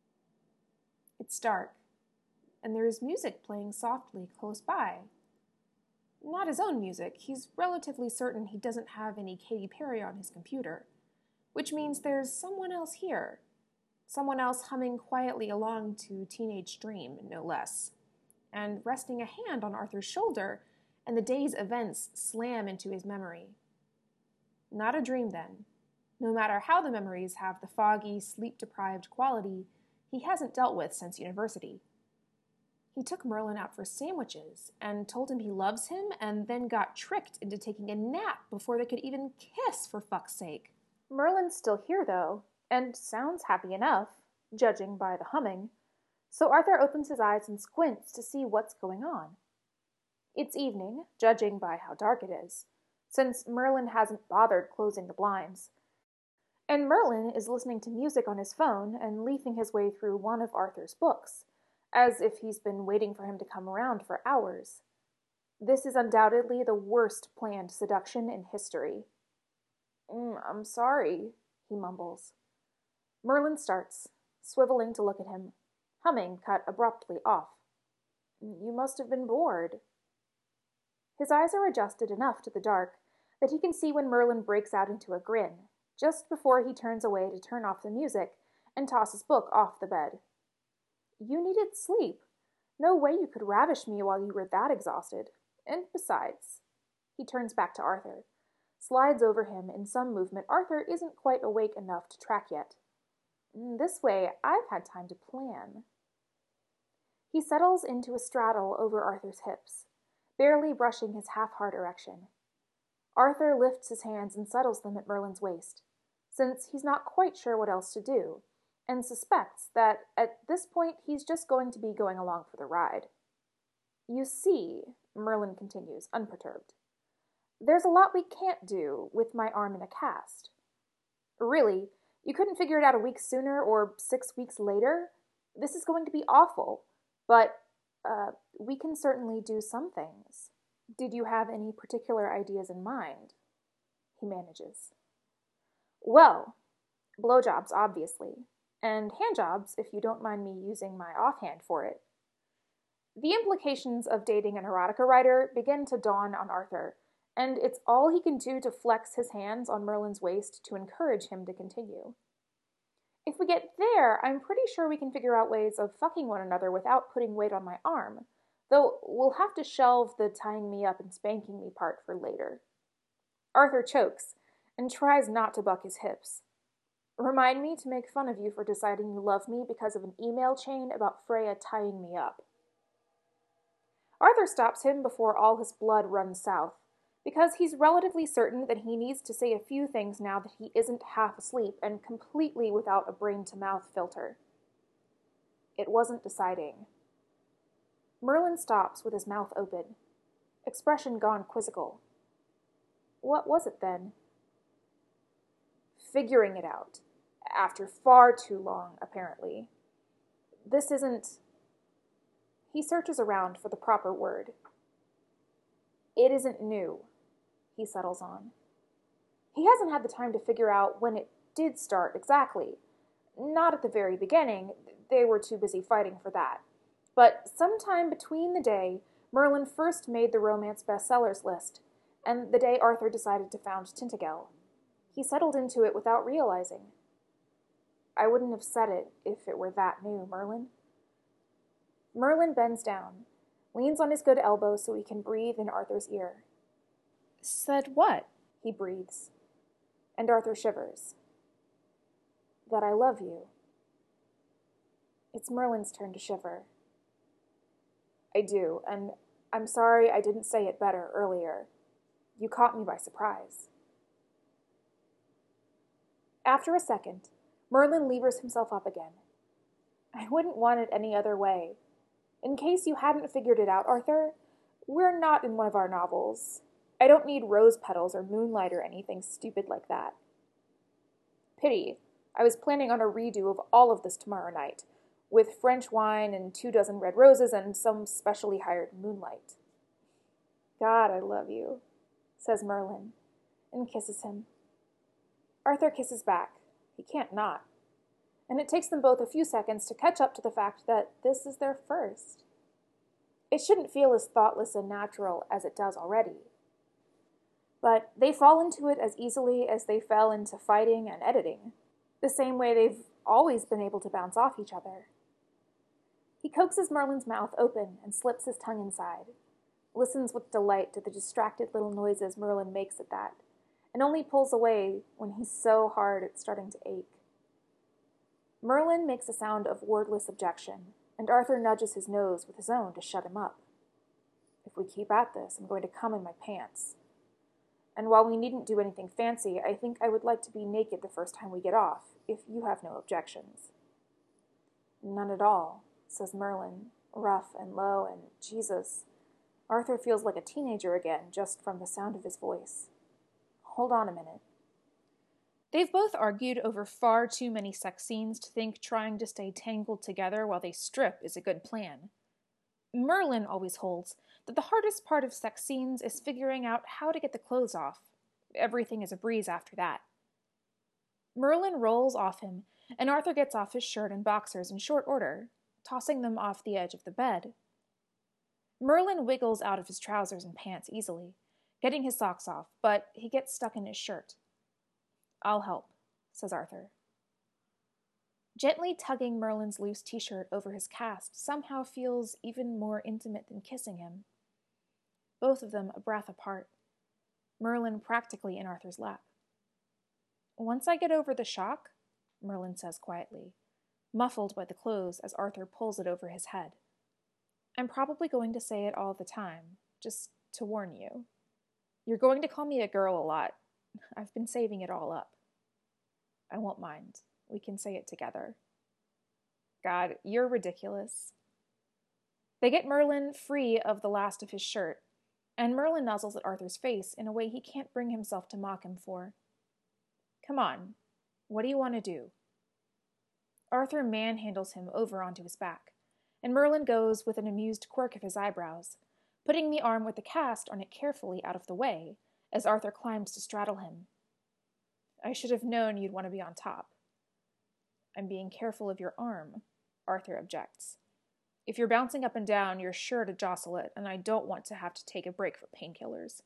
It's dark, and there is music playing softly close by. Not his own music. He's relatively certain he doesn't have any Katy Perry on his computer, which means there's someone else here. Someone else humming quietly along to Teenage Dream, no less, and resting a hand on Arthur's shoulder, and the day's events slam into his memory. Not a dream, then. No matter how the memories have the foggy, sleep-deprived quality he hasn't dealt with since university. He took Merlin out for sandwiches and told him he loves him, and then got tricked into taking a nap before they could even kiss, for fuck's sake. Merlin's still here, though, and sounds happy enough, judging by the humming, so Arthur opens his eyes and squints to see what's going on. It's evening, judging by how dark it is, since Merlin hasn't bothered closing the blinds, and Merlin is listening to music on his phone and leafing his way through one of Arthur's books, as if he's been waiting for him to come around for hours. This is undoubtedly the worst planned seduction in history. I'm sorry," he mumbles. Merlin starts, swiveling to look at him, humming cut abruptly off. "You must have been bored." His eyes are adjusted enough to the dark that he can see when Merlin breaks out into a grin, just before he turns away to turn off the music and toss his book off the bed. "You needed sleep. No way you could ravish me while you were that exhausted. And besides," he turns back to Arthur, slides over him in some movement Arthur isn't quite awake enough to track yet. "This way, I've had time to plan." He settles into a straddle over Arthur's hips, barely brushing his half-hard erection. Arthur lifts his hands and settles them at Merlin's waist, since he's not quite sure what else to do, and suspects that at this point he's just going to be going along for the ride. "You see," Merlin continues, unperturbed, "there's a lot we can't do with my arm in a cast. Really, you couldn't figure it out a week sooner or 6 weeks later? This is going to be awful, but, we can certainly do some things. Did you have any particular ideas in mind?" He manages. "Well, blowjobs, obviously, and handjobs, if you don't mind me using my offhand for it." The implications of dating an erotica writer begin to dawn on Arthur, and it's all he can do to flex his hands on Merlin's waist to encourage him to continue. "If we get there, I'm pretty sure we can figure out ways of fucking one another without putting weight on my arm, though we'll have to shelve the tying me up and spanking me part for later." Arthur chokes and tries not to buck his hips. "Remind me to make fun of you for deciding you love me because of an email chain about Freya tying me up." Arthur stops him before all his blood runs south, because he's relatively certain that he needs to say a few things now that he isn't half asleep and completely without a brain-to-mouth filter. It wasn't deciding. Merlin stops with his mouth open, expression gone quizzical. What was it then? Figuring it out. After far too long, apparently. This isn't... He searches around for the proper word. "It isn't new," he settles on. He hasn't had the time to figure out when it did start exactly. Not at the very beginning, they were too busy fighting for that. But sometime between the day Merlin first made the romance bestsellers list and the day Arthur decided to found Tintagel. He settled into it without realizing. I wouldn't have said it if it were that new, Merlin. Merlin bends down, leans on his good elbow so he can breathe in Arthur's ear. "Said what?" he breathes, and Arthur shivers. "That I love you." It's Merlin's turn to shiver. "I do, and I'm sorry I didn't say it better earlier. You caught me by surprise." After a second, Merlin levers himself up again. "I wouldn't want it any other way. In case you hadn't figured it out, Arthur, we're not in one of our novels. I don't need rose petals or moonlight or anything stupid like that." "Pity. I was planning on a redo of all of this tomorrow night, with French wine and 24 red roses and some specially hired moonlight." "God, I love you," says Merlin, and kisses him. Arthur kisses back. He can't not. And it takes them both a few seconds to catch up to the fact that this is their first. It shouldn't feel as thoughtless and natural as it does already. But they fall into it as easily as they fell into fighting and editing, the same way they've always been able to bounce off each other. He coaxes Merlin's mouth open and slips his tongue inside, listens with delight to the distracted little noises Merlin makes at that, and only pulls away when he's so hard it's starting to ache. Merlin makes a sound of wordless objection, and Arthur nudges his nose with his own to shut him up. If we keep at this, I'm going to come in my pants. And while we needn't do anything fancy, I think I would like to be naked the first time we get off, if you have no objections. None at all, says Merlin, rough and low, and Jesus, Arthur feels like a teenager again just from the sound of his voice. Hold on a minute. They've both argued over far too many sex scenes to think trying to stay tangled together while they strip is a good plan. Merlin always holds that the hardest part of sex scenes is figuring out how to get the clothes off. Everything is a breeze after that. Merlin rolls off him, and Arthur gets off his shirt and boxers in short order, tossing them off the edge of the bed. Merlin wiggles out of his trousers and pants easily, getting his socks off, but he gets stuck in his shirt. I'll help, says Arthur. Gently tugging Merlin's loose t-shirt over his cast somehow feels even more intimate than kissing him. Both of them a breath apart, Merlin practically in Arthur's lap. Once I get over the shock, Merlin says quietly, muffled by the clothes as Arthur pulls it over his head. I'm probably going to say it all the time, just to warn you. You're going to call me a girl a lot. I've been saving it all up. I won't mind. We can say it together. God, you're ridiculous. They get Merlin free of the last of his shirt, and Merlin nuzzles at Arthur's face in a way he can't bring himself to mock him for. Come on, what do you want to do? Arthur manhandles him over onto his back, and Merlin goes with an amused quirk of his eyebrows, putting the arm with the cast on it carefully out of the way as Arthur climbs to straddle him. I should have known you'd want to be on top. I'm being careful of your arm, Arthur objects. If you're bouncing up and down, you're sure to jostle it, and I don't want to have to take a break for painkillers.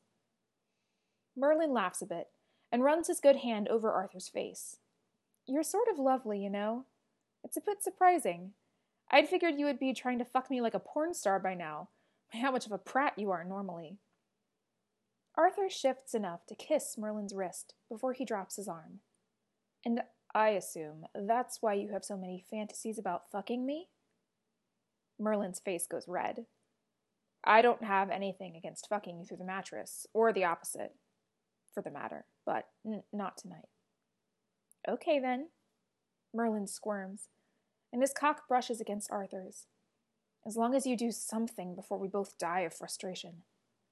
Merlin laughs a bit and runs his good hand over Arthur's face. You're sort of lovely, you know. It's a bit surprising. I'd figured you would be trying to fuck me like a porn star by now. How much of a prat you are normally. Arthur shifts enough to kiss Merlin's wrist before he drops his arm. And I assume that's why you have so many fantasies about fucking me? Merlin's face goes red. I don't have anything against fucking you through the mattress, or the opposite, for the matter, but not tonight. Okay, then. Merlin squirms, and his cock brushes against Arthur's. As long as you do something before we both die of frustration.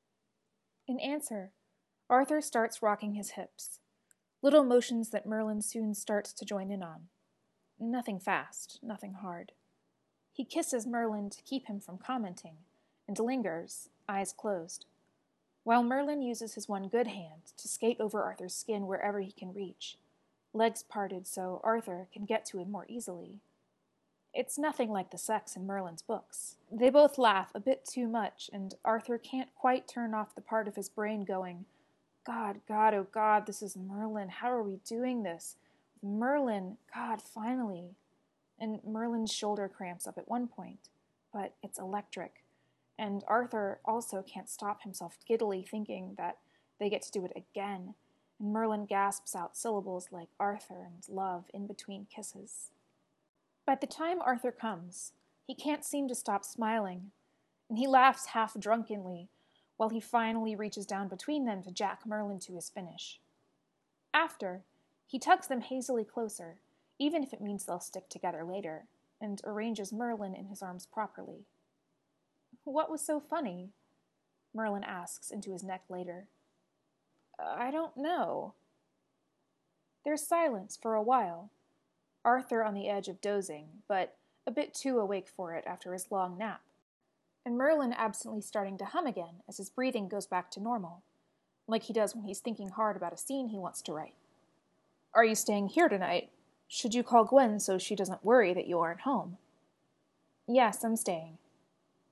In answer, Arthur starts rocking his hips, little motions that Merlin soon starts to join in on. Nothing fast, nothing hard. He kisses Merlin to keep him from commenting, and lingers, eyes closed, while Merlin uses his one good hand to skate over Arthur's skin wherever he can reach, legs parted so Arthur can get to him more easily. It's nothing like the sex in Merlin's books. They both laugh a bit too much, and Arthur can't quite turn off the part of his brain going, God, God, oh God, this is Merlin. How are we doing this? Merlin, God, finally. And Merlin's shoulder cramps up at one point, but it's electric. And Arthur also can't stop himself giddily thinking that they get to do it again, and Merlin gasps out syllables like Arthur and love in between kisses. By the time Arthur comes, he can't seem to stop smiling, and he laughs half drunkenly while he finally reaches down between them to jack Merlin to his finish. After, he tugs them hazily closer, even if it means they'll stick together later, and arranges Merlin in his arms properly. What was so funny? Merlin asks into his neck later. I don't know. There's silence for a while, Arthur on the edge of dozing, but a bit too awake for it after his long nap, and Merlin absently starting to hum again as his breathing goes back to normal, like he does when he's thinking hard about a scene he wants to write. Are you staying here tonight? Should you call Gwen so she doesn't worry that you aren't home? Yes, I'm staying.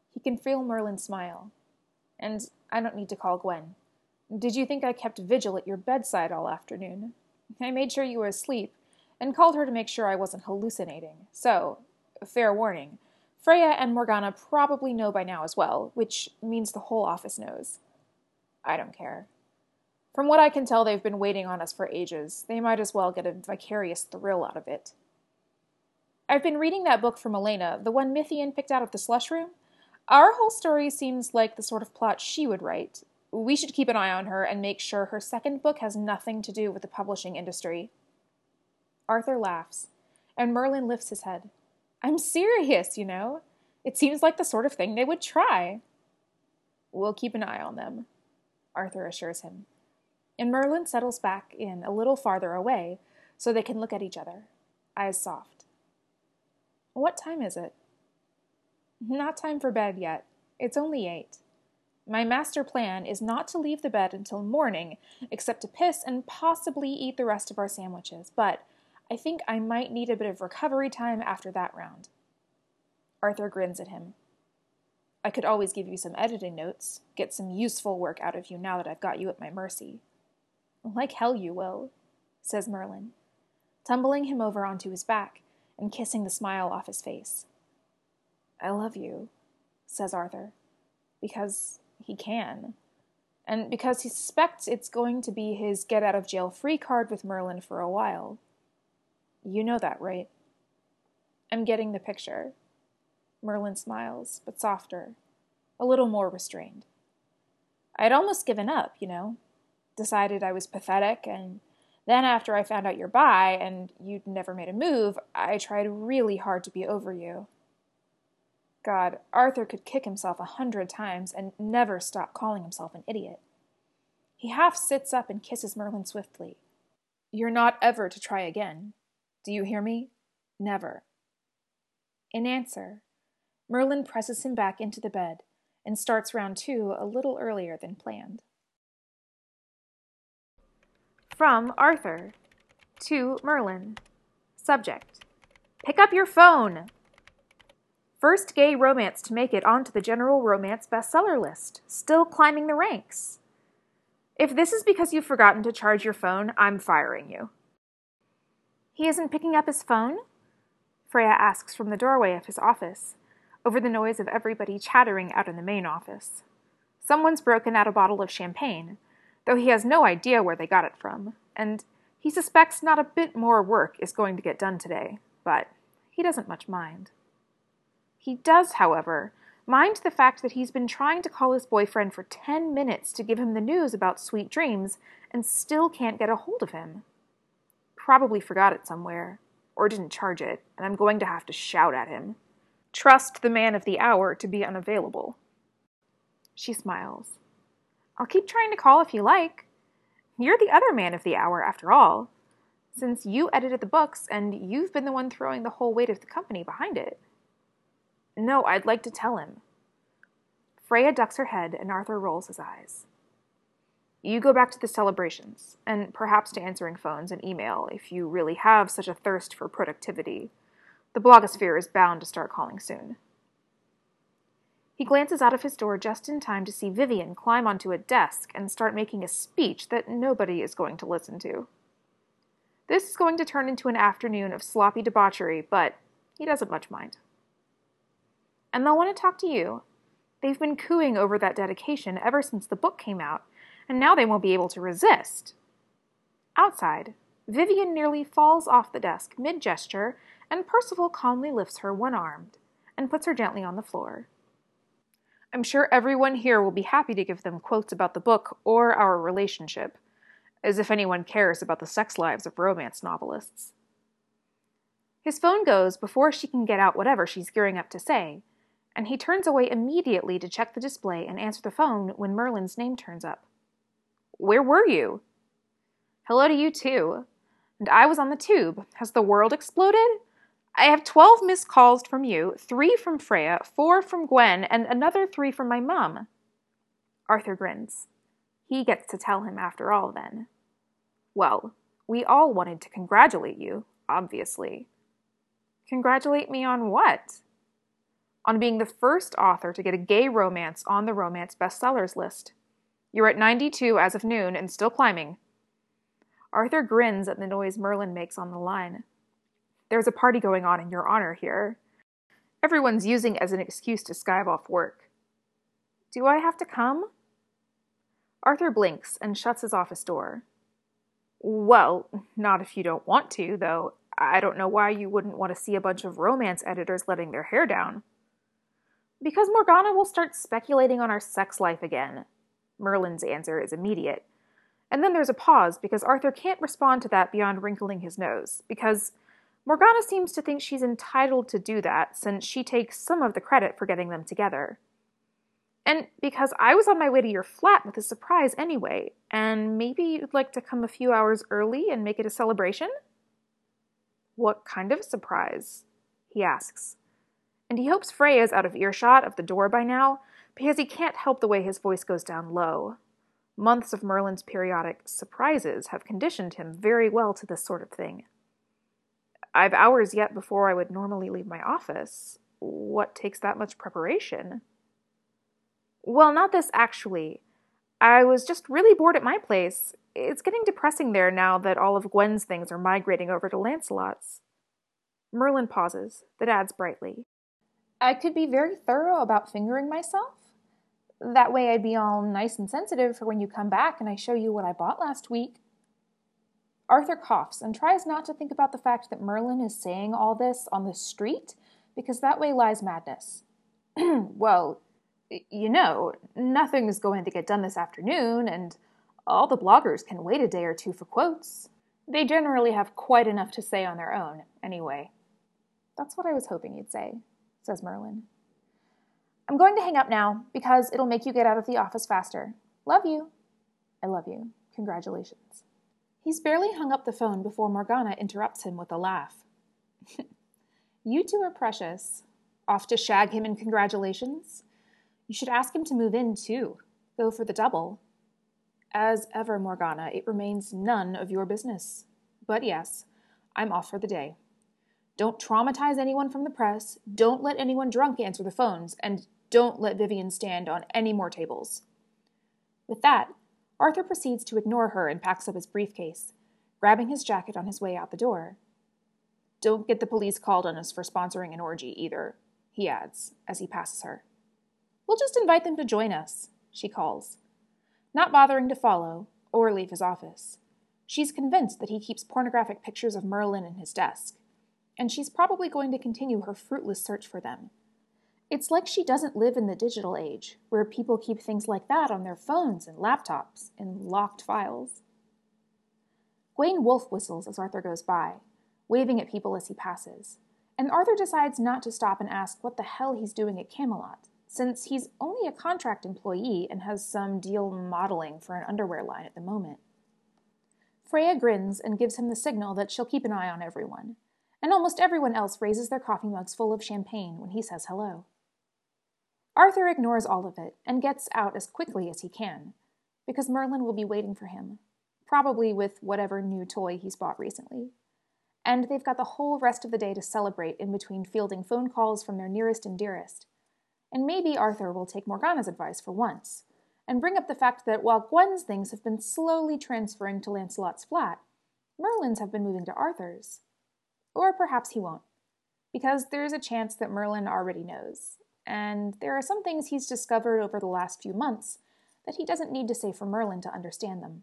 He can feel Merlin smile. And I don't need to call Gwen. Did you think I kept vigil at your bedside all afternoon? I made sure you were asleep, and called her to make sure I wasn't hallucinating. So, fair warning, Freya and Morgana probably know by now as well, which means the whole office knows. I don't care. From what I can tell, they've been waiting on us for ages. They might as well get a vicarious thrill out of it. I've been reading that book from Elena, the one Mythian picked out of the slush room. Our whole story seems like the sort of plot she would write. We should keep an eye on her and make sure her second book has nothing to do with the publishing industry. Arthur laughs, and Merlin lifts his head. I'm serious, you know. It seems like the sort of thing they would try. We'll keep an eye on them, Arthur assures him. And Merlin settles back in a little farther away so they can look at each other, eyes soft. What time is it? Not time for bed yet. It's only 8. My master plan is not to leave the bed until morning, except to piss and possibly eat the rest of our sandwiches, but I think I might need a bit of recovery time after that round. Arthur grins at him. I could always give you some editing notes, get some useful work out of you now that I've got you at my mercy. Like hell you will, says Merlin, tumbling him over onto his back and kissing the smile off his face. I love you, says Arthur, because he can, and because he suspects it's going to be his get-out-of-jail-free card with Merlin for a while. You know that, right? I'm getting the picture. Merlin smiles, but softer, a little more restrained. I'd almost given up, you know, decided I was pathetic, and then after I found out you're bi and you'd never made a move, I tried really hard to be over you. God, Arthur could kick himself 100 times and never stop calling himself an idiot. He half sits up and kisses Merlin swiftly. You're not ever to try again. Do you hear me? Never. In answer, Merlin presses him back into the bed and starts round 2 a little earlier than planned. From Arthur to Merlin. Subject: Pick up your phone! First gay romance to make it onto the general romance bestseller list. Still climbing the ranks. If this is because you've forgotten to charge your phone, I'm firing you. He isn't picking up his phone? Freya asks from the doorway of his office, over the noise of everybody chattering out in the main office. Someone's broken out a bottle of champagne, though he has no idea where they got it from, and he suspects not a bit more work is going to get done today, but he doesn't much mind. He does, however, mind the fact that he's been trying to call his boyfriend for 10 minutes to give him the news about Sweet Dreams and still can't get a hold of him. Probably forgot it somewhere, or didn't charge it, and I'm going to have to shout at him. Trust the man of the hour to be unavailable. She smiles. I'll keep trying to call if you like. You're the other man of the hour, after all, since you edited the books and you've been the one throwing the whole weight of the company behind it. No, I'd like to tell him. Freya ducks her head and Arthur rolls his eyes. You go back to the celebrations, and perhaps to answering phones and email if you really have such a thirst for productivity. The blogosphere is bound to start calling soon. He glances out of his door just in time to see Vivian climb onto a desk and start making a speech that nobody is going to listen to. This is going to turn into an afternoon of sloppy debauchery, but he doesn't much mind. And they'll want to talk to you. They've been cooing over that dedication ever since the book came out, and now they won't be able to resist. Outside, Vivian nearly falls off the desk mid-gesture, and Percival calmly lifts her one-armed and puts her gently on the floor. I'm sure everyone here will be happy to give them quotes about the book or our relationship, as if anyone cares about the sex lives of romance novelists. His phone goes before she can get out whatever she's gearing up to say, and he turns away immediately to check the display and answer the phone when Merlin's name turns up. Where were you? Hello to you too. And I was on the tube. Has the world exploded? I have 12 missed calls from you, 3 from Freya, 4 from Gwen, and another 3 from my mum. Arthur grins. He gets to tell him after all, then. Well, we all wanted to congratulate you, obviously. Congratulate me on what? on being the first author to get a gay romance on the romance bestsellers list. You're at 92 as of noon and still climbing. Arthur grins at the noise Merlin makes on the line. There's a party going on in your honor here. Everyone's using it as an excuse to skive off work. Do I have to come? Arthur blinks and shuts his office door. Well, not if you don't want to, though. I don't know why you wouldn't want to see a bunch of romance editors letting their hair down. Because Morgana will start speculating on our sex life again. Merlin's answer is immediate. And then there's a pause because Arthur can't respond to that beyond wrinkling his nose, because Morgana seems to think she's entitled to do that since she takes some of the credit for getting them together. And because I was on my way to your flat with a surprise anyway, and maybe you'd like to come a few hours early and make it a celebration? What kind of surprise? He asks. And he hopes Freya's out of earshot of the door by now, because he can't help the way his voice goes down low. Months of Merlin's periodic surprises have conditioned him very well to this sort of thing. I've hours yet before I would normally leave my office. What takes that much preparation? Well, not this, actually. I was just really bored at my place. It's getting depressing there now that all of Gwen's things are migrating over to Lancelot's. Merlin pauses, but adds brightly. I could be very thorough about fingering myself. That way I'd be all nice and sensitive for when you come back and I show you what I bought last week. Arthur coughs and tries not to think about the fact that Merlin is saying all this on the street, because that way lies madness. Well, you know, nothing's going to get done this afternoon, and all the bloggers can wait a day or two for quotes. They generally have quite enough to say on their own, anyway. That's what I was hoping you'd say, says Merlin. I'm going to hang up now, because it'll make you get out of the office faster. Love you. I love you. Congratulations. He's barely hung up the phone before Morgana interrupts him with a laugh. You two are precious. Off to shag him in congratulations? You should ask him to move in, too. Go for the double. As ever, Morgana, it remains none of your business. But yes, I'm off for the day. Don't traumatize anyone from the press, don't let anyone drunk answer the phones, and don't let Vivian stand on any more tables. With that, Arthur proceeds to ignore her and packs up his briefcase, grabbing his jacket on his way out the door. Don't get the police called on us for sponsoring an orgy either, he adds, as he passes her. We'll just invite them to join us, she calls, not bothering to follow or leave his office. She's convinced that he keeps pornographic pictures of Merlin in his desk, and she's probably going to continue her fruitless search for them. It's like she doesn't live in the digital age, where people keep things like that on their phones and laptops, in locked files. Gawain wolf whistles as Arthur goes by, waving at people as he passes, and Arthur decides not to stop and ask what the hell he's doing at Camelot, since he's only a contract employee and has some deal modeling for an underwear line at the moment. Freya grins and gives him the signal that she'll keep an eye on everyone, and almost everyone else raises their coffee mugs full of champagne when he says hello. Arthur ignores all of it and gets out as quickly as he can, because Merlin will be waiting for him, probably with whatever new toy he's bought recently. And they've got the whole rest of the day to celebrate in between fielding phone calls from their nearest and dearest. And maybe Arthur will take Morgana's advice for once, and bring up the fact that while Gwen's things have been slowly transferring to Lancelot's flat, Merlin's have been moving to Arthur's. Or perhaps he won't, because there's a chance that Merlin already knows, and there are some things he's discovered over the last few months that he doesn't need to say for Merlin to understand them.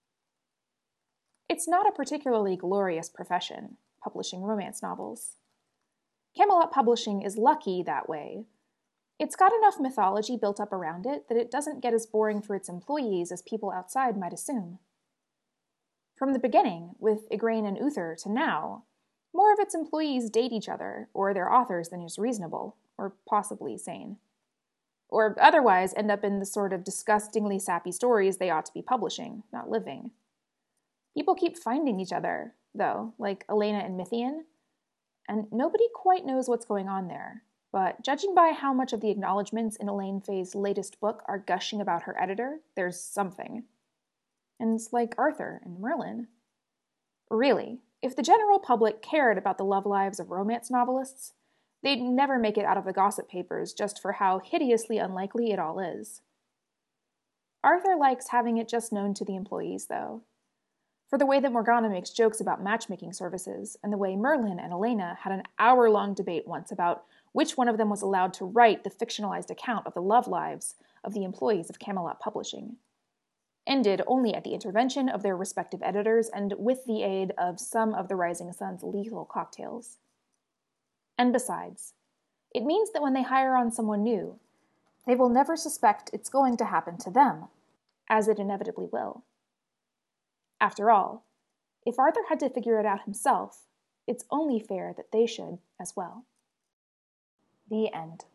It's not a particularly glorious profession, publishing romance novels. Camelot Publishing is lucky that way. It's got enough mythology built up around it that it doesn't get as boring for its employees as people outside might assume. From the beginning, with Igraine and Uther, to now, more of its employees date each other, or their authors, than is reasonable, or possibly sane. Or otherwise end up in the sort of disgustingly sappy stories they ought to be publishing, not living. People keep finding each other, though, like Elena and Mithian, and nobody quite knows what's going on there. But judging by how much of the acknowledgments in Elaine Faye's latest book are gushing about her editor, there's something. And it's like Arthur and Merlin. Really, if the general public cared about the love lives of romance novelists, They'd never make it out of the gossip papers just for how hideously unlikely it all is. Arthur likes having it just known to the employees, though. For the way that Morgana makes jokes about matchmaking services, and the way Merlin and Elena had an hour-long debate once about which one of them was allowed to write the fictionalized account of the love lives of the employees of Camelot Publishing. Ended only at the intervention of their respective editors and with the aid of some of the Rising Sun's lethal cocktails. And besides, it means that when they hire on someone new, they will never suspect it's going to happen to them, as it inevitably will. After all, if Arthur had to figure it out himself, it's only fair that they should as well. The end.